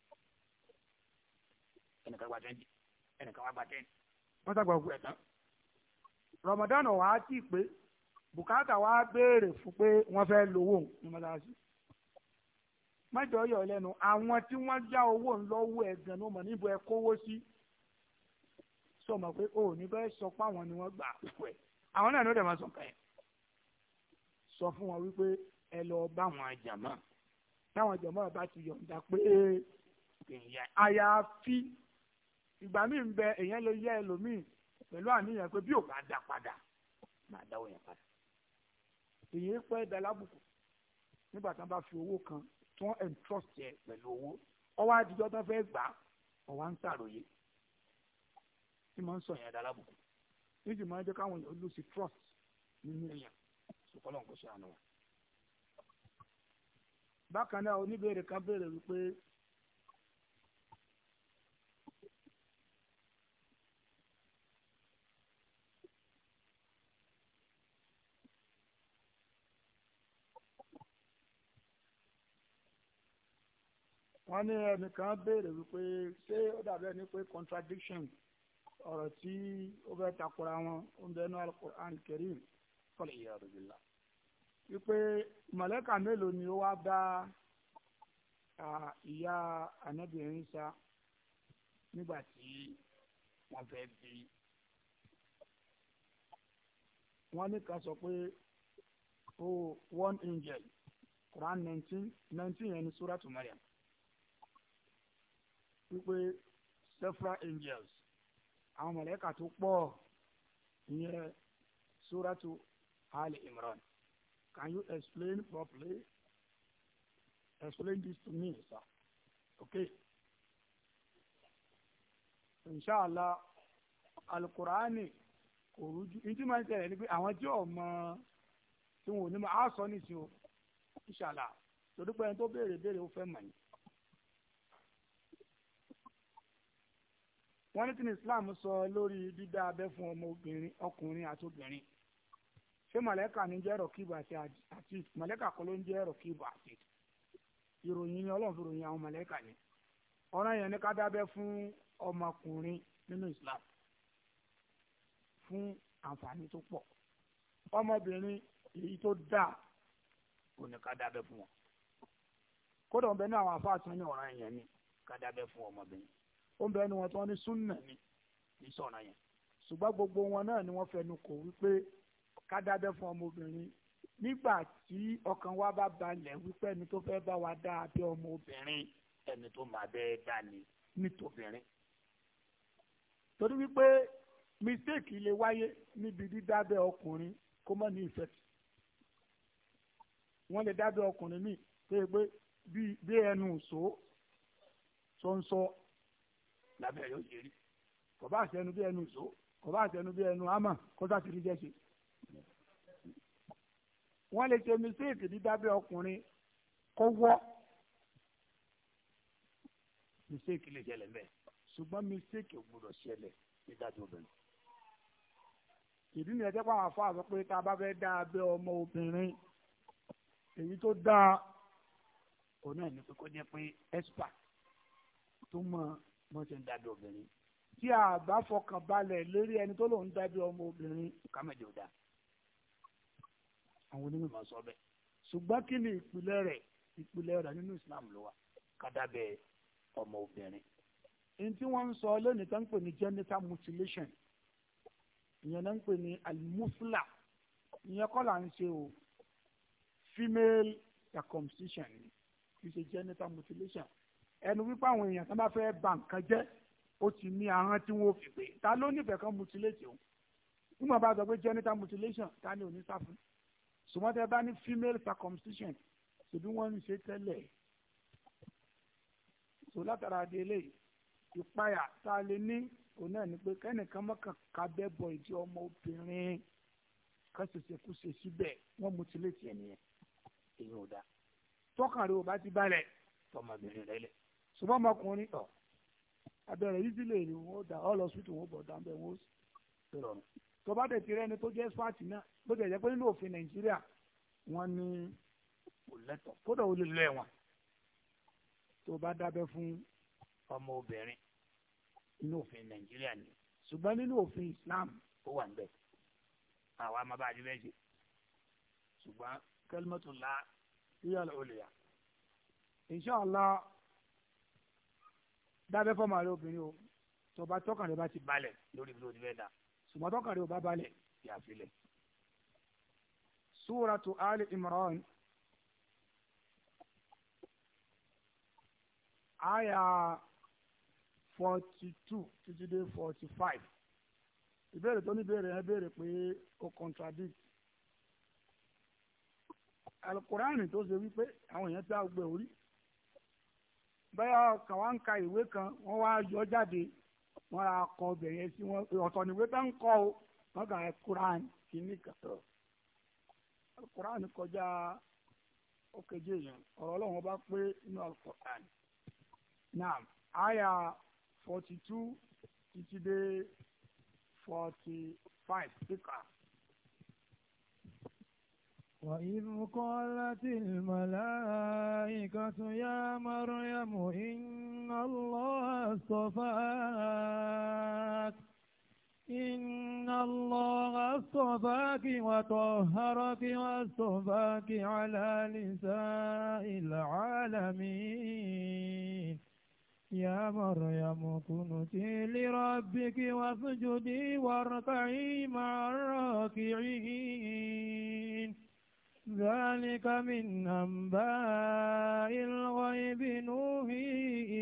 S2: ẹnìkan gba twenty ẹnìkan wá gba ten wọ́n sàgbà gbogbo ẹ̀ tán Ramadan wà á tì pé bùkátà wà á béèrè fún pé wọ́n fẹ́ lówó ní mọ́tàlásì mẹ́jọ yọ lẹ́nu àwọn tí wọ́n já owó ńlọ́wọ́ ẹ̀gbẹ́ ló mọ̀ níbo ẹ kówó sí sọ ma pé o ní bẹ́ẹ̀ sọ pé àwọn ni wọ́n gbà púpọ̀ ẹ̀ àwọn náà ló dẹ̀ máa sọ kàn ẹ́ sọ fún wọn wípé ẹ lọ bá àwọn jàmá táwọn jàmá bá ti yọ̀ǹda pé èèyàn àyàfi ìgbà míì ń bẹ èèyàn lè yẹ ẹlòmíì pẹ̀lú àníyàn pé bí ò bá dá padà máa dáwọ́ yẹn padà èyí pẹ́ dalábùkù nígbà tí wọ́n bá fi owó kan tí wọ́n entrust yẹ pẹ̀lú owó ọwọ́ àdìjọ́ tó fẹ́ gbà ọwọ́ à ń sàròyé tí máa ń sọ yẹn dalábùkù níbi máa ń jẹ́ káwọn èèyàn lose trust nínú èèyàn ṣùkọ́lọ́ nǹkan ṣe àná wọn. bákan náà oníbèrè kan béèrè wípé wọ́n ní ẹnìkan béèrè wípé ṣé ó dàbí ẹni pé contradiction ọ̀rọ̀ tí ó fẹ́ takora wọn ó ń bẹnu Al-Qur'an Karim kọ́lé ìyá rẹ̀ bí la wípé mọ̀lẹ́kà mélòó ni ó wá bá ìyá Ànábì Ìsá nígbà tí wọ́n fẹ́ bí wọ́n ní ká sọ pé ó one angel Quran nineteen nineteen yẹn ní Suratu Maryam wípé several angels àwọn mọ̀lẹ́kà tó pọ̀ ìyẹn Suratu Ali Imran. Can you explain properly? Explain this to me, sir. Okay. inṣàlá alukurani kò rújú ní tí máa ń ṣẹlẹ̀ ni pé àwọn tí ò mọ tí wọn ò ní mọ á sọ nìsín o inṣàlá torí pé ẹni tó béèrè béèrè ó fẹ́ mọ̀ ní. wọ́n ní tí ní Islam sọ lórí dídá abẹ́ fún ọmọ obìnrin ọkùnrin àti obìnrin ṣé mọ̀lẹ́kà ní jẹ́ rọ̀kìbù àti àti mọ̀lẹ́kà kọ́ ló ń jẹ́ rọ̀kìbù àti ìròyìn ni Ọlọ́run fi ròyìn àwọn mọ̀lẹ́kà ni ọ̀ràn yẹn ní ká dábẹ́ fún ọmọkùnrin nínú Islam fún àǹfààní tó pọ̀ ọmọbìnrin èyí tó dáa kò ní ká dábẹ́ fún wọn kódà ń bẹ ní àwọn afáàtún ní ọ̀ràn yẹn ní ká dábẹ́ fún ọmọbìnrin ó ń bẹ ní wọn tí wọ́n ní súnnà ní ní sọ̀ràn yẹn ṣùgbọ́n gbogbo wọn náà ni wọ́n fẹnu kò wípé ká dábẹ́ fún ọmọbìnrin nígbà tí ọkàn wa bá balẹ̀ wípé ẹni tó fẹ́ bá wa dá abẹ́ ọmọbìnrin ẹni tó máa bẹ́ẹ̀ dá ni nítòbìnrin torí wípé mistake lè wáyé níbi dídábẹ́ ọkùnrin kó mọ́ ní ìfẹ́ wọ́n lè dábẹ́ ọkùnrin míì tó yẹ pé bí ẹnu ìṣó sọ́nsọ́ lábẹ́ yóò ṣe rí kò bá àṣẹnu bí ẹnu ìṣó kò bá àṣẹnu bí ẹnu àmà kó sáti rí jẹ́ ṣe. wọ́n lè ṣe mistake dídábẹ́ ọkùnrin kó wọ́ mistake lè ṣẹlẹ̀ bẹ́ẹ̀ ṣùgbọ́n mistake ò gbọdọ̀ ṣẹlẹ̀ dídábẹ́ obìnrin. ìdí nìyẹn tẹ́ pé àwọn afọ àsọ pé tá a bá fẹ́ dá abẹ́ ọmọ obìnrin èyí tó dáa òun náà ní pé kó jẹ́ pé expert tó mọ bọ́n ṣe ń dábẹ́ obìnrin tí a bá fọkàn balẹ̀ lórí ẹni tó lòun dábẹ́ ọmọ obìnrin kámẹ́jọ dá àwọn onímọ̀ sọ bẹ́ẹ̀ ṣùgbọ́n kí ni ìpìlẹ̀ rẹ̀ ìpìlẹ̀ rẹ̀ nínú Islam ló wà ká dábẹ́ ọmọ obìnrin èyí tí wọ́n ń sọ lónìí tó ń pè ní genital mutilation ìyẹn náà ń pè ní alimufla ìyẹn kọ́ là ń ṣe o female circumcision kì í ṣe genital mutilation ẹnu wípé àwọn èèyàn tó bá fẹ́ bà nǹkan jẹ́ ó ti ní ahọ́n tí wọ́n fi pé ta ló nífẹ̀ẹ́ kan mutilate o nígbà bá sọ pé genital mutilation ta ni ò ní sá fún ṣùgbọ́n tẹ́ bá ní female circumcision ṣèbí wọ́n ń ṣe tẹ́lẹ̀ so látara di eléyìí ìpayà tá a lè ní òun náà ni pé kẹ́nìkan mọ́kàn kábẹ́ bọ̀ ìdí ọmọ obìnrin kan ṣẹ̀ṣẹ̀ kú ṣe síbẹ̀ wọ́n mutilate ẹ̀ nìyẹn èyí ò dáa tọ́kàn rẹ̀ ò bá ti balẹ̀ tọmọbìnrin rẹ̀ lẹ̀ ṣùgbọ́n ọmọkùnrin tọ̀ abẹ́rẹ́ yìí sílẹ̀ ni wọ́n dà ọ́ lọ sùtù wọn bọ̀ dáńbẹ́ wọn ó rọrùn tó bá tẹ̀ tirẹ̀ ni tó jẹ́ spáàtì náà bó tẹ̀ jẹ́ pé nínú òfin Nàìjíríà wọ́n ní kò lẹ́tọ̀ kódà ó lè lọ ẹ̀wọ̀n tó bá dábẹ́ fún ọmọ obìnrin nínú òfin Nàìjíríà ni ṣùgbọ́n nínú òfin Islam ó wà níbẹ̀ àwa máa bá a di bẹ́ẹ̀ ṣe ṣùgbọ́n kalimatullah hiya al-ulya inshallah dábẹ́ fọ́ọ̀mù àrẹ obìnrin o tó bá tọ́kàn rẹ bá ti balẹ̀ lórí ibi tó ti fẹ́ dà ṣùgbọ́n tọ́kàn rẹ ò bá balẹ̀ yà á filẹ̀. Suratu Ali Imran aya forty two títí dé forty five ìbéèrè tó ní béèrè yẹn béèrè pé ó contradict alukurani tó ṣe wípé àwọn èèyàn tí a gbé orí bẹ́ẹ̀ kàn wá ń ka ìwé kan wọ́n wá yọ jáde wọ́n ra kọ ọbẹ̀ yẹn sí wọn ọ̀tọ̀ níwé tó ń kọ́ o wọ́n kà á kuran kìíní kàtọ́ alukurani kọjá ókèjì yẹn ọ̀rọ̀ ọlọ́run bá pé inú alukurani náà àyà forty two títí dé forty five kíkà.
S1: وإذ قالت الملائكة يا مريم إن الله اصطفاك إن الله اصطفاك وطهرك واصطفاك على نساء العالمين يا مريم اقنتي لربك واسجدي واركعي مع الراكعين ذلك من أنباء الغيب نوحي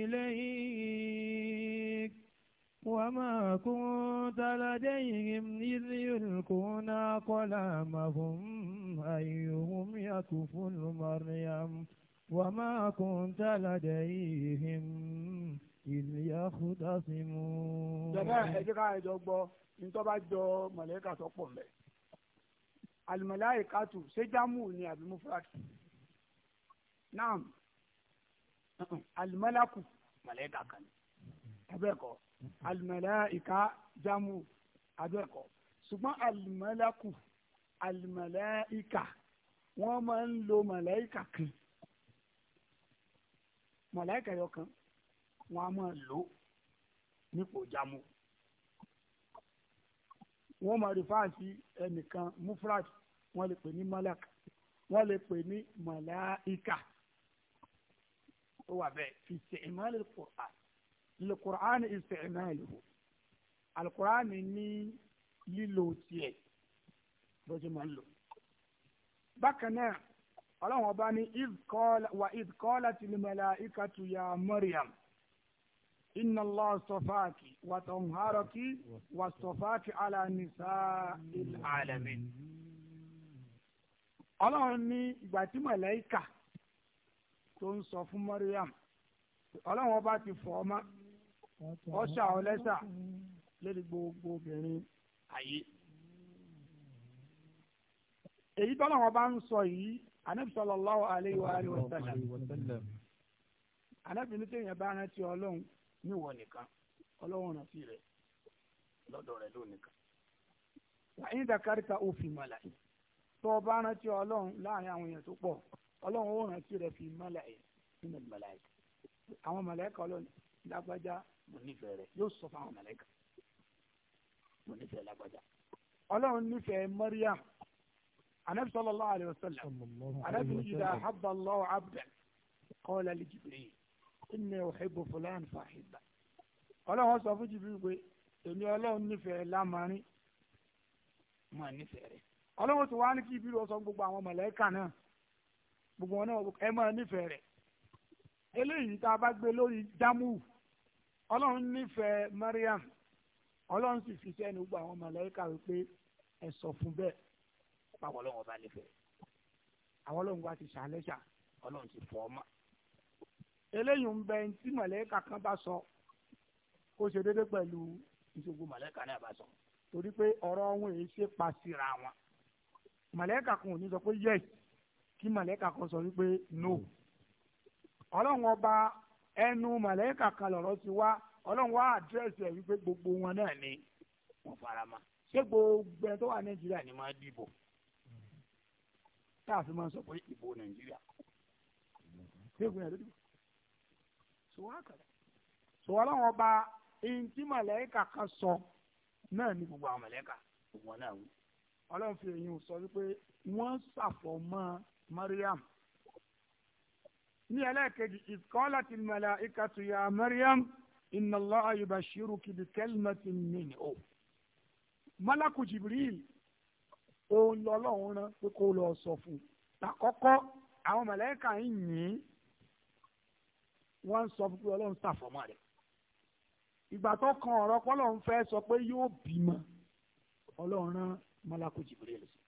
S1: إليك وما كنت لديهم إذ يلقون أقلامهم أيهم يكفل مريم وما كنت لديهم إذ يختصمون.
S2: jẹ̀mọ́ ẹ jẹ́ ká ẹjọ́ gbọ́ ní tó bá jọ màláíkà tó pọ̀ mẹ́. al-malaikatu ṣé jámù ni àbí mufrad? naam al-malaku màláíkà kan ní abẹ́ẹ̀kọ́ al-malaika jámù abẹ́ẹ̀kọ́ ṣùgbọ́n al-malaku al-malaika wọ́n máa ń lo màláíkà kan màláíkà yọ kan wọ́n á máa lò nípò jámù wọ́n máa rí fáàsì ẹnìkan mufrad wọ́n lè pè ní malak wọ́n lè pè ní màláíkà ó wà bẹ́ẹ̀ fi isti'mal al-Qur'an al-Qur'an isti'maluhu al-Qur'an ní lílo tiẹ̀ bó ṣe máa ń lò. bákan náà ọlọ́run ọba ní wa idh qalatil malaikatu ya Maryam inna Allah astafaki wa tahharaki wa astafaki ala nisa'il alamin. ọlọ́run ní ìgbà tí màláíkà tó ń sọ fún Maryam ọlọ́run ọba ti fọ̀ ọ́ mọ́ ọ ṣà ọ lẹ́ṣà lórí gbogbo obìnrin ayé. èyí tọ́lọ́ wọn bá ń sọ yìí Ànábì sallallahu alayhi wa alihi wa sallam Ànábì ní téèyàn bá rántí ọlọ́run níwọ̀ nìkan ọlọ́run rántí rẹ̀ lọ́dọ̀ rẹ̀ lónìkan. wa in dhakarta fi mala'i tó o bá rántí ọlọ́run láàrin àwọn èèyàn tó pọ̀ ọlọ́run ó rántí rẹ̀ fi mala'i nínú màláíkà. àwọn màláíkà ọlọ́run lágbájá mo nífẹ̀ẹ́ rẹ̀ yóò sọ fún àwọn màláíkà mo nífẹ̀ẹ́ lágbájá. ọlọ́run nífẹ̀ẹ́ Maryam. Ànábì sallallahu alayhi wa sallam Ànábì idha habba Allahu abdan qala li Jibril inni uhibbu fulan fahibba. ọlọ́run sọ fún Jibril pé èmi ọlọ́run nífẹ̀ẹ́ lámarin máa nífẹ̀ẹ́ rẹ̀. ọlọ́run tó wá ní kí Jibril sọ gbogbo àwọn màláíkà náà gbogbo wọn náà ẹ máa nífẹ̀ẹ́ rẹ̀. eléyìí tá a bá gbé lórí jámù ọlọ́run nífẹ̀ẹ́ Maryam ọlọ́run sì fi sẹ́nu gbogbo àwọn màláíkà wípé ẹ sọ fún bẹ́ẹ̀ báwo ọlọ́run ọba nífẹ̀ẹ́ àwọn ọlọ́run wa ti ṣàlẹ́ṣà ọlọ́run ti fọ́ ọmọ. eléyìí ń bẹ tí màláíkà kan bá sọ kó ṣe déédéé pẹ̀lú ìṣògo màláíkà náà bá sọ torí pé ọ̀rọ̀ wọn èyí ṣe pa síra wọn. màláíkà kan ò ní sọ pé yes kí màláíkà kan sọ wípé no. ọlọ́run ọba ẹnu màláíkà kan lọ̀rọ̀ ti wá ọlọ́run wá àdírẹ́sì ẹ̀ wípé gbogbo wọn náà ni wọ́n fara mọ́. ṣé gbogbo ẹ̀ tó wà Nàìjíríà ni máa dìbò tá a fi máa sọ pé ìbò Nàìjíríà ṣé gbogbo ẹ̀ ló dìbò. sọwọ́n àkàrà sọwọ́n ọlọ́run ọba ẹni tí màláíkà kan sọ náà ni gbogbo àwọn màláíkà gbogbo wọn náà wí. ọlọ́run fi èyí sọ wípé wọ́n ṣàfọ̀mọ́ Maryam. ní ẹlẹ́ẹ̀kejì idh qalatil malaikatu ya Maryam inna Allaha yubashiruki bi kalimatin minhu. Malaku Jibril òun lọ́lọ́run rán pé kó lọ sọ fún un. Àkọ́kọ́ àwọn màláíkà ń yìn wọ́n ń sọ fún pé ọlọ́run ṣàfọ̀mọ́ rẹ̀. ìgbà tó kan ọ̀rọ̀ pọ́lọ́run fẹ́ sọ pé yóò bímọ ọlọ́run rán Malaku Jibril sí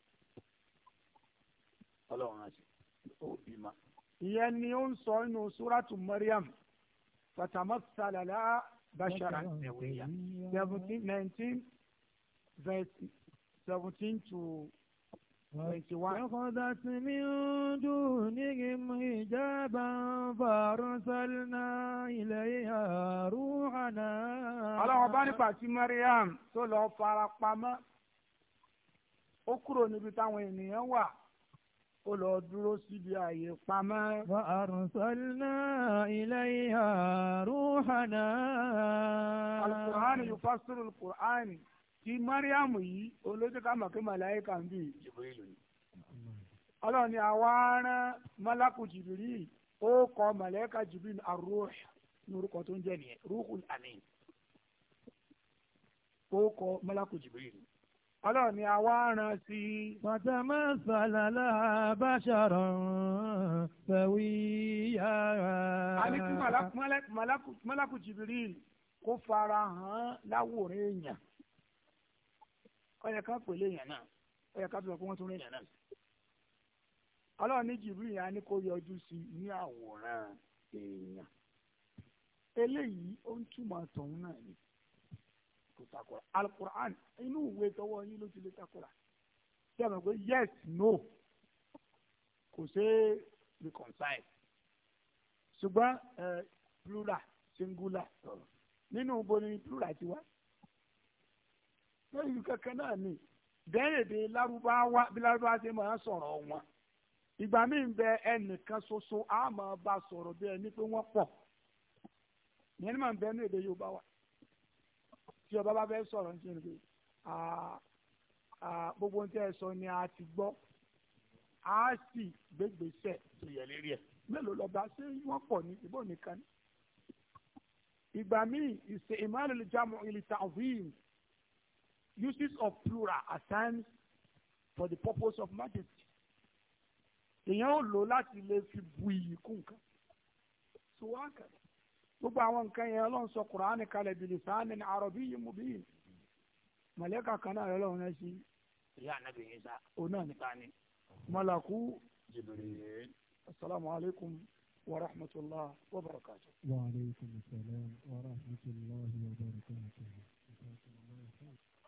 S2: ọlọ́run rán sí ó bímọ. ìyẹn ni ó ń sọ nínú súrátù Maryam fatamassala laha basharan sawiyya seventeen nineteen verse seventeen to twenty-one.
S1: فَأَخَذَتْ مِن دُونِهِمْ حِجَابًا فَأَرْسَلْنَا إِلَيْهَا رُوحَنَا.
S2: ọlọ́run bá nípa tí Maryam tó lọ fara pamọ́ ó kúrò níbi táwọn ènìyàn wà ó lọ dúró síbi ààyè pamọ́.
S1: فَأَرْسَلْنَا إِلَيْهَا رُوحَنَا.
S2: Al-Qur'an yufassiru al-Qur'an tí Maryam yìí olójú ká mọ̀ kí màláíkà ń bí Jibril ni. ọlọ́run ni àwa rán Malaku Jibril ó kọ màláíkà Jibril ar-Ruh ní orúkọ tó ń jẹ́ nìyẹn Ruhul Amin ó kọ Malaku Jibril ọlọ́run ni àwa rán sí.
S1: fatamassala laha basharan sawiyya.
S2: a ní kí Malaku Jibril kó fara hàn láwòrán èèyàn. ọyẹ ká pèlè èèyàn náà ọyẹ ká tó sọ pé wọ́n tún rí èèyàn náà. ọlọ́run ní Jibril yẹn á ní kó yọjú sí ní àwòrán èèyàn. eléyìí ó ń túmọ̀ tọ̀hún náà ni kò takora alukur'an inú ìwé tọwọ́ yín ló ti lè takora ṣé ẹ mọ̀ pé yes no kò ṣe é reconcile ṣùgbọ́n plural singular nínú ibo ni plural ti wá lẹ́yìn kankan náà ni bẹ́ẹ̀rẹ̀dẹ̀ lárúbáwá bí lárúbáwá ṣe máa sọ̀rọ̀ wọn ìgbà míì ń bẹ ẹnìkan ṣoṣo á máa bá sọ̀rọ̀ bí ẹni pé wọ́n pọ̀ ìyẹn ní màá bẹ ní èdè Yorùbá wa tí ọba bá fẹ́ sọ̀rọ̀ ní ṣe gbogbo ohun tí ẹ sọ ni a ti gbọ́ a sì gbégbèsè tó yẹ lérí ẹ̀ mélòó lọ́ba ṣé wọ́n pọ̀ ní ìbò nìkan ní. ìgbà míì ìṣe ìmáàlú jamu ilita ovim uses of plural at times for the purpose of majesty. èèyàn ò lò láti lè fi bu iyì kún nǹkan. sùwákà gbogbo àwọn nǹkan yẹn ọlọ́run sọ kùránì kalẹ̀ bilisanin arabiyyin mubin. màlẹ́kà kan náà ọlọ́run náà sí ìyá ànábì Ìsá òun náà nípa ni. malaku Jibril. السلام عليكم ورحمة الله وبركاته.
S1: وعليكم السلام ورحمة الله وبركاته.